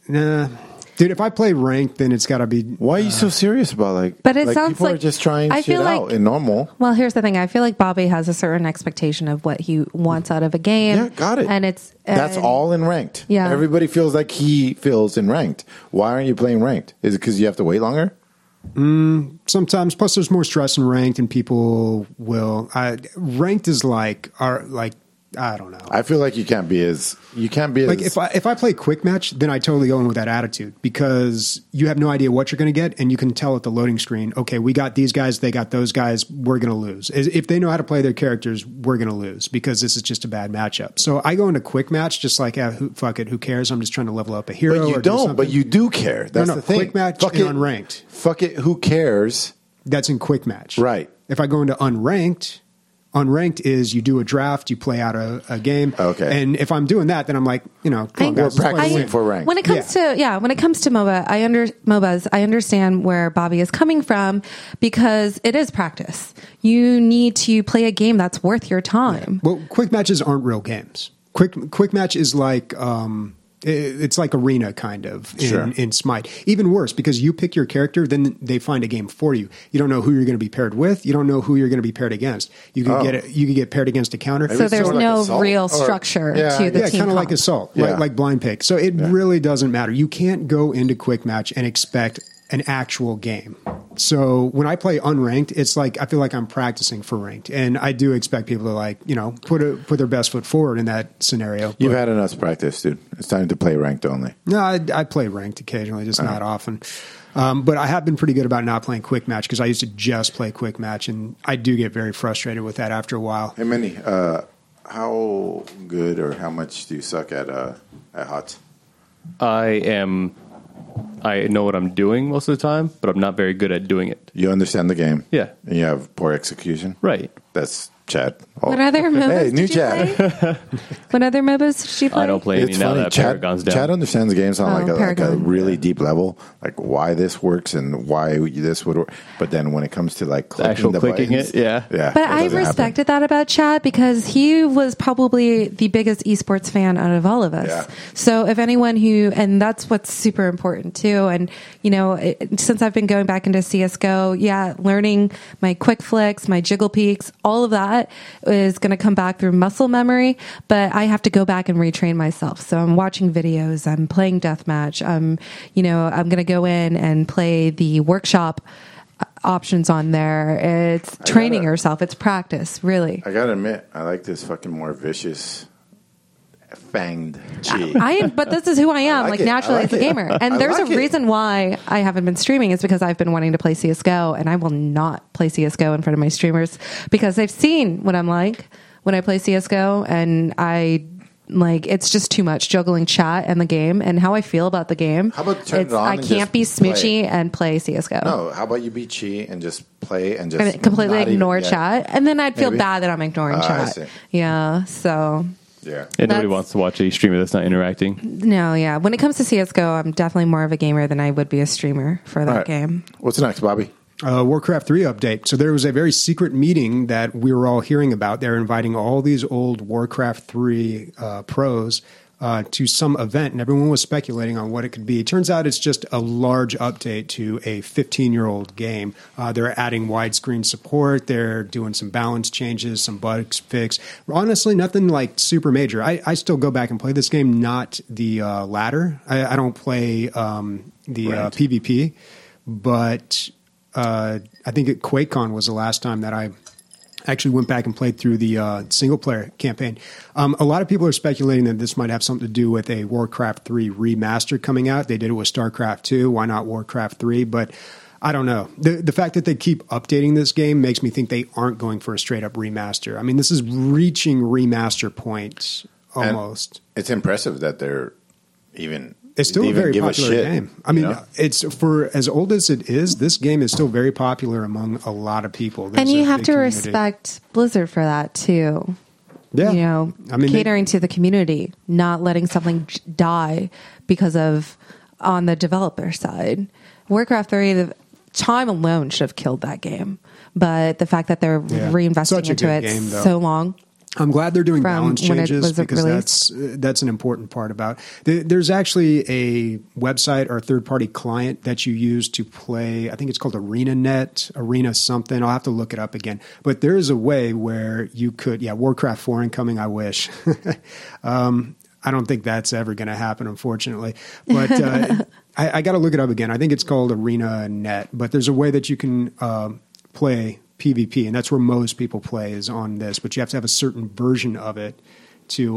Speaker 1: Nah. Dude, if I play ranked, then it's got to be...
Speaker 4: Why are you so serious about
Speaker 2: But it sounds
Speaker 4: people are
Speaker 2: like-
Speaker 4: just trying
Speaker 2: I
Speaker 4: shit
Speaker 2: feel
Speaker 4: out
Speaker 2: like-
Speaker 4: in normal.
Speaker 2: Well, here's the thing. I feel like Bobby has a certain expectation of what he wants out of a game.
Speaker 4: Yeah, got it.
Speaker 2: And
Speaker 4: That's all in ranked.
Speaker 2: Yeah.
Speaker 4: Everybody feels like he feels in ranked. Why aren't you playing ranked? Is it because you have to wait longer?
Speaker 1: Sometimes, plus there's more stress in ranked, and people will... ranked is like I don't know.
Speaker 4: I feel like you can't be as
Speaker 1: Like if I play quick match, then I totally go in with that attitude because you have no idea what you're going to get, and you can tell at the loading screen, okay, we got these guys, they got those guys, we're going to lose. If they know how to play their characters, we're going to lose because this is just a bad matchup. So I go into quick match just like, fuck it, who cares? I'm just trying to level up a hero.
Speaker 4: But you
Speaker 1: or do
Speaker 4: don't.
Speaker 1: something.
Speaker 4: But you do care. That's
Speaker 1: no,
Speaker 4: the thing.
Speaker 1: quick match
Speaker 4: Fuck
Speaker 1: and
Speaker 4: it.
Speaker 1: unranked.
Speaker 4: Fuck it. Who cares?
Speaker 1: That's in quick match,
Speaker 4: Right.
Speaker 1: If I go into unranked. Unranked is you do a draft, you play out a game.
Speaker 4: Okay.
Speaker 1: And if I'm doing that, then I'm like, come on, guys,
Speaker 4: We're
Speaker 1: let's play
Speaker 4: practicing
Speaker 1: win.
Speaker 4: for rank.
Speaker 2: When it comes to MOBAs, I understand where Bobby is coming from because it is practice. You need to play a game that's worth your time.
Speaker 1: Well, quick matches aren't real games. Quick match is like it's like arena kind of in Smite. Even worse because you pick your character, then they find a game for you. You don't know who you're going to be paired with. You don't know who you're going to be paired against. You could get paired against a counter.
Speaker 2: So there's
Speaker 4: sort of like
Speaker 2: no
Speaker 4: Assault?
Speaker 2: real
Speaker 4: Or-
Speaker 2: structure
Speaker 4: Yeah,
Speaker 2: to the
Speaker 1: Yeah,
Speaker 2: team.
Speaker 1: kind of like
Speaker 2: comp.
Speaker 1: Assault,
Speaker 4: Yeah.
Speaker 1: like blind pick. So it really doesn't matter. You can't go into quick match and expect an actual game. So when I play unranked, it's like I feel like I'm practicing for ranked, and I do expect people to put their best foot forward in that scenario.
Speaker 4: You've
Speaker 1: But-
Speaker 4: had enough practice, dude. It's time to play ranked only.
Speaker 1: No, I play ranked occasionally, just not often. But I have been pretty good about not playing quick match because I used to just play quick match, and I do get very frustrated with that after a while.
Speaker 4: Hey, Minnie, how good or how much do you suck at HOTS?
Speaker 3: I know what I'm doing most of the time, but I'm not very good at doing it.
Speaker 4: You understand the game.
Speaker 3: Yeah.
Speaker 4: And you have poor execution.
Speaker 3: Right.
Speaker 4: That's Chad. Oh.
Speaker 2: What other MOBAs
Speaker 4: Hey,
Speaker 2: did
Speaker 4: new
Speaker 2: you
Speaker 4: Chad.
Speaker 2: play? What other MOBAs did you play?
Speaker 3: I don't play any
Speaker 4: It's
Speaker 3: now
Speaker 4: funny.
Speaker 3: that
Speaker 4: Chad,
Speaker 3: Paragon's down.
Speaker 4: Chad understands games on like a
Speaker 2: Paragon.
Speaker 4: really deep level, like why this works and why this would work. But then when it comes to like clicking
Speaker 3: actual
Speaker 4: the
Speaker 3: clicking
Speaker 4: buttons,
Speaker 3: it, yeah.
Speaker 4: yeah.
Speaker 2: But
Speaker 4: it
Speaker 2: I
Speaker 4: doesn't
Speaker 2: respected that about Chad because he was probably the biggest esports fan out of all of us.
Speaker 4: Yeah.
Speaker 2: So if anyone and that's what's super important too. And, since I've been going back into CSGO, learning my quick flicks, my jiggle peeks, all of that is going to come back through muscle memory, but I have to go back and retrain myself. So I'm watching videos, I'm playing deathmatch. I'm going to go in and play the workshop options on there. It's training yourself. It's practice, really.
Speaker 4: I gotta admit, I like this fucking more vicious, fanged chi.
Speaker 2: But this is who I am,
Speaker 4: I like
Speaker 2: like
Speaker 4: it.
Speaker 2: naturally
Speaker 4: I like
Speaker 2: as a
Speaker 4: it.
Speaker 2: gamer. And
Speaker 4: I
Speaker 2: there's
Speaker 4: like
Speaker 2: a
Speaker 4: it.
Speaker 2: reason why I haven't been streaming is because I've been wanting to play CSGO, and I will not play CSGO in front of my streamers because they've seen what I'm like when I play CSGO, and it's just too much juggling chat and the game and how I feel about the game.
Speaker 4: How about turn it on
Speaker 2: I
Speaker 4: and
Speaker 2: can't
Speaker 4: just
Speaker 2: be smoochy
Speaker 4: play?
Speaker 2: and play CSGO.
Speaker 4: No, how about you be chi and just play and just
Speaker 2: And completely
Speaker 4: not
Speaker 2: ignore
Speaker 4: even-
Speaker 2: chat, and then I'd feel
Speaker 4: Maybe.
Speaker 2: bad that I'm ignoring
Speaker 4: I
Speaker 2: chat.
Speaker 4: see.
Speaker 2: Yeah, so
Speaker 4: Yeah.
Speaker 3: And nobody
Speaker 2: That's-
Speaker 3: wants to watch a streamer that's not interacting.
Speaker 2: no, yeah. When it comes to CS:GO, I'm definitely more of a gamer than I would be a streamer for that
Speaker 4: All right.
Speaker 2: game.
Speaker 4: What's next, Bobby?
Speaker 1: Warcraft 3 update. So there was a very secret meeting that we were all hearing about. They're inviting all these old Warcraft 3 pros to some event, and everyone was speculating on what it could be. Turns out it's just a large update to a 15-year-old game. They're adding widescreen support. They're doing some balance changes, some bugs fix. Honestly, nothing like super major. I still go back and play this game, not the ladder. I don't play the
Speaker 4: Right.
Speaker 1: PvP, but I think QuakeCon was the last time that I actually went back and played through the single player campaign. A lot of people are speculating that this might have something to do with a Warcraft 3 remaster coming out. They did it with StarCraft 2. Why not Warcraft 3? But I don't know. The fact that they keep updating this game makes me think they aren't going for a straight up remaster. I mean, this is reaching remaster point almost.
Speaker 4: And it's impressive that they're even.
Speaker 1: It's still a
Speaker 4: even
Speaker 1: very
Speaker 4: give
Speaker 1: popular
Speaker 4: shit,
Speaker 1: game. I mean,
Speaker 4: you know?
Speaker 1: it's for as old as it is, this game is still very popular among a lot of people. There's
Speaker 2: And you
Speaker 1: a
Speaker 2: have
Speaker 1: big
Speaker 2: to
Speaker 1: community.
Speaker 2: respect Blizzard for that too.
Speaker 1: Yeah. I mean,
Speaker 2: catering to the community, not letting something die because of on the developer side. Warcraft 3, the time alone should have killed that game. But the fact that they're
Speaker 1: Yeah.
Speaker 2: reinvesting
Speaker 1: Such a
Speaker 2: into
Speaker 1: good
Speaker 2: it
Speaker 1: game, though.
Speaker 2: so long.
Speaker 1: I'm glad they're doing
Speaker 2: from
Speaker 1: balance
Speaker 2: when it
Speaker 1: changes
Speaker 2: was
Speaker 1: because
Speaker 2: released.
Speaker 1: that's an important part about it. There's actually a website or a third-party client that you use to play. I think it's called ArenaNet, Arena something. I'll have to look it up again. But there is a way where you could, Warcraft 4 incoming, I wish. I don't think that's ever going to happen, unfortunately. But I got to look it up again. I think it's called ArenaNet. But there's a way that you can play PvP, and that's where most people play is on this. But you have to have a certain version of it to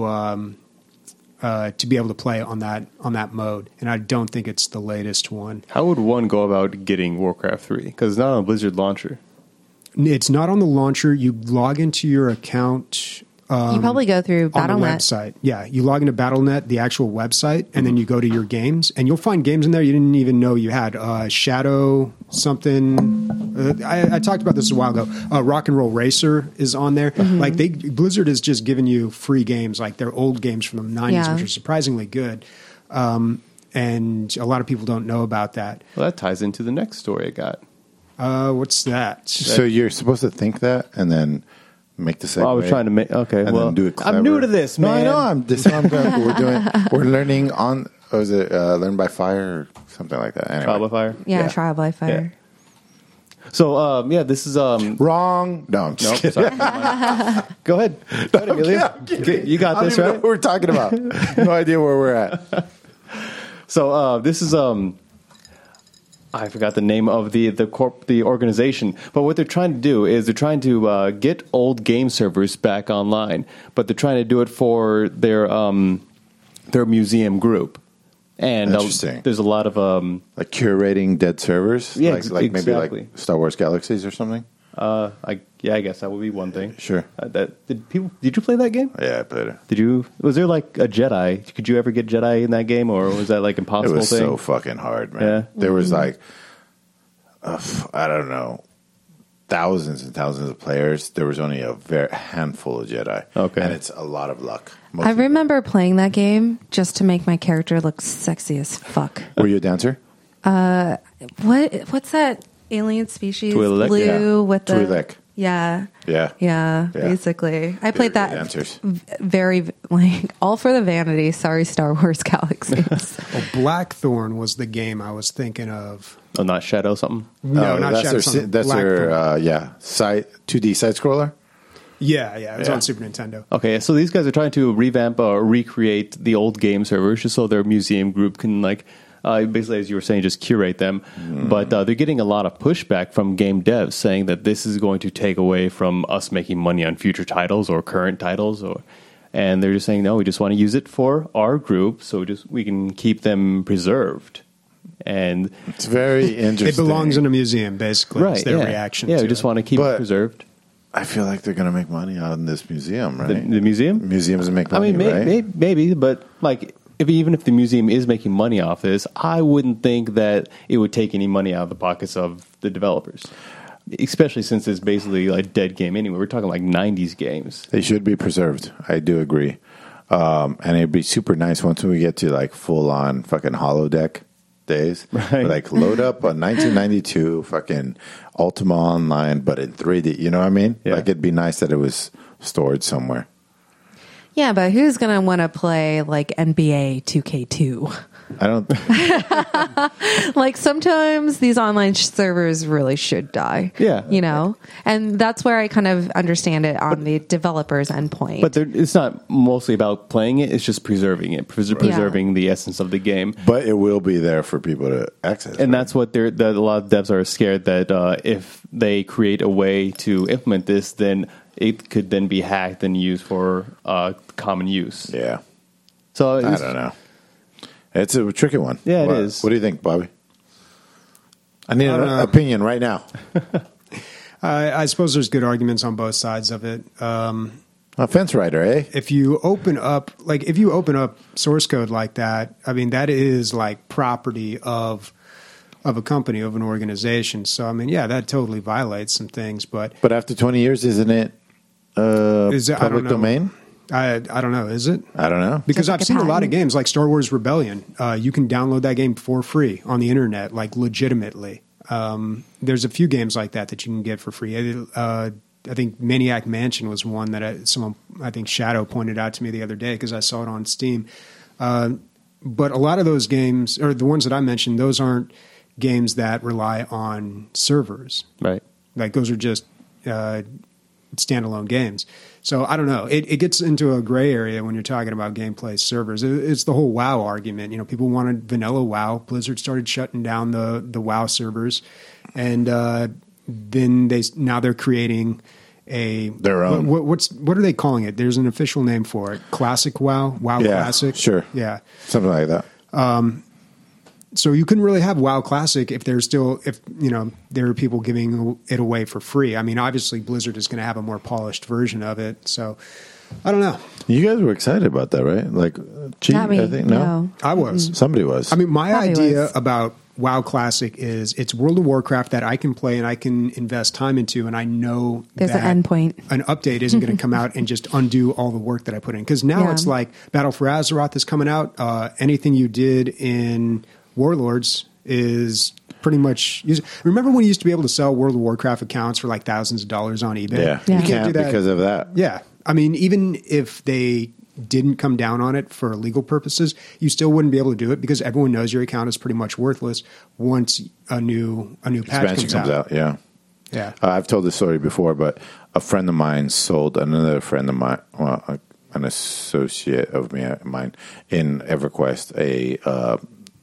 Speaker 1: be able to play on that mode. And I don't think it's the latest one.
Speaker 3: How would one go about getting Warcraft 3? Because it's not on Blizzard launcher.
Speaker 1: It's not on the launcher. You log into your account.
Speaker 2: You probably go through
Speaker 1: On the
Speaker 2: Battle.net.
Speaker 1: website. Yeah, you log into Battle.net, the actual website, and then you go to your games, and you'll find games in there you didn't even know you had. Shadow something. I talked about this a while ago. Rock and Roll Racer is on there. Like Blizzard is just giving you free games, like their old games from the 90s, which are surprisingly good. And a lot of people don't know about that.
Speaker 3: Well, that ties into the next story I got.
Speaker 1: What's that?
Speaker 4: So you're supposed to think that and then make the segue.
Speaker 3: Well, I was trying to make
Speaker 4: and then do it clever.
Speaker 3: I'm new to this, man.
Speaker 4: No, I know. We're learning on. Was it Learn by Fire or something like that? Anyway.
Speaker 3: Trial by Fire.
Speaker 2: Yeah,
Speaker 4: Yeah.
Speaker 2: Trial by Fire.
Speaker 3: Yeah. So this is
Speaker 4: Wrong. No, I'm just kidding.
Speaker 3: Sorry. Go ahead, Emilio. You got
Speaker 4: I don't
Speaker 3: this,
Speaker 4: even know
Speaker 3: right?
Speaker 4: what we're talking about. No idea where we're at.
Speaker 3: So this is I forgot the name of the organization, but what they're trying to do is they're trying to get old game servers back online, but they're trying to do it for their museum group. And
Speaker 4: Interesting.
Speaker 3: There's a lot of
Speaker 4: Like curating dead servers.
Speaker 3: Yeah,
Speaker 4: like maybe
Speaker 3: exactly.
Speaker 4: like Star Wars Galaxies or something.
Speaker 3: I guess that would be one thing.
Speaker 4: Sure.
Speaker 3: Did you play that game?
Speaker 4: Yeah, I played it.
Speaker 3: Was there like a Jedi? Could you ever get Jedi in that game, or was that like
Speaker 4: It
Speaker 3: impossible
Speaker 4: was
Speaker 3: thing?
Speaker 4: so fucking hard, man.
Speaker 3: Yeah.
Speaker 4: There was like, I don't know, thousands and thousands of players. There was only a very handful of Jedi.
Speaker 3: Okay.
Speaker 4: And it's a lot of luck.
Speaker 2: I remember playing that game just to make my character look sexy as fuck.
Speaker 4: Were you a dancer?
Speaker 2: What's that alien species?
Speaker 3: Twi'lek?
Speaker 2: Blue
Speaker 4: Yeah.
Speaker 2: with the
Speaker 4: Twi'lek.
Speaker 2: Yeah.
Speaker 4: Yeah.
Speaker 2: Yeah,
Speaker 4: Yeah.
Speaker 2: basically. I played
Speaker 4: They're
Speaker 2: that
Speaker 4: dancers.
Speaker 2: very, like, all for the vanity. Sorry, Star Wars Galaxies.
Speaker 1: Blackthorn was the game I was thinking of.
Speaker 3: Oh, not Shadow something.
Speaker 1: No, not
Speaker 4: that's
Speaker 1: Shadow
Speaker 4: their,
Speaker 1: something.
Speaker 4: that's
Speaker 1: Blackthorn.
Speaker 4: their 2D side scroller.
Speaker 1: Yeah, it was
Speaker 4: Yeah.
Speaker 1: on Super Nintendo.
Speaker 3: Okay, so these guys are trying to revamp or recreate the old game servers just so their museum group can basically, as you were saying, just curate them. But they're getting a lot of pushback from game devs saying that this is going to take away from us making money on future titles or current titles, and they're just saying no, we just want to use it for our group, so we can keep them preserved. And
Speaker 4: It's very interesting.
Speaker 1: It belongs in a museum, basically.
Speaker 3: right,
Speaker 1: It's their
Speaker 3: yeah.
Speaker 1: reaction
Speaker 3: Yeah,
Speaker 1: to
Speaker 3: we just
Speaker 1: it.
Speaker 3: want to keep
Speaker 4: But-
Speaker 3: it preserved.
Speaker 4: I feel like they're going to make money on this museum, right?
Speaker 3: The museum.
Speaker 4: Museums make
Speaker 3: I
Speaker 4: money,
Speaker 3: mean,
Speaker 4: right?
Speaker 3: maybe, but like, even if the museum is making money off this, I wouldn't think that it would take any money out of the pockets of the developers, especially since it's basically a dead game anyway. We're talking like 90s games.
Speaker 4: They should be preserved. I do agree. And it'd be super nice once we get to like full on fucking holodeck days.
Speaker 3: Right.
Speaker 4: Like load up a 1992 fucking Ultima Online, but in 3D. You know what I mean?
Speaker 3: Yeah.
Speaker 4: Like it'd be nice that it was stored somewhere.
Speaker 2: Yeah, but who's going to want to play like NBA 2K2?
Speaker 4: I don't.
Speaker 2: Like sometimes these online servers really should die.
Speaker 3: Yeah.
Speaker 2: You know? And that's where I kind of understand it on the developer's endpoint.
Speaker 3: But it's not mostly about playing it; it's just preserving it, preserving the essence of the game.
Speaker 4: But it will be there for people to access.
Speaker 3: And
Speaker 4: right?
Speaker 3: that's what a lot of devs are scared that if they create a way to implement this, then it could then be hacked and used for common use.
Speaker 4: Yeah.
Speaker 3: So
Speaker 4: I don't know. It's a tricky one.
Speaker 3: Yeah, it
Speaker 4: What
Speaker 3: is.
Speaker 4: What do you think, Bobby? I need an opinion right now.
Speaker 1: I suppose there's good arguments on both sides of it.
Speaker 4: A fence rider, eh?
Speaker 1: If you open up source code like that, I mean, that is like property of a company, of an organization. So, I mean, yeah, that totally violates some things. But
Speaker 4: But after 20 years, isn't it
Speaker 1: is it, I
Speaker 4: public
Speaker 1: don't know.
Speaker 4: domain?
Speaker 1: I don't know. Is it?
Speaker 4: I don't know.
Speaker 1: Because
Speaker 2: Just like
Speaker 1: I've
Speaker 2: a
Speaker 1: seen a lot of
Speaker 2: patent.
Speaker 1: games like Star Wars Rebellion. You can download that game for free on the internet, like legitimately. There's a few games like that you can get for free. I think Maniac Mansion was one that I think Shadow pointed out to me the other day because I saw it on Steam. But a lot of those games, or the ones that I mentioned, those aren't games that rely on servers.
Speaker 3: Right.
Speaker 1: Like those are just standalone games. So I don't know. It gets into a gray area when you're talking about gameplay servers. It's the whole WoW argument. You know, people wanted vanilla WoW. Blizzard started shutting down the WoW servers, and then they're creating
Speaker 4: their own.
Speaker 1: What are they calling it? There's an official name for it. Classic WoW. WoW Classic.
Speaker 4: Sure.
Speaker 1: Yeah.
Speaker 4: Something like that.
Speaker 1: So you couldn't really have WoW Classic if there are people giving it away for free. I mean, obviously Blizzard is going to have a more polished version of it. So I don't know.
Speaker 4: You guys were excited about that, right? Like,
Speaker 2: Not me.
Speaker 4: I think
Speaker 2: No.
Speaker 1: I was.
Speaker 4: Somebody was.
Speaker 1: I mean, my
Speaker 2: Probably
Speaker 1: idea
Speaker 2: was.
Speaker 1: about WoW Classic is it's World of Warcraft that I can play and I can invest time into, and I know
Speaker 2: There's
Speaker 1: that
Speaker 2: an endpoint.
Speaker 1: an update isn't going to come out and just undo all the work that I put in. Because now
Speaker 2: Yeah.
Speaker 1: it's like Battle for Azeroth is coming out. Anything you did in Warlords is pretty much. Remember when you used to be able to sell World of Warcraft accounts for like thousands of dollars on eBay?
Speaker 4: yeah.
Speaker 2: Yeah.
Speaker 4: You can't because of that.
Speaker 1: Yeah. I mean, even if they didn't come down on it for legal purposes, you still wouldn't be able to do it because everyone knows your account is pretty much worthless once a new patch
Speaker 4: Expansion comes out. Yeah.
Speaker 1: Yeah.
Speaker 4: I've told this story before, but a friend of mine sold another friend of mine, an associate of mine in EverQuest, a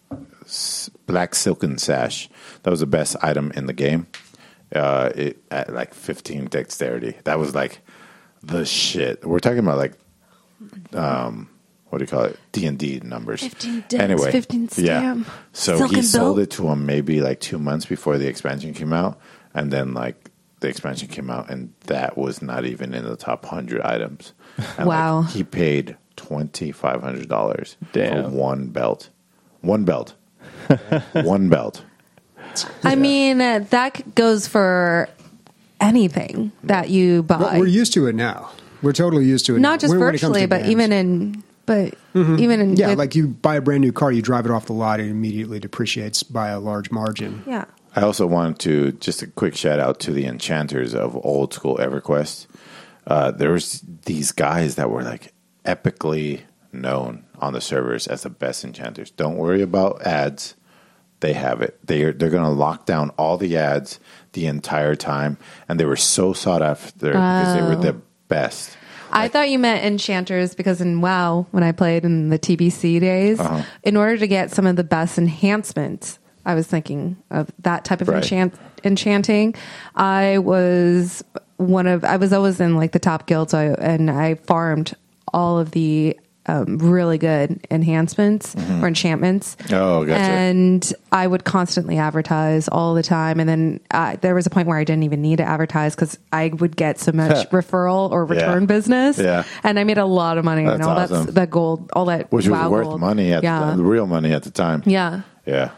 Speaker 4: black silken sash. That was the best item in the game. It at like 15 dexterity. That was like the shit. We're talking about like, what do you call it? D&D numbers.
Speaker 2: 15 dex,
Speaker 4: anyway,
Speaker 2: 15 stam.
Speaker 4: Yeah. So
Speaker 2: Silken
Speaker 4: he sold
Speaker 2: belt.
Speaker 4: it to him maybe like 2 months before the expansion came out, and then like the expansion came out, and that was not even in the top 100 items. And
Speaker 2: Wow.
Speaker 4: like, he paid $2,500 for
Speaker 3: Damn.
Speaker 4: one belt. One belt. One belt.
Speaker 2: I mean, that goes for anything that you buy.
Speaker 1: But we're used to it now. We're totally used to it.
Speaker 2: Not
Speaker 1: now.
Speaker 2: just
Speaker 1: When it comes
Speaker 2: virtually,
Speaker 1: to
Speaker 2: but
Speaker 1: games.
Speaker 2: even in
Speaker 1: Yeah,
Speaker 2: with-
Speaker 1: like you buy a brand new car, you drive it off the lot, it immediately depreciates by a large margin.
Speaker 2: yeah.
Speaker 4: I also wanted to just a quick shout out to the enchanters of old school EverQuest. There was these guys that were like epically known on the servers as the best enchanters. Don't worry about ads; they have it. They're going to lock down all the ads the entire time, and they were so sought after because they were the best.
Speaker 2: I thought you meant enchanters because in WoW, when I played in the TBC days, in order to get some of the best enhancements, I was thinking of that type of
Speaker 4: Right.
Speaker 2: enchanting. I was always in like the top guilds, and I farmed all of the really good enhancements or enchantments.
Speaker 4: Oh, gotcha.
Speaker 2: And I would constantly advertise all the time. And then there was a point where I didn't even need to advertise because I would get so much referral or return business.
Speaker 4: Yeah.
Speaker 2: And I made a lot of money.
Speaker 4: That's
Speaker 2: and all
Speaker 4: awesome.
Speaker 2: that gold, all that
Speaker 4: Which was
Speaker 2: WoW
Speaker 4: worth
Speaker 2: gold.
Speaker 4: money at the real money at the time.
Speaker 2: Yeah.
Speaker 4: Yeah.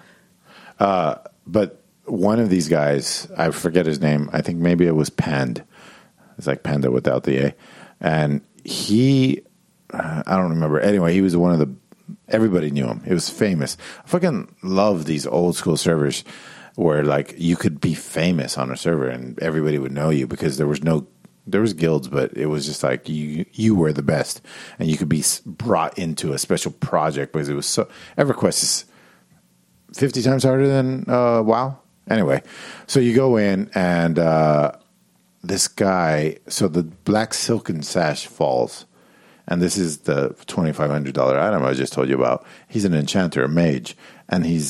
Speaker 4: But one of these guys, I forget his name. I think maybe it was Pand. It's like Panda without the A. And he, I don't remember. Anyway, he was one of the, everybody knew him. It was famous. I fucking love these old school servers where like you could be famous on a server and everybody would know you because there was guilds, but it was just like you were the best and you could be brought into a special project because it was so, EverQuest is 50 times harder than WoW. Anyway, so you go in and this guy, so the black silken sash falls, and this is the $2,500 item I just told you about. He's an enchanter, a mage, and he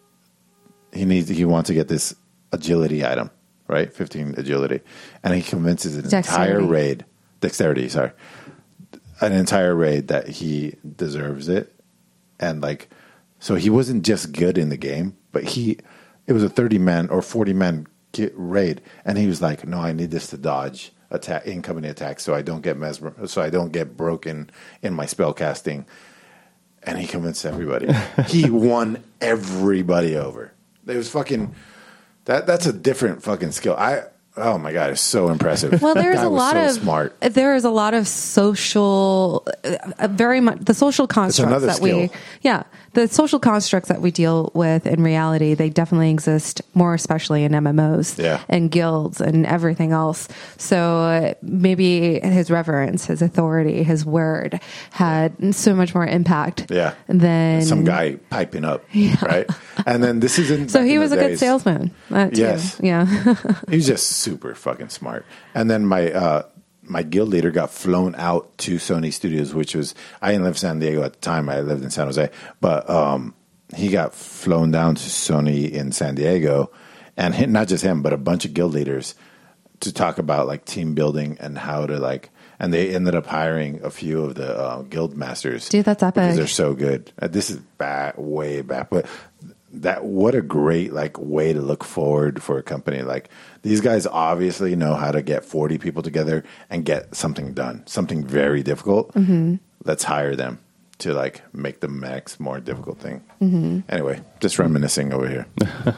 Speaker 4: wants to get this agility item, right? 15 agility, and he convinces an entire raid, dexterity, sorry, an entire raid that he deserves it, and like. So he wasn't just good in the game, but it was a 30-man or 40-man raid, and he was like, "No, I need this to dodge incoming attacks, so I don't get broken in my spell casting." And he convinced everybody. He won everybody over. It was fucking. That's a different fucking skill. Oh my god, it's so impressive.
Speaker 2: Well, there's a lot of
Speaker 4: smart.
Speaker 2: There is a lot of social, very much the social constructs
Speaker 4: another
Speaker 2: that
Speaker 4: skill.
Speaker 2: the social constructs that we deal with in reality, they definitely exist more, especially in MMOs and guilds and everything else. So maybe his reverence, his authority, his word had so much more impact than
Speaker 4: some guy piping up, right? And then this isn't.
Speaker 2: So he was a good salesman.
Speaker 4: Yes.
Speaker 2: Yeah.
Speaker 4: He was just super fucking smart. And then my guild leader got flown out to Sony Studios, which was, I didn't live in San Diego at the time. I lived in San Jose. But he got flown down to Sony in San Diego, and not just him, but a bunch of guild leaders to talk about like team building and how to like, and they ended up hiring a few of the guild masters.
Speaker 2: Dude, that's epic.
Speaker 4: Because they're so good. This is way back. But what a great like way to look forward for a company. Like these guys obviously know how to get 40 people together and get something done, something very difficult. Let's hire them to like make the next more difficult thing. Anyway, just reminiscing over here.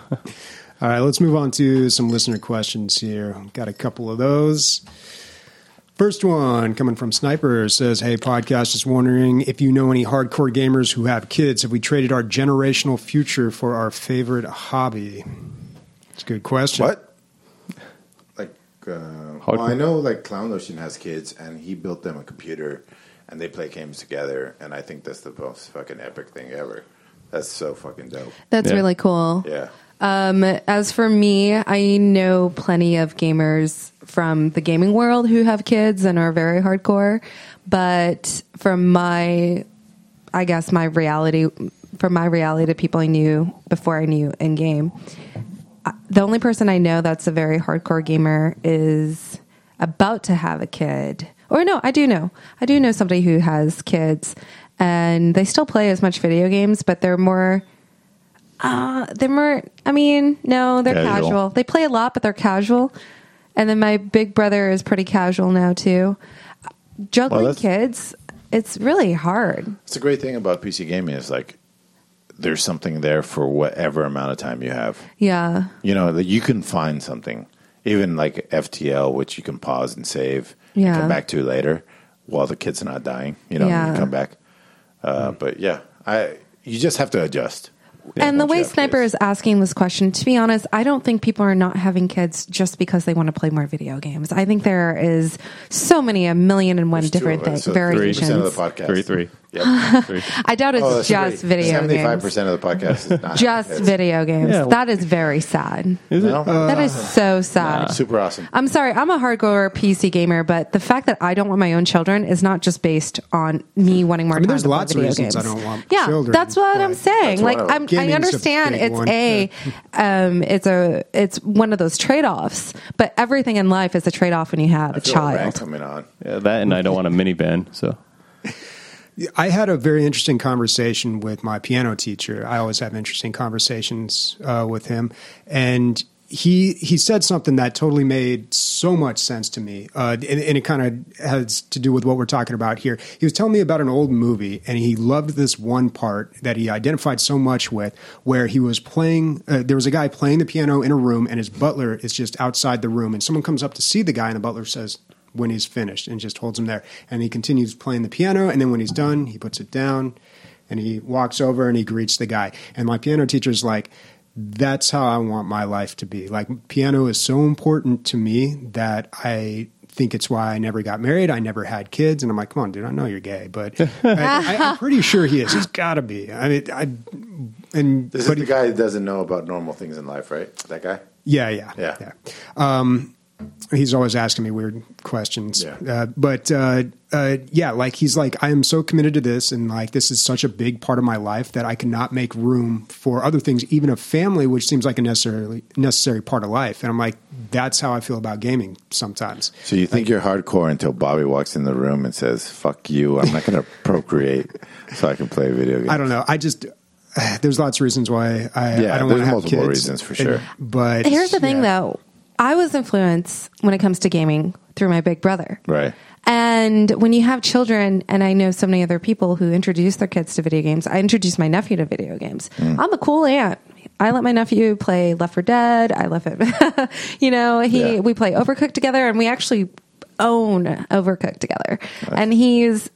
Speaker 1: All right, let's move on to some listener questions here. Got a couple of those. First one coming from Sniper says, hey, podcast, just wondering if you know any hardcore gamers who have kids. Have we traded our generational future for our favorite hobby? It's a good question.
Speaker 4: What? Like, well, I know like Clown Ocean has kids, and he built them a computer, and they play games together, and I think that's the most fucking epic thing ever. That's so fucking dope.
Speaker 2: That's really cool.
Speaker 4: Yeah.
Speaker 2: As for me, I know plenty of gamers from the gaming world who have kids and are very hardcore. But from my reality to people I knew before I knew in game, the only person I know that's a very hardcore gamer is about to have a kid. Or no, I do know somebody who has kids, and they still play as much video games, but they're more. They're casual. They play a lot, but they're casual. And then my big brother is pretty casual now too. Juggling kids, it's really hard.
Speaker 4: It's a great thing about PC gaming is like there's something there for whatever amount of time you have.
Speaker 2: Yeah.
Speaker 4: You know, that you can find something, even like FTL, which you can pause and save and come back to later while the kid's not dying. You know, you come back. But yeah, you just have to adjust.
Speaker 2: And the way Sniper is asking this question, to be honest, I don't think people are not having kids just because they want to play more video games. I think there is so many, 1,000,001 different things, variations.
Speaker 4: 3% of the podcast.
Speaker 3: Three.
Speaker 4: Yep.
Speaker 2: I doubt it's just video games.
Speaker 4: 75% of the podcast is not.
Speaker 2: Just video games.
Speaker 3: Yeah.
Speaker 2: That is very sad.
Speaker 3: Is it?
Speaker 2: That is so sad.
Speaker 4: Super awesome.
Speaker 2: I'm sorry, I'm a hardcore PC gamer, but the fact that I don't want my own children is not just based on me wanting more time
Speaker 1: there's
Speaker 2: to play
Speaker 1: lots of
Speaker 2: video
Speaker 1: reasons
Speaker 2: games.
Speaker 1: I don't want
Speaker 2: yeah,
Speaker 1: children.
Speaker 2: that's what I'm saying. Like I understand it's one of those trade-offs, but everything in life is a trade-off when you have a child.
Speaker 4: Coming on.
Speaker 3: Yeah, that, and I don't want a minivan, so.
Speaker 1: I had a very interesting conversation with my piano teacher. I always have interesting conversations with him. And he said something that totally made so much sense to me. And it kind of has to do with what we're talking about here. He was telling me about an old movie, and he loved this one part that he identified so much with, where he was playing, there was a guy playing the piano in a room, and his butler is just outside the room. And someone comes up to see the guy, and the butler says, when he's finished, and just holds him there. And he continues playing the piano, and then when he's done, he puts it down, and he walks over and he greets the guy. And my piano teacher's like, that's how I want my life to be. Like, piano is so important to me that I think it's why I never got married. I never had kids. And I'm like, come on, dude, I know you're gay, but I'm pretty sure he is. He's got to be.
Speaker 4: This is the guy who doesn't know about normal things in life, right? That guy?
Speaker 1: Yeah. He's always asking me weird questions.
Speaker 4: Yeah.
Speaker 1: Like he's like, I am so committed to this, and like this is such a big part of my life that I cannot make room for other things, even a family, which seems like a necessary part of life. And I'm like, that's how I feel about gaming sometimes.
Speaker 4: So you think you're hardcore until Bobby walks in the room and says, fuck you, I'm not going to procreate so I can play video games.
Speaker 1: I don't know. I just... there's lots of reasons why I don't want to have kids.
Speaker 4: There's multiple reasons for sure.
Speaker 1: But
Speaker 2: here's the thing, though. I was influenced when it comes to gaming through my big brother.
Speaker 4: Right.
Speaker 2: And when you have children, and I know so many other people who introduce their kids to video games, I introduced my nephew to video games. I'm a cool aunt. I let my nephew play Left 4 Dead. I left it. We play Overcooked together, and we actually own Overcooked together. Nice. And he's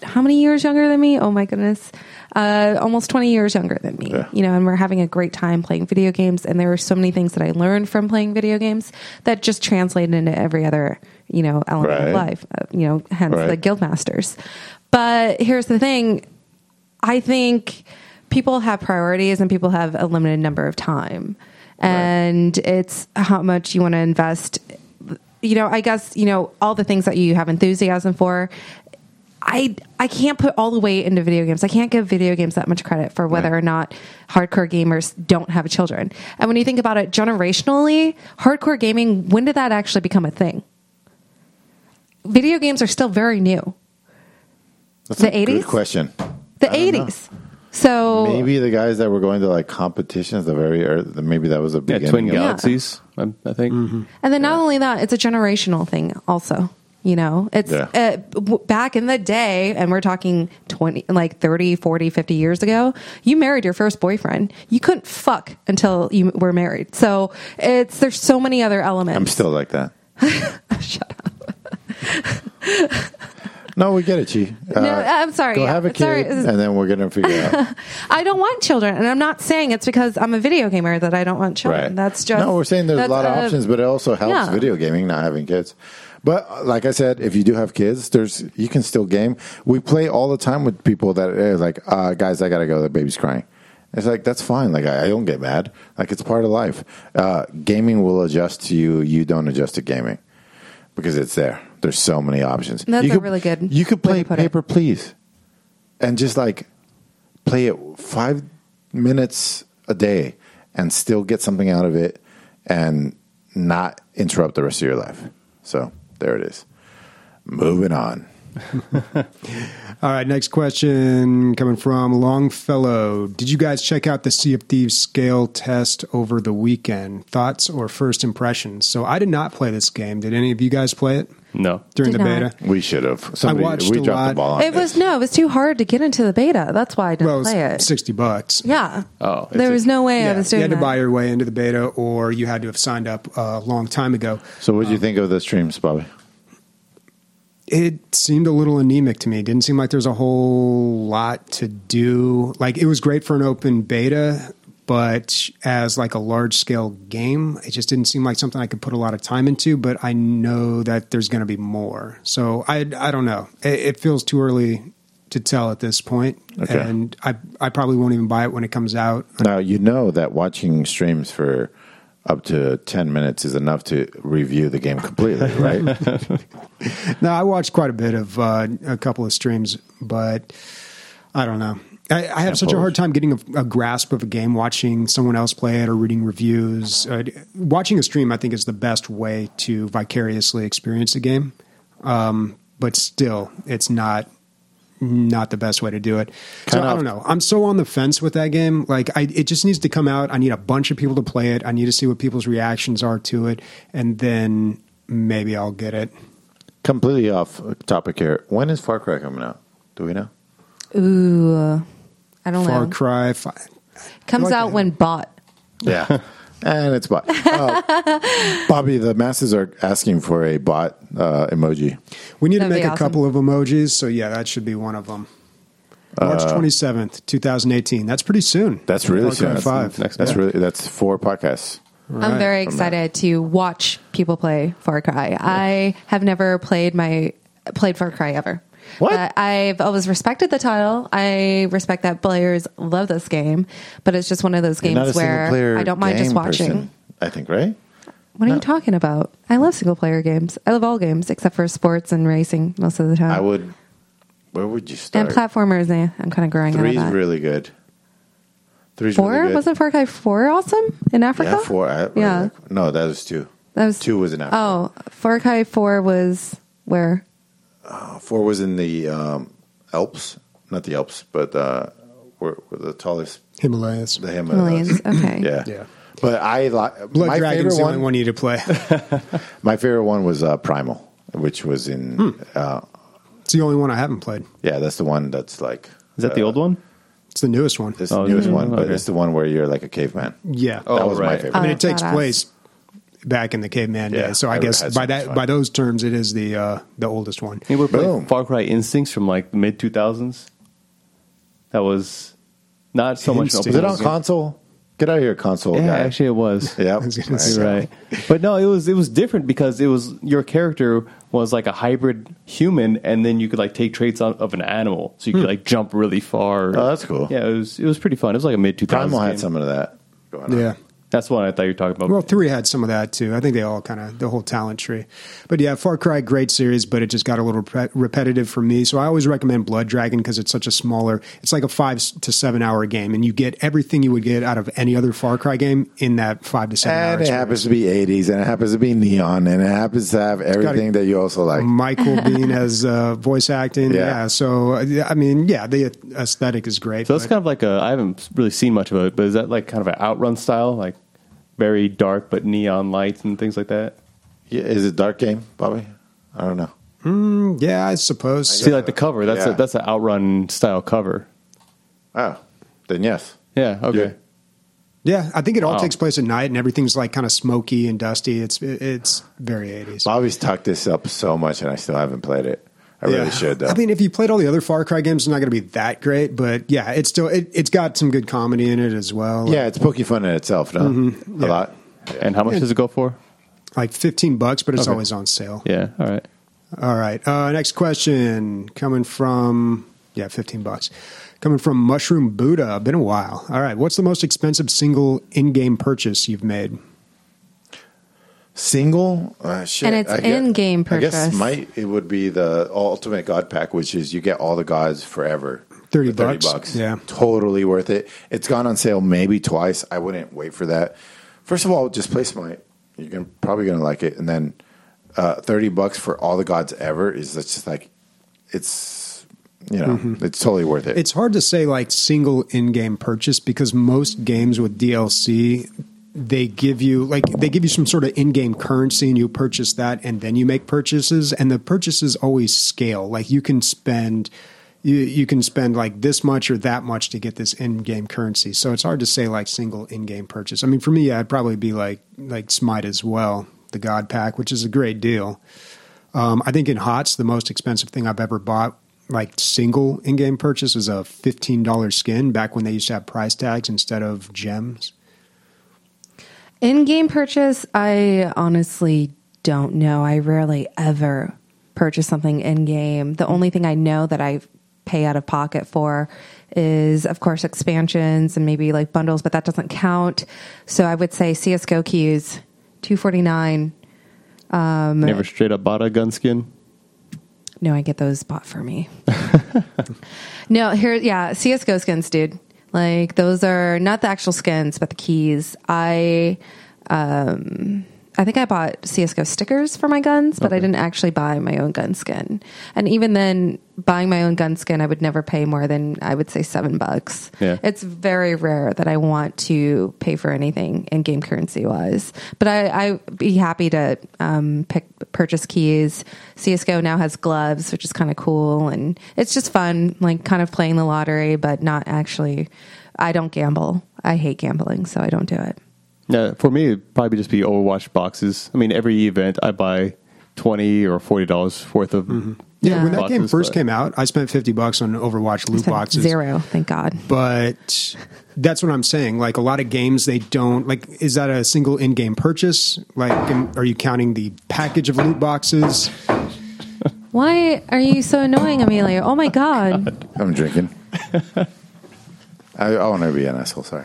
Speaker 2: how many years younger than me? Oh my goodness. Almost 20 years younger than me,
Speaker 4: Yeah.
Speaker 2: and we're having a great time playing video games. And there were so many things that I learned from playing video games that just translated into every other, element
Speaker 4: Right.
Speaker 2: of life, hence
Speaker 4: Right.
Speaker 2: the Guildmasters. But here's the thing. I think people have priorities and people have a limited number of time. And it's how much you want to invest. I guess, all the things that you have enthusiasm for. I can't put all the weight into video games. I can't give video games that much credit for whether
Speaker 4: Right.
Speaker 2: or not hardcore gamers don't have children. And when you think about it generationally, hardcore gaming, when did that actually become a thing? Video games are still very new.
Speaker 4: That's
Speaker 2: The
Speaker 4: a good
Speaker 2: 80s?
Speaker 4: question.
Speaker 2: The
Speaker 4: I don't know.
Speaker 2: 80s. So
Speaker 4: Maybe the guys that were going to like competitions, maybe that was a
Speaker 3: Yeah,
Speaker 4: beginning.
Speaker 3: Twin
Speaker 4: of-
Speaker 3: Galaxies, I think.
Speaker 2: And then not only that, it's a generational thing also. It's
Speaker 4: Yeah.
Speaker 2: back in the day, and we're talking 30, 40, 50 years ago, you married your first boyfriend. You couldn't fuck until you were married. So there's so many other elements.
Speaker 4: I'm still like that.
Speaker 2: Shut up.
Speaker 4: No, we get it, Chi.
Speaker 2: No, I'm sorry.
Speaker 4: Go
Speaker 2: Yeah,
Speaker 4: have a
Speaker 2: sorry.
Speaker 4: kid, and then we're going to figure out.
Speaker 2: I don't want children, and I'm not saying it's because I'm a video gamer that I don't want children.
Speaker 4: Right.
Speaker 2: That's just
Speaker 4: no. We're saying there's a lot of options, but it also helps
Speaker 2: yeah.
Speaker 4: video gaming not having kids. But like I said, if you do have kids, you can still game. We play all the time with people that are like, guys, I gotta go. The baby's crying. It's like that's fine. Like I don't get mad. Like it's part of life. Gaming will adjust to you. You don't adjust to gaming because it's there. There's so many options.
Speaker 2: That's a really good
Speaker 4: You could
Speaker 2: way
Speaker 4: play
Speaker 2: to put it.
Speaker 4: Paper Please, and just like play it 5 minutes a day, and still get something out of it, and not interrupt the rest of your life. So there it is. Moving on.
Speaker 1: All right, next question coming from Longfellow. Did you guys check out the Sea of Thieves scale test over the weekend? Thoughts or first impressions? So I did not play this game. Did any of you guys play it
Speaker 3: No.
Speaker 1: during
Speaker 2: Did
Speaker 1: the
Speaker 2: not.
Speaker 1: beta?
Speaker 4: We should have.
Speaker 1: watched
Speaker 4: We
Speaker 1: a
Speaker 4: dropped
Speaker 1: lot.
Speaker 4: the ball on
Speaker 2: It
Speaker 4: this.
Speaker 2: was too hard to get into the beta. That's why I didn't
Speaker 1: Well, it was
Speaker 2: play it.
Speaker 1: $60.
Speaker 2: Yeah.
Speaker 3: Oh,
Speaker 2: there was no way I was doing
Speaker 1: you had to
Speaker 2: that.
Speaker 1: buy your way into the beta, or you had to have signed up a long time ago.
Speaker 4: So what did you think of the streams, Bobby?
Speaker 1: It seemed a little anemic to me. It didn't seem like there's a whole lot to do. Like it was great for an open beta, but as like a large scale game, it just didn't seem like something I could put a lot of time into. But I know that there's going to be more. So I don't know. It feels too early to tell at this point.
Speaker 4: Okay.
Speaker 1: And I probably won't even buy it when it comes out.
Speaker 4: Now, you know that watching streams for up to 10 minutes is enough to review the game completely, right?
Speaker 1: No, I watched quite a bit of a couple of streams, but I don't know. I have such a hard time getting a grasp of a game watching someone else play it or reading reviews. Watching a stream, I think, is the best way to vicariously experience a game. But still, it's not the best way to do it. So I don't know. I'm so on the fence with that game. Like, it just needs to come out. I need a bunch of people to play it. I need to see what people's reactions are to it, and then maybe I'll get it.
Speaker 4: Completely off topic here. When is Far Cry coming out? Do we know?
Speaker 2: Ooh, I don't
Speaker 1: Far
Speaker 2: know.
Speaker 1: Cry
Speaker 2: Comes
Speaker 1: like
Speaker 2: out
Speaker 1: that.
Speaker 2: when bought.
Speaker 4: Yeah. And it's bot. Bobby, the masses are asking for a bot emoji.
Speaker 1: We need to
Speaker 2: That'd be
Speaker 1: make a
Speaker 2: awesome.
Speaker 1: couple of emojis, so yeah, that should be one of them. March 27th, 2018. That's pretty soon.
Speaker 4: That's really
Speaker 1: Far Cry
Speaker 4: soon.
Speaker 1: 5.
Speaker 4: That's 4 podcasts.
Speaker 2: I'm very excited to watch people play Far Cry. I have never played Far Cry ever.
Speaker 4: What?
Speaker 2: But I've always respected the title. I respect that players love this game, but it's just one of those
Speaker 4: You're not a
Speaker 2: games where
Speaker 4: single-player
Speaker 2: I don't mind just
Speaker 4: game
Speaker 2: watching.
Speaker 4: person, I think, right?
Speaker 2: What are you talking about? I love single player games. I love all games except for sports and racing most of the time.
Speaker 4: I would. Where would you
Speaker 2: And
Speaker 4: start?
Speaker 2: platformers, I'm kind of growing out of
Speaker 4: Three's
Speaker 2: that.
Speaker 4: really good. Three's
Speaker 2: 4?
Speaker 4: really good.
Speaker 2: Wasn't Far Cry 4 awesome in Africa?
Speaker 4: Yeah, 4.
Speaker 2: Yeah.
Speaker 4: No, that was 2.
Speaker 2: That was
Speaker 4: 2 was in Africa.
Speaker 2: Oh, Far Cry 4 was where?
Speaker 4: 4 was in the Alps. Not the Alps, but where the tallest.
Speaker 1: Himalayas.
Speaker 4: The Himalayas.
Speaker 2: Millions. Okay.
Speaker 4: Yeah.
Speaker 1: Yeah.
Speaker 4: But I
Speaker 1: Blood
Speaker 4: my
Speaker 1: Dragon's
Speaker 4: favorite
Speaker 1: the only
Speaker 4: one.
Speaker 1: one you need to play.
Speaker 4: My favorite one was Primal, which was in.
Speaker 1: It's the only one I haven't played.
Speaker 4: Yeah, that's the one that's like.
Speaker 3: Is that the old one?
Speaker 1: It's the newest one.
Speaker 4: This is the newest one, but
Speaker 3: okay.
Speaker 4: it's the one where you're like a caveman.
Speaker 1: Yeah.
Speaker 3: Oh,
Speaker 4: That was my
Speaker 3: right.
Speaker 4: favorite.
Speaker 1: I mean, it takes
Speaker 2: badass.
Speaker 1: place back in the caveman
Speaker 4: Yeah,
Speaker 1: days. So I
Speaker 4: I
Speaker 1: guess
Speaker 4: had
Speaker 1: by
Speaker 4: so much fun.
Speaker 1: by those terms, it is the oldest one.
Speaker 3: You ever
Speaker 4: Boom.
Speaker 3: played Far Cry Instincts from like the mid 2000s? That was not so much.
Speaker 1: Instinct.
Speaker 4: Is it on
Speaker 3: open world
Speaker 4: console? Get out of here, console
Speaker 3: game. Yeah,
Speaker 4: guy.
Speaker 3: actually, it was.
Speaker 4: Yep.
Speaker 1: I was gonna
Speaker 4: There
Speaker 1: say.
Speaker 4: you go.
Speaker 3: Right, but no, it was different because it was your character was like a hybrid human, and then you could like take traits of an animal, so you could like jump really far.
Speaker 4: Oh, that's cool.
Speaker 3: Yeah, it was pretty fun. It was like a mid 2000s.
Speaker 4: Primal had
Speaker 3: game.
Speaker 4: some of that going on.
Speaker 1: Yeah.
Speaker 3: That's what I thought you were talking about.
Speaker 1: Well, 3 had some of that too. I think they all kind of the whole talent tree. But yeah, Far Cry, great series, but it just got a little repetitive for me. So I always recommend Blood Dragon because it's such a smaller. It's like a 5 to 7 hour game, and you get everything you would get out of any other Far Cry game in that 5 to 7 hours.
Speaker 4: And it happens to be 80s, and it happens to be neon, and it happens to have everything that you also like.
Speaker 1: Michael Bean as voice acting.
Speaker 4: Yeah.
Speaker 1: Yeah. So I mean, yeah, the aesthetic is great.
Speaker 3: So it's
Speaker 1: but-
Speaker 3: kind of like I haven't really seen much of it, but is that like kind of an Outrun style, like very dark but neon lights and things like that?
Speaker 4: Yeah, is it dark game, Bobby? I don't know.
Speaker 1: yeah, I suppose.
Speaker 3: See, like the cover, that's
Speaker 4: Yeah.
Speaker 3: that's an Outrun style cover.
Speaker 4: Oh, then yes.
Speaker 3: Yeah. Okay.
Speaker 1: Yeah, I think it all
Speaker 3: Wow.
Speaker 1: takes place at night, and everything's like kind of smoky and dusty. It's very 80s.
Speaker 4: Bobby's tucked this up so much, and I still haven't played it. I really should, though.
Speaker 1: I mean, if you played all the other Far Cry games, it's not going to be that great, but yeah, it's still it's got some good comedy in it as well.
Speaker 4: yeah, it's pokey fun in itself, no? A lot.
Speaker 3: And how much does it go for?
Speaker 1: Like $15, but it's
Speaker 3: Okay.
Speaker 1: always on sale.
Speaker 3: Yeah. All right.
Speaker 1: All right. Next question coming from $15. Coming from Mushroom Buddha. Been a while. All right. What's the most expensive single in-game purchase you've made?
Speaker 4: Single? Shit.
Speaker 2: And it's
Speaker 4: I guess-
Speaker 2: in-game
Speaker 4: I guess
Speaker 2: purchase.
Speaker 4: it would be the Ultimate God Pack, which is you get all the gods forever.
Speaker 1: $30
Speaker 4: for
Speaker 1: bucks. Yeah.
Speaker 4: Totally worth it. It's gone on sale maybe twice. I wouldn't wait for that. First of all, just play Smite. You're probably going to like it. And then $30 for all the gods ever is just like, it's, it's totally worth it.
Speaker 1: It's hard to say like single in-game purchase because most games with DLC, they give you some sort of in-game currency and you purchase that and then you make purchases, and the purchases always scale. Like you can spend like this much or that much to get this in-game currency. So it's hard to say like single in-game purchase. I mean, for me, I'd probably be like Smite as well, the God Pack, which is a great deal. I think in HOTS, the most expensive thing I've ever bought, like single in-game purchase, was a $15 skin back when they used to have price tags instead of gems.
Speaker 2: In-game purchase, I honestly don't know. I rarely ever purchase something in-game. The only thing I know that I pay out of pocket for is, of course, expansions and maybe like bundles, but that doesn't count. So I would say CSGO keys, $249.
Speaker 3: Never straight up bought a gun skin.
Speaker 2: No, I get those bought for me. No, CSGO skins, dude. Like those are not the actual skins, but the keys. I think I bought CSGO stickers for my guns, but I didn't actually buy my own gun skin. And even then, buying my own gun skin, I would never pay more than, I would say, $7.
Speaker 3: Yeah.
Speaker 2: It's very rare that I want to pay for anything in game currency wise. But I'd be happy to purchase keys. CSGO now has gloves, which is kind of cool. And it's just fun, like kind of playing the lottery, but not actually. I don't gamble. I hate gambling, so I don't do it.
Speaker 3: Yeah, for me, it'd probably just be Overwatch boxes. I mean, every event I buy $20 or $40 worth of.
Speaker 1: Yeah, when that game
Speaker 3: boxes,
Speaker 1: first
Speaker 3: but-
Speaker 1: came out, I spent $50 on Overwatch loot
Speaker 2: Spent
Speaker 1: boxes.
Speaker 2: $0, thank God.
Speaker 1: But that's what I'm saying. Like a lot of games, they don't like. Is that a single in-game purchase? Like, are you counting the package of loot boxes?
Speaker 2: Why are you so annoying, Amelia? Oh my God.
Speaker 4: I'm drinking. I want to be an asshole. Sorry.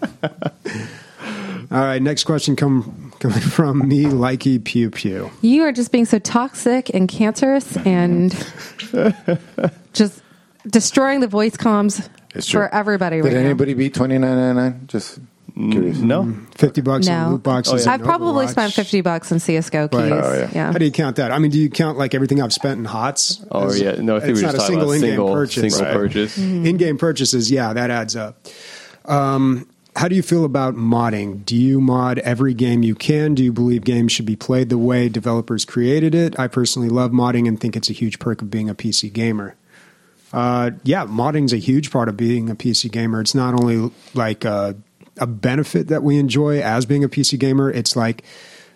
Speaker 1: All right, next question coming from me, Likey Pew Pew.
Speaker 2: You are just being so toxic and cancerous and just destroying the voice comms
Speaker 4: It's true.
Speaker 2: for everybody
Speaker 4: Did
Speaker 2: right
Speaker 4: anybody beat $29.99? Just curious.
Speaker 3: No.
Speaker 1: $50
Speaker 2: now.
Speaker 1: on loot boxes.
Speaker 2: I've
Speaker 1: in
Speaker 2: probably
Speaker 1: Overwatch.
Speaker 2: spent $50 on CSGO keys.
Speaker 1: Right.
Speaker 4: Oh,
Speaker 2: yeah.
Speaker 1: How do you count that? I mean, do you count like everything I've spent in HOTS?
Speaker 3: Oh,
Speaker 1: As-
Speaker 3: yeah. No, I think
Speaker 1: it's
Speaker 3: we were
Speaker 1: not
Speaker 3: just
Speaker 1: a
Speaker 3: talking
Speaker 1: single
Speaker 3: about
Speaker 1: in-game
Speaker 3: single
Speaker 1: purchase.
Speaker 3: Right. purchase.
Speaker 1: In-game purchases, yeah, that adds up. How do you feel about modding? Do you mod every game you can? Do you believe games should be played the way developers created it? I personally love modding and think it's a huge perk of being a PC gamer. Yeah, modding's a huge part of being a PC gamer. It's not only like a benefit that we enjoy as being a PC gamer. It's like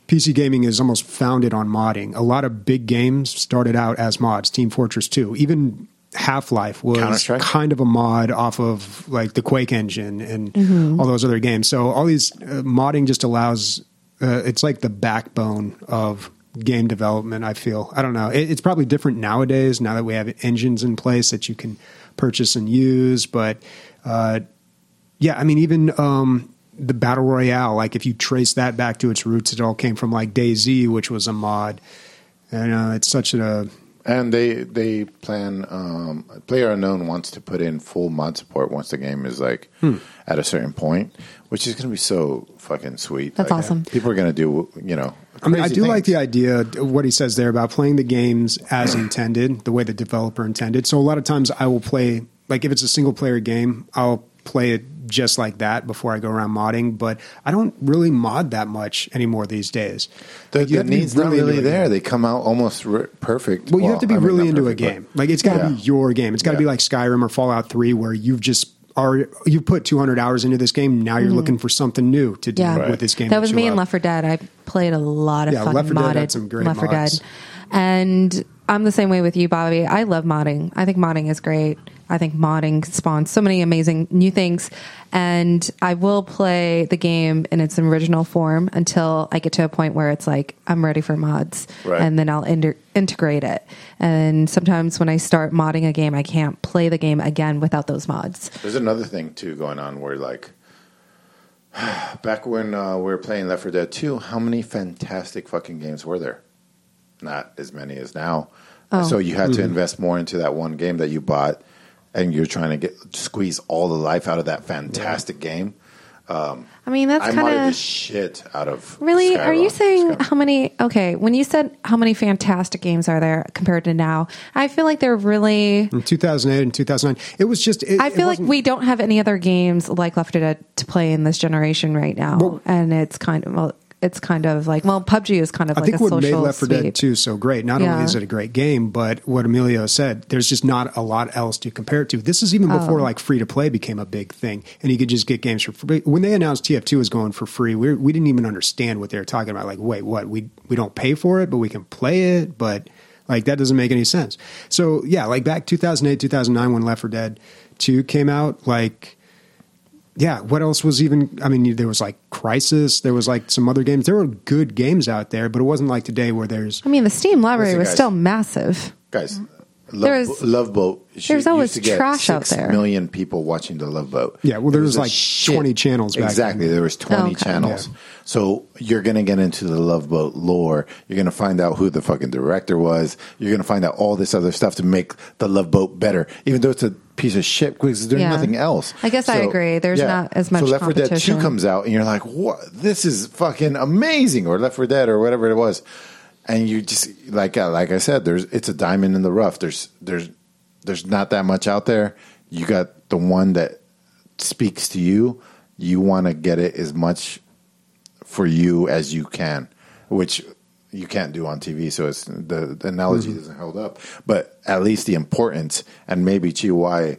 Speaker 1: PC gaming is almost founded on modding. A lot of big games started out as mods. Team Fortress 2, even Half-Life was
Speaker 4: Counter-Strike?
Speaker 1: kind of a mod off of like the Quake engine and all those other games. So all these modding just allows, it's like the backbone of game development, I feel. I don't know. It's probably different nowadays, now that we have engines in place that you can purchase and use. But yeah, I mean, even the Battle Royale, like if you trace that back to its roots, it all came from like DayZ, which was a mod. And it's such a...
Speaker 4: And they plan. PlayerUnknown wants to put in full mod support once the game is like at a certain point, which is going to be so fucking sweet.
Speaker 2: That's
Speaker 4: like,
Speaker 2: awesome.
Speaker 4: People are going to do, you know.
Speaker 1: I mean, I do
Speaker 4: things.
Speaker 1: like the idea of what he says there about playing the games as intended, the way the developer intended. So a lot of times I will play, like if it's a single player game, I'll play it just like that before I go around modding. But I don't really mod that much anymore these days.
Speaker 4: The
Speaker 1: You have to be
Speaker 4: need's not
Speaker 1: really
Speaker 4: really
Speaker 1: into a
Speaker 4: there.
Speaker 1: game.
Speaker 4: They come out almost perfect.
Speaker 1: Well, you have to be
Speaker 4: I mean,
Speaker 1: really
Speaker 4: not
Speaker 1: into
Speaker 4: perfect,
Speaker 1: a
Speaker 4: but-
Speaker 1: game. Like it's got to be your game. It's got to be
Speaker 4: Yeah.
Speaker 1: like Skyrim or Fallout 3, where you've put 200 hours into this game. Now you're looking for something new to do
Speaker 2: Yeah.
Speaker 1: with this game.
Speaker 2: That was
Speaker 1: you
Speaker 2: me in
Speaker 1: love.
Speaker 2: Left 4 Dead. I played a lot of
Speaker 1: Yeah,
Speaker 2: fucking
Speaker 1: Left 4 Dead
Speaker 2: modded
Speaker 1: had some great
Speaker 2: Left 4
Speaker 1: mods.
Speaker 2: Dead. And I'm the same way with you, Bobby. I love modding. I think modding is great. I think modding spawns so many amazing new things. And I will play the game in its original form until I get to a point where it's like, I'm ready for mods.
Speaker 4: Right.
Speaker 2: And then I'll integrate it. And sometimes when I start modding a game, I can't play the game again without those mods.
Speaker 4: There's another thing too going on where like back when we were playing Left 4 Dead 2, how many fantastic fucking games were there? Not as many as now.
Speaker 2: Oh.
Speaker 4: So you had to invest more into that one game that you bought, and you're trying to squeeze all the life out of that fantastic game.
Speaker 2: I mean, that's
Speaker 4: I
Speaker 2: kind
Speaker 4: modded the
Speaker 2: of...
Speaker 4: shit out of
Speaker 2: Really? Are you saying
Speaker 4: Skyrim.
Speaker 2: how many? Okay, when you said how many fantastic games are there compared to now, I feel like they're really.
Speaker 1: In 2008 and 2009, it was just.
Speaker 2: I feel like we don't have any other games like Left 4 Dead to play in this generation right now,
Speaker 1: Well-
Speaker 2: and it's kind of like PUBG is kind of
Speaker 1: I
Speaker 2: like
Speaker 1: think
Speaker 2: a
Speaker 1: what made
Speaker 2: social
Speaker 1: Left 4 Dead
Speaker 2: sweep.
Speaker 1: 2 so great, not
Speaker 2: Yeah.
Speaker 1: only is it a great game, but what Emilio said, there's just not a lot else to compare it to. This is even before like free to play became a big thing, and you could just get games for free. When they announced TF2 was going for free, we didn't even understand what they were talking about. Like, wait, what? We don't pay for it, but we can play it, but like that doesn't make any sense. So yeah, like back 2008, 2009 when Left 4 Dead 2 came out, like. Yeah, what else was even? I mean, there was like Crisis. There was like some other games. There were good games out there, but it wasn't like today where there's.
Speaker 2: I mean, the Steam library
Speaker 4: Listen,
Speaker 2: was
Speaker 4: guys.
Speaker 2: still massive.
Speaker 4: Guys,
Speaker 2: There's-
Speaker 4: Love Boat.
Speaker 2: there's always
Speaker 4: used to get
Speaker 2: trash out
Speaker 4: 6
Speaker 2: there.
Speaker 4: million people watching the Love Boat.
Speaker 1: Yeah, well, there was
Speaker 4: a
Speaker 1: like 20 channels back
Speaker 4: Exactly,
Speaker 1: then.
Speaker 4: there was 20
Speaker 2: Okay.
Speaker 4: channels. So you're going to get into the Love Boat lore. You're going to find out who the fucking director was. You're going to find out all this other stuff to make the Love Boat better, even though it's a piece of shit because there's
Speaker 2: Yeah.
Speaker 4: nothing else.
Speaker 2: I guess I agree. There's not as much
Speaker 4: So Left 4 Dead 2
Speaker 2: competition.
Speaker 4: comes out and you're like, what? This is fucking amazing. Or Left 4 Dead or whatever it was. And you just, like I said, it's a diamond in the rough. There's not that much out there. You got the one that speaks to you. You want to get it as much for you as you can, which you can't do on TV. So it's the analogy doesn't hold up. But at least the importance, and maybe why.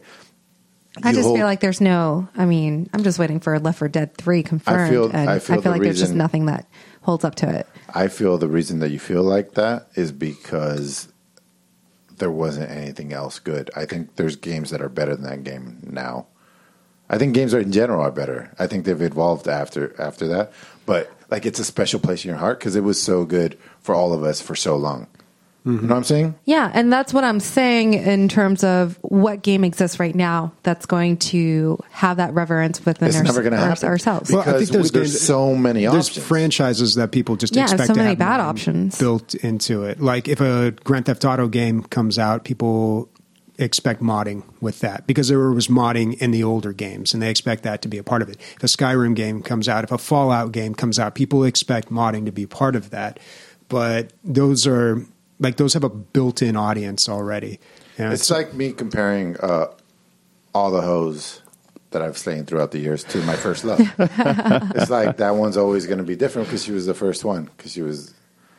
Speaker 2: I just feel like there's no. I mean, I'm just waiting for Left 4 Dead 3 confirmed, and I feel
Speaker 4: the
Speaker 2: like there's just
Speaker 4: reason-
Speaker 2: nothing that holds up to it.
Speaker 4: I feel the reason that you feel like that is because there wasn't anything else good. I think there's games that are better than that game now. I think games in general are better. I think they've evolved after that. But like it's a special place in your heart because it was so good for all of us for so long. You know what I'm saying?
Speaker 2: Yeah, and that's what I'm saying in terms of what game exists right now that's going to have that reverence within
Speaker 4: It's never going to happen
Speaker 2: ourselves.
Speaker 1: Well, I think
Speaker 4: because there's
Speaker 1: games-
Speaker 4: so many
Speaker 1: There's
Speaker 4: options.
Speaker 1: franchises that people just
Speaker 2: Yeah,
Speaker 1: expect
Speaker 2: so
Speaker 1: to
Speaker 2: many
Speaker 1: have
Speaker 2: bad
Speaker 1: modding
Speaker 2: options.
Speaker 1: built into it. Like if a Grand Theft Auto game comes out, people expect modding with that because there was modding in the older games and they expect that to be a part of it. If a Skyrim game comes out, if a Fallout game comes out, people expect modding to be part of that. But those are like those have a built-in audience already. You know,
Speaker 4: It's like me comparing all the hoes that I've slain throughout the years to my first love. It's like that one's always going to be different because she was the first one. Because she was.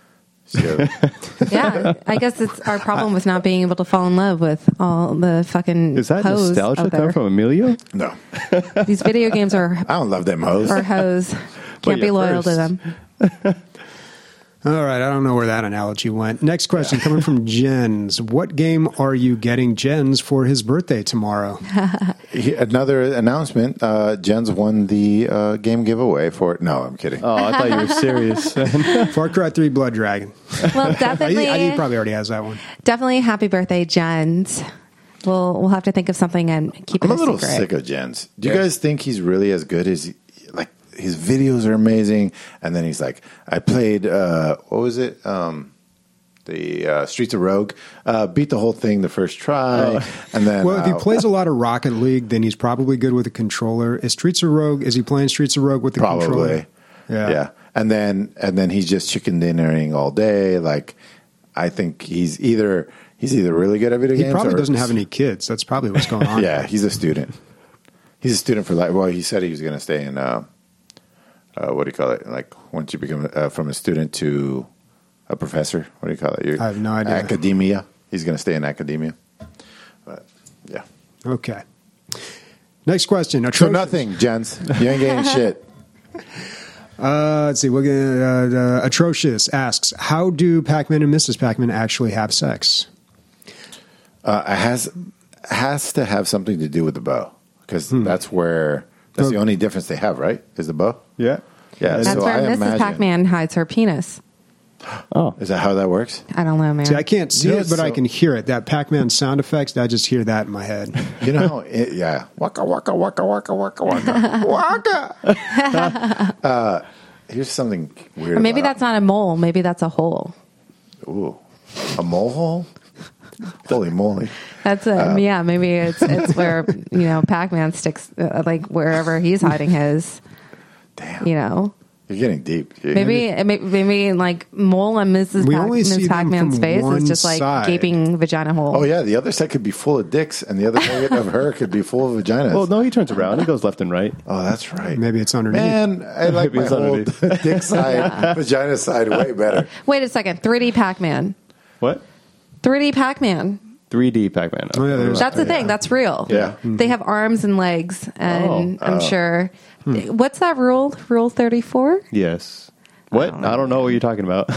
Speaker 2: Yeah, I guess it's our problem with not being able to fall in love with all the fucking
Speaker 3: Is that
Speaker 2: hoes
Speaker 3: nostalgia
Speaker 2: out there.
Speaker 3: coming from Emilio?
Speaker 4: No,
Speaker 2: These video games are
Speaker 4: I don't love them hoes.
Speaker 2: hoes.
Speaker 3: But
Speaker 2: Can't be
Speaker 3: you're
Speaker 2: loyal to
Speaker 3: first.
Speaker 2: them.
Speaker 1: All right, I don't know where that analogy went. Next question coming from Jens. What game are you getting Jens for his birthday tomorrow?
Speaker 4: Another announcement. Jens won the game giveaway for it. No, I'm kidding.
Speaker 3: Oh, I thought you were serious.
Speaker 1: Far Cry 3 Blood Dragon.
Speaker 2: Well, definitely.
Speaker 1: He probably already has that one.
Speaker 2: Definitely happy birthday, Jens. We'll have to think of something and keep it
Speaker 4: I'm a little
Speaker 2: secret.
Speaker 4: sick of Jens. Do you guys think he's really as good as like his videos are amazing? And then he's like, I played what was it? The Streets of Rogue. Beat the whole thing the first try, and then
Speaker 1: Well, if he plays a lot of Rocket League, then he's probably good with a controller. Is Streets of Rogue? Is he playing Streets of Rogue with the controller?
Speaker 4: probably, yeah. And then he's just chicken dinnering all day. Like, I think he's either really good at video
Speaker 1: He
Speaker 4: games.
Speaker 1: probably
Speaker 4: or,
Speaker 1: doesn't have any kids. That's probably what's going on.
Speaker 4: Yeah, he's a student. He's a student for life. Well, he said he was going to stay in what do you call it? Like once you become from a student to a professor. What do you call it?
Speaker 1: I have no idea.
Speaker 4: Academia. He's going to stay in academia. But yeah.
Speaker 1: Okay. Next question.
Speaker 4: So
Speaker 1: Atrocious.
Speaker 4: nothing, gents. You ain't getting shit.
Speaker 1: Let's see. We're gonna, Atrocious asks, how do Pac-Man and Mrs. Pac-Man actually have sex?
Speaker 4: It has to have something to do with the bow because that's the only difference they have, right? Is the bow?
Speaker 3: Yeah.
Speaker 4: Yeah.
Speaker 2: That's
Speaker 4: so
Speaker 2: where
Speaker 4: I
Speaker 2: Mrs.
Speaker 4: imagine.
Speaker 2: Pac-Man hides her penis.
Speaker 3: Oh.
Speaker 4: Is that how that works?
Speaker 2: I don't know, man.
Speaker 1: See, I can't see
Speaker 4: You know,
Speaker 1: it, but I
Speaker 4: so-
Speaker 1: can hear it. That Pac-Man sound effects, I just hear that in my head.
Speaker 4: You know, yeah. Waka, waka, waka, waka, waka, waka. Waka. Here's something weird.
Speaker 2: Or maybe
Speaker 4: about-
Speaker 2: that's not a mole. Maybe that's a hole.
Speaker 4: Ooh. A mole hole? Holy moly.
Speaker 2: That's yeah. Maybe it's where Pac-Man sticks like wherever he's hiding his.
Speaker 4: Damn.
Speaker 2: You're
Speaker 4: getting deep.
Speaker 2: Maybe like mole on Mrs.
Speaker 1: We only see them
Speaker 2: Pac-Man's
Speaker 1: from
Speaker 2: face
Speaker 1: one
Speaker 2: is just like
Speaker 1: side.
Speaker 2: gaping vagina hole.
Speaker 4: Oh, yeah. The other side could be full of dicks, and the other side of her could be full of vaginas.
Speaker 3: Well, no, he turns around. He goes left and right.
Speaker 4: Oh, that's right.
Speaker 1: Maybe it's underneath.
Speaker 4: Man, I like
Speaker 3: Maybe
Speaker 4: my
Speaker 3: it's
Speaker 4: whole
Speaker 3: underneath.
Speaker 4: dick side, vagina side way better.
Speaker 2: Wait a second. 3D Pac-Man.
Speaker 3: What?
Speaker 2: 3D Pac-Man.
Speaker 3: 3D Pac-Man.
Speaker 1: Oh, yeah, there's-
Speaker 2: That's the thing. That's real.
Speaker 4: Yeah.
Speaker 2: They have arms and legs, and I'm sure. What's that rule? Rule 34?
Speaker 3: Yes. What? I don't know what you're talking about.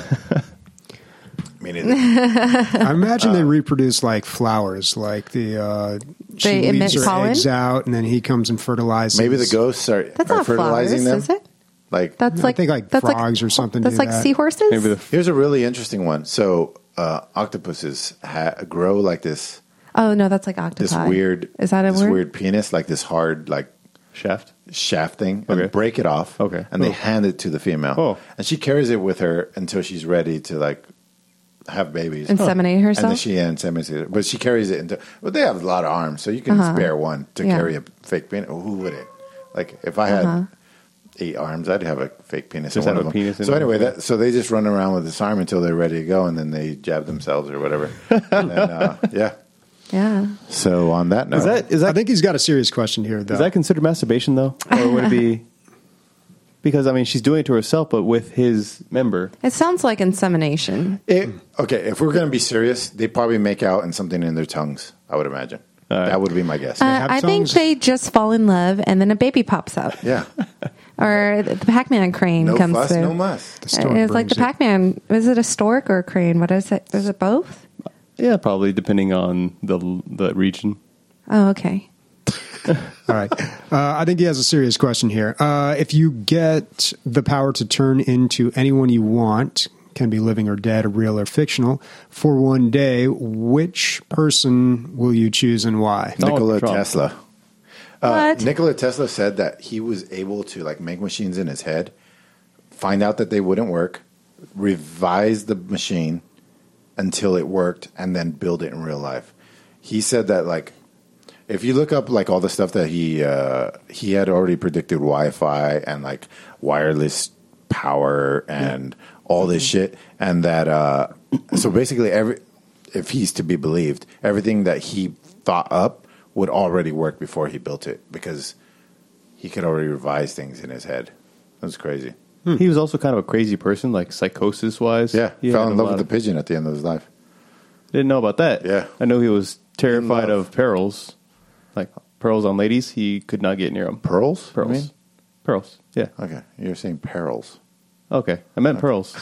Speaker 4: Me neither.
Speaker 1: I imagine they reproduce like flowers, like she
Speaker 2: They emit
Speaker 1: leaves her
Speaker 2: pollen?
Speaker 1: eggs out, and then he comes and fertilizes.
Speaker 4: Maybe the ghosts are
Speaker 2: That's not
Speaker 4: fertilizing
Speaker 2: flowers,
Speaker 4: them.
Speaker 2: is it?
Speaker 4: Like,
Speaker 2: That's
Speaker 1: I
Speaker 2: like
Speaker 1: think like
Speaker 2: that's
Speaker 1: frogs or something
Speaker 2: That's
Speaker 1: do
Speaker 2: like
Speaker 1: that.
Speaker 2: seahorses.
Speaker 3: Maybe the
Speaker 4: here's a really interesting one. So, octopuses grow like this
Speaker 2: Oh no, that's like octopi.
Speaker 4: this weird
Speaker 2: Is that a
Speaker 4: this
Speaker 2: word?
Speaker 4: weird penis, like this hard like
Speaker 3: shaft.
Speaker 4: shaft thing,
Speaker 3: Okay.
Speaker 4: and break it off.
Speaker 3: Okay.
Speaker 4: and they
Speaker 3: Oh.
Speaker 4: hand it to the female.
Speaker 3: Oh.
Speaker 4: And she carries it with her until she's ready to like have babies.
Speaker 2: Inseminate herself?
Speaker 4: And then she inseminates it, but she carries it into. But they have a lot of arms, so you can spare one to
Speaker 2: Yeah.
Speaker 4: carry a fake penis. Who wouldn't? Like if I had 8 arms, I'd have a fake penis.
Speaker 3: Just
Speaker 4: in one
Speaker 3: have
Speaker 4: of
Speaker 3: a
Speaker 4: them.
Speaker 3: penis in
Speaker 4: So
Speaker 3: one.
Speaker 4: anyway, so they just run around with this arm until they're ready to go, and then they jab themselves or whatever. And then, yeah.
Speaker 2: Yeah.
Speaker 4: So on that note,
Speaker 1: I think he's got a serious question here, though.
Speaker 3: Is that considered masturbation though, or would it be? Because I mean, she's doing it to herself, but with his member.
Speaker 2: It sounds like insemination.
Speaker 4: okay, if we're going to be serious, they probably make out and something in their tongues. I would imagine.
Speaker 3: All right.
Speaker 4: That would be my guess.
Speaker 1: have
Speaker 2: I think
Speaker 1: tongues?
Speaker 2: they just fall in love, and then a baby pops out,
Speaker 4: Yeah.
Speaker 2: or the Pac-Man crane
Speaker 4: No
Speaker 2: comes
Speaker 4: fuss,
Speaker 2: through.
Speaker 4: no muss.
Speaker 1: stork
Speaker 2: It's like the
Speaker 1: brings it.
Speaker 2: Pac-Man. Is it a stork or a crane? What is it? Is it both?
Speaker 3: Yeah, probably depending on the region.
Speaker 2: Oh, okay.
Speaker 1: All right. I think he has a serious question here. If you get the power to turn into anyone you want, can be living or dead, real or fictional, for one day, which person will you choose and why?
Speaker 4: Nikola
Speaker 3: Trump.
Speaker 4: Tesla.
Speaker 2: What?
Speaker 4: Nikola Tesla said that he was able to like make machines in his head, find out that they wouldn't work, revise the machine until it worked, and then build it in real life. He said that like if you look up like all the stuff that he had already predicted Wi-Fi and like wireless power and all this shit, and that so basically if he's to be believed, everything that he thought up would already work before he built it because he could already revise things in his head. That's crazy.
Speaker 3: He was also kind of a crazy person, like psychosis wise.
Speaker 4: Yeah, fell in love with the pigeon at the end of his life.
Speaker 3: Didn't know about that.
Speaker 4: Yeah.
Speaker 3: I know he was terrified
Speaker 4: love.
Speaker 3: of pearls, like pearls on ladies. He could not get near them.
Speaker 4: Pearls?
Speaker 3: Pearls.
Speaker 4: You mean?
Speaker 3: Pearls. Yeah.
Speaker 4: Okay, you're saying perils.
Speaker 3: Okay, I meant pearls.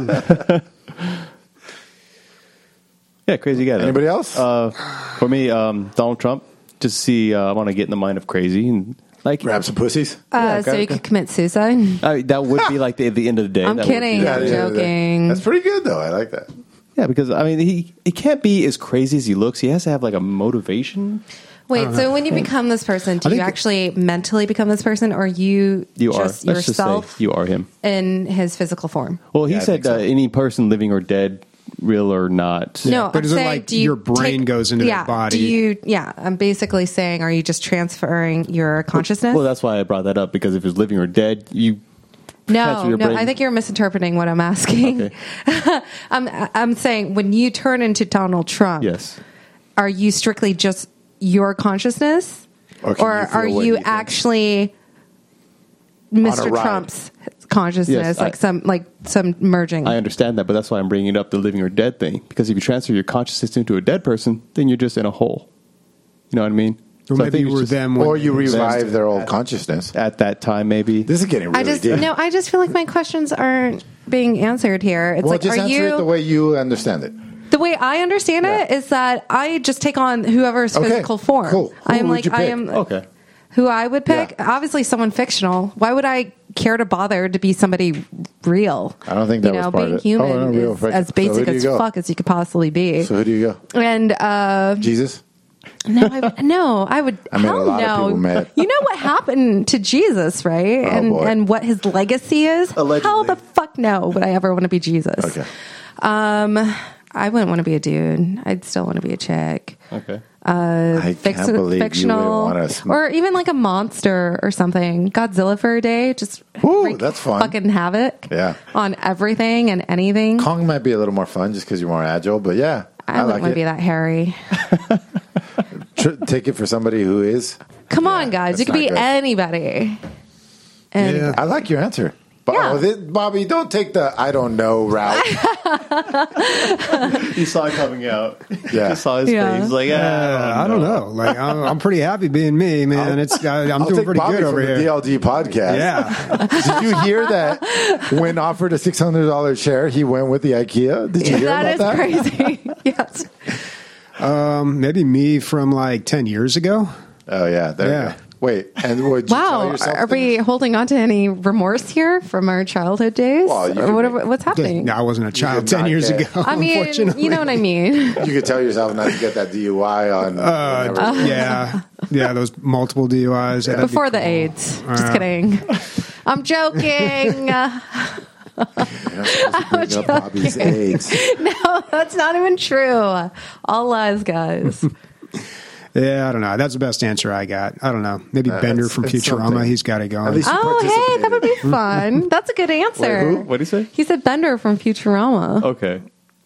Speaker 3: Yeah, crazy guy. Though.
Speaker 4: Anybody else?
Speaker 3: For me, Donald Trump. Just see, I want to get in the mind of crazy and like
Speaker 4: Grab some pussies.
Speaker 2: So you could commit suicide.
Speaker 3: that would be like the end of the day.
Speaker 2: I'm
Speaker 3: That would
Speaker 2: kidding.
Speaker 3: be-
Speaker 2: I'm joking.
Speaker 4: That's pretty good, though. I like that.
Speaker 3: Yeah, because I mean, he can't be as crazy as he looks. He has to have like a motivation.
Speaker 2: Wait, so when you become this person, do you actually mentally become this person, or you
Speaker 3: You
Speaker 2: just
Speaker 3: are. Let's
Speaker 2: yourself
Speaker 3: just say you are him.
Speaker 2: in his physical form?
Speaker 3: Well, he
Speaker 4: Yeah, I
Speaker 3: said
Speaker 4: think so.
Speaker 3: any person living or dead, real or not.
Speaker 2: No,
Speaker 1: but
Speaker 2: I'm
Speaker 1: is it
Speaker 2: saying,
Speaker 1: like
Speaker 2: do you
Speaker 1: your brain goes into their body?
Speaker 2: Do you? Yeah, I'm basically saying, are you just transferring your consciousness?
Speaker 3: Well, that's why I brought that up because if it's living or dead, you transfer
Speaker 2: No,
Speaker 3: your brain.
Speaker 2: I think you're misinterpreting what I'm asking.
Speaker 3: Okay.
Speaker 2: I'm saying when you turn into Donald Trump,
Speaker 3: Yes.
Speaker 2: are you strictly just your consciousness,
Speaker 4: Or can you feel
Speaker 2: are
Speaker 4: what
Speaker 2: you
Speaker 4: he thinks?
Speaker 2: actually
Speaker 4: On a
Speaker 2: Mr.
Speaker 4: ride.
Speaker 2: Trump's consciousness,
Speaker 3: Yes,
Speaker 2: some merging?
Speaker 3: I understand that, but that's why I'm bringing up the living or dead thing. Because if you transfer your consciousness into a dead person, then you're just in a hole. You know what I mean?
Speaker 1: Or
Speaker 3: So I
Speaker 1: maybe
Speaker 3: think
Speaker 1: you
Speaker 3: it's
Speaker 1: were
Speaker 3: just
Speaker 1: them when
Speaker 4: Or you
Speaker 1: they
Speaker 4: revive
Speaker 1: existed.
Speaker 4: their old consciousness.
Speaker 3: at that time, maybe.
Speaker 4: This is getting really deep.
Speaker 2: I just feel like my questions aren't being answered here. It's
Speaker 4: Well,
Speaker 2: like,
Speaker 4: just
Speaker 2: are
Speaker 4: answer it the
Speaker 2: you
Speaker 4: way you understand it.
Speaker 2: the way I understand it is that I just take on whoever's
Speaker 4: Okay,
Speaker 2: physical form.
Speaker 4: cool. Who
Speaker 2: I am
Speaker 4: would
Speaker 2: like
Speaker 4: you
Speaker 2: I
Speaker 4: pick?
Speaker 2: am
Speaker 3: Okay.
Speaker 2: who I would pick.
Speaker 4: Yeah.
Speaker 2: Obviously, someone fictional. Why would I care to bother to be somebody real?
Speaker 4: I don't think that was part
Speaker 2: being
Speaker 4: of it.
Speaker 2: human
Speaker 4: Oh, no, real
Speaker 2: is
Speaker 4: fiction.
Speaker 2: as
Speaker 4: So who
Speaker 2: basic
Speaker 4: do you
Speaker 2: as
Speaker 4: go?
Speaker 2: fuck as you could possibly be.
Speaker 4: So who do you go?
Speaker 2: And
Speaker 4: Jesus?
Speaker 2: no, I would.
Speaker 4: I made a
Speaker 2: hell
Speaker 4: lot of
Speaker 2: no.
Speaker 4: people mad.
Speaker 2: You know what happened to Jesus, right?
Speaker 4: Oh, boy.
Speaker 2: and what his legacy is.
Speaker 3: Allegedly.
Speaker 2: How the fuck no would I ever want to be Jesus?
Speaker 4: Okay.
Speaker 2: I wouldn't want to be a dude. I'd still want to be a chick.
Speaker 3: Okay.
Speaker 4: I can't believe
Speaker 2: Fictional,
Speaker 4: you would want to.
Speaker 2: or even like a monster or something. Godzilla for a day, just
Speaker 4: Ooh,
Speaker 2: wreak
Speaker 4: that's fun.
Speaker 2: fucking havoc.
Speaker 4: Yeah.
Speaker 2: On everything and anything.
Speaker 4: Kong might be a little more fun just because you're more agile, but yeah,
Speaker 2: I wouldn't
Speaker 4: like
Speaker 2: want to be
Speaker 4: it.
Speaker 2: that hairy.
Speaker 4: Take it for somebody who is.
Speaker 2: Come on, guys.
Speaker 4: that's
Speaker 2: You could
Speaker 4: not
Speaker 2: be
Speaker 4: good.
Speaker 2: anybody.
Speaker 1: Yeah.
Speaker 4: I like your answer.
Speaker 2: Yeah.
Speaker 4: Bobby, don't take the I don't know route.
Speaker 3: You saw it coming out.
Speaker 4: Yeah.
Speaker 3: You saw his
Speaker 2: Yeah.
Speaker 3: face. Like,
Speaker 1: I don't know. Like I'm pretty happy being me, man. I'm
Speaker 4: I'll
Speaker 1: doing
Speaker 4: take
Speaker 1: pretty
Speaker 4: Bobby
Speaker 1: good over
Speaker 4: from
Speaker 1: here.
Speaker 4: the DLG podcast.
Speaker 1: Yeah.
Speaker 4: Did you hear that when offered a $600 chair, he went with the IKEA? Did you hear
Speaker 2: That
Speaker 4: about
Speaker 2: is
Speaker 4: that?
Speaker 2: crazy. Yes.
Speaker 1: Maybe me from like 10 years ago.
Speaker 4: Oh, yeah. There
Speaker 1: Yeah.
Speaker 4: you go. Wait, and would you tell
Speaker 2: Wow.
Speaker 4: yourself
Speaker 2: Are we
Speaker 4: things?
Speaker 2: holding on to any remorse here from our childhood days?
Speaker 4: Well, you
Speaker 2: Or
Speaker 4: could
Speaker 2: what,
Speaker 4: make-
Speaker 2: what's happening?
Speaker 1: No, I wasn't a child
Speaker 4: did
Speaker 1: 10
Speaker 4: not
Speaker 1: years
Speaker 4: get-
Speaker 1: ago.
Speaker 2: I mean,
Speaker 1: unfortunately.
Speaker 2: you know what I mean.
Speaker 4: You could tell yourself not to get that DUI on. whenever-
Speaker 1: Yeah, those multiple DUIs. Yeah, that'd be
Speaker 2: Before the
Speaker 1: cool.
Speaker 2: AIDS. Just kidding. I'm joking.
Speaker 4: You're not supposed to bring up Bobby's AIDS.
Speaker 2: No, that's not even true. All lies, guys.
Speaker 1: Yeah, I don't know. That's the best answer I got. I don't know. Maybe Bender from
Speaker 4: it's
Speaker 1: Futurama.
Speaker 4: something.
Speaker 1: He's got it going.
Speaker 4: At least-
Speaker 2: Oh, hey, that would be fun. That's a good answer.
Speaker 4: who?
Speaker 3: What did he say?
Speaker 2: He said Bender from Futurama.
Speaker 3: Okay.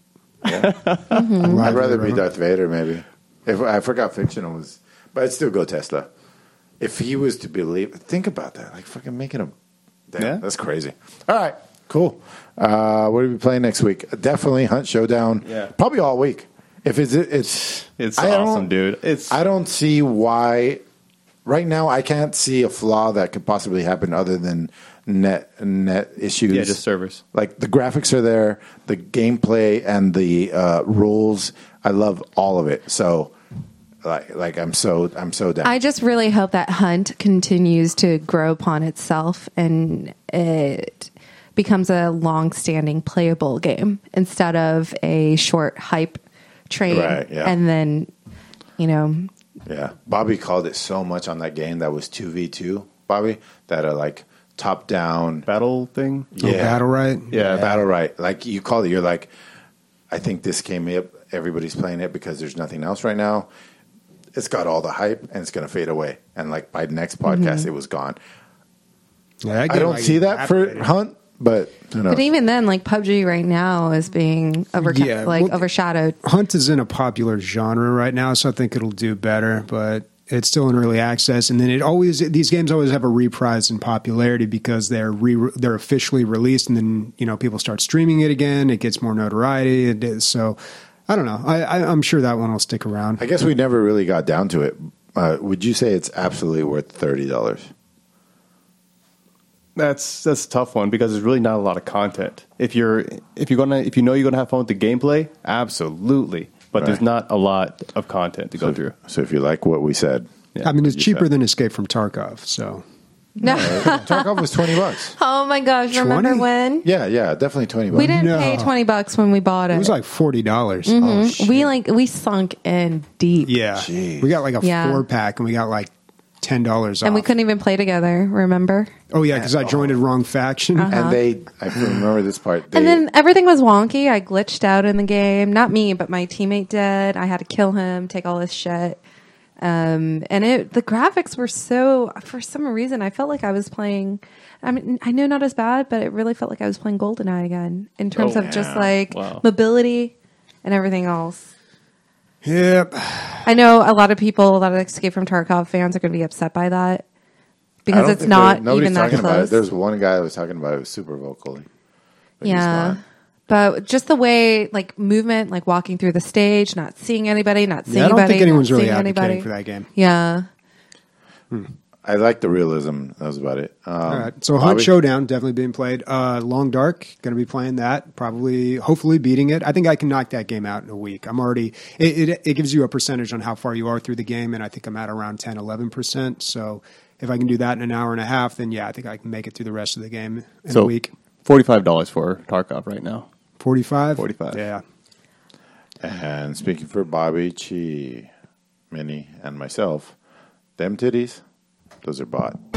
Speaker 4: I'd rather be Darth Vader, maybe. If I forgot fictional was, but I'd still go Tesla. If he was to believe, think about that. Like fucking making him. Damn,
Speaker 3: Yeah.
Speaker 4: that's crazy. All right, cool. What are we playing next week? Definitely Hunt Showdown.
Speaker 3: Yeah.
Speaker 4: Probably all week. If it's
Speaker 3: It's
Speaker 4: I don't-
Speaker 3: awesome, dude. It's
Speaker 4: I don't see why. Right now, I can't see a flaw that could possibly happen other than net issues.
Speaker 3: yeah, just servers.
Speaker 4: Like the graphics are there, the gameplay and the rules. I love all of it. So, like I'm so down.
Speaker 2: I just really hope that Hunt continues to grow upon itself and it becomes a long-standing playable game instead of a short hype train.
Speaker 4: Right, yeah.
Speaker 2: And then,
Speaker 4: Yeah, Bobby called it so much on that game that was 2v2. Bobby, that are like top down.
Speaker 3: Battle thing.
Speaker 1: Oh, Battle Right?
Speaker 3: Yeah.
Speaker 4: Battle right. Like you called it. You're like, I think this came up. Everybody's playing it because there's nothing else right now. It's got all the hype and it's going to fade away. And like by next podcast, it was gone.
Speaker 1: Yeah, that
Speaker 4: I
Speaker 1: game,
Speaker 4: don't
Speaker 1: like,
Speaker 4: see that for
Speaker 1: evaporated.
Speaker 4: Hunt, but who knows?
Speaker 2: but even then, like PUBG right now is being
Speaker 1: Yeah, well,
Speaker 2: overshadowed.
Speaker 1: Hunt is in a popular genre right now, so I think it'll do better, but it's still in early access. And then these games always have a reprise in popularity because they're officially released, and then people start streaming it again. It gets more notoriety. So I don't know. I'm sure that one will stick around.
Speaker 4: I guess we never really got down to it. Would you say it's absolutely worth $30?
Speaker 3: That's a tough one because there's really not a lot of content. If you know you're gonna have fun with the gameplay, absolutely. But there's not a lot of content to go through.
Speaker 4: So if you like what we said,
Speaker 1: I mean, it's cheaper than Escape from Tarkov. So
Speaker 2: No.
Speaker 4: Tarkov was $20.
Speaker 2: Oh my gosh!
Speaker 1: 20?
Speaker 2: Remember when
Speaker 4: Yeah, definitely $20.
Speaker 2: we didn't
Speaker 1: No.
Speaker 2: pay $20 when we bought it?
Speaker 1: it was like $40.
Speaker 4: Oh, shit.
Speaker 2: we sunk in deep.
Speaker 1: Yeah,
Speaker 4: Jeez.
Speaker 1: we got like a
Speaker 2: Yeah.
Speaker 1: 4-pack, and we got like $10 off.
Speaker 2: And we couldn't even play together. Remember?
Speaker 1: Oh yeah, because I joined a wrong faction.
Speaker 4: And I remember this part.
Speaker 2: And then everything was wonky. I glitched out in the game. Not me, but my teammate did. I had to kill him, take all his shit. And the graphics were so, for some reason, I felt like I was playing, I mean, I know not as bad, but it really felt like I was playing GoldenEye again in terms of just like mobility and everything else.
Speaker 1: Yep.
Speaker 2: I know a lot of Escape from Tarkov fans are going to be upset by that because it's not even that
Speaker 4: talking about it.
Speaker 2: close.
Speaker 4: There's one guy that was talking about it super vocally. But he's
Speaker 2: Yeah.
Speaker 4: not.
Speaker 2: But just the way, like, movement, like walking through the stage, not seeing anybody, not seeing
Speaker 1: Yeah, I don't
Speaker 2: anybody.
Speaker 1: think anyone's
Speaker 2: not
Speaker 1: really
Speaker 2: seeing
Speaker 1: advocating
Speaker 2: anybody.
Speaker 1: for that game.
Speaker 2: Yeah.
Speaker 4: I like the realism. That was about it.
Speaker 1: All right. So Hunt Showdown definitely being played. Long Dark, going to be playing that. Probably, hopefully beating it. I think I can knock that game out in a week. I'm already, it gives you a percentage on how far you are through the game, and I think I'm at around 10, 11%. So if I can do that in an hour and a half, then yeah, I think I can make it through the rest of the game in a week.
Speaker 3: $45 for Tarkov right now.
Speaker 1: 45?
Speaker 3: 45.
Speaker 1: Yeah.
Speaker 4: And speaking for Bobby, Chi, Minnie, and myself, them titties, those are bought.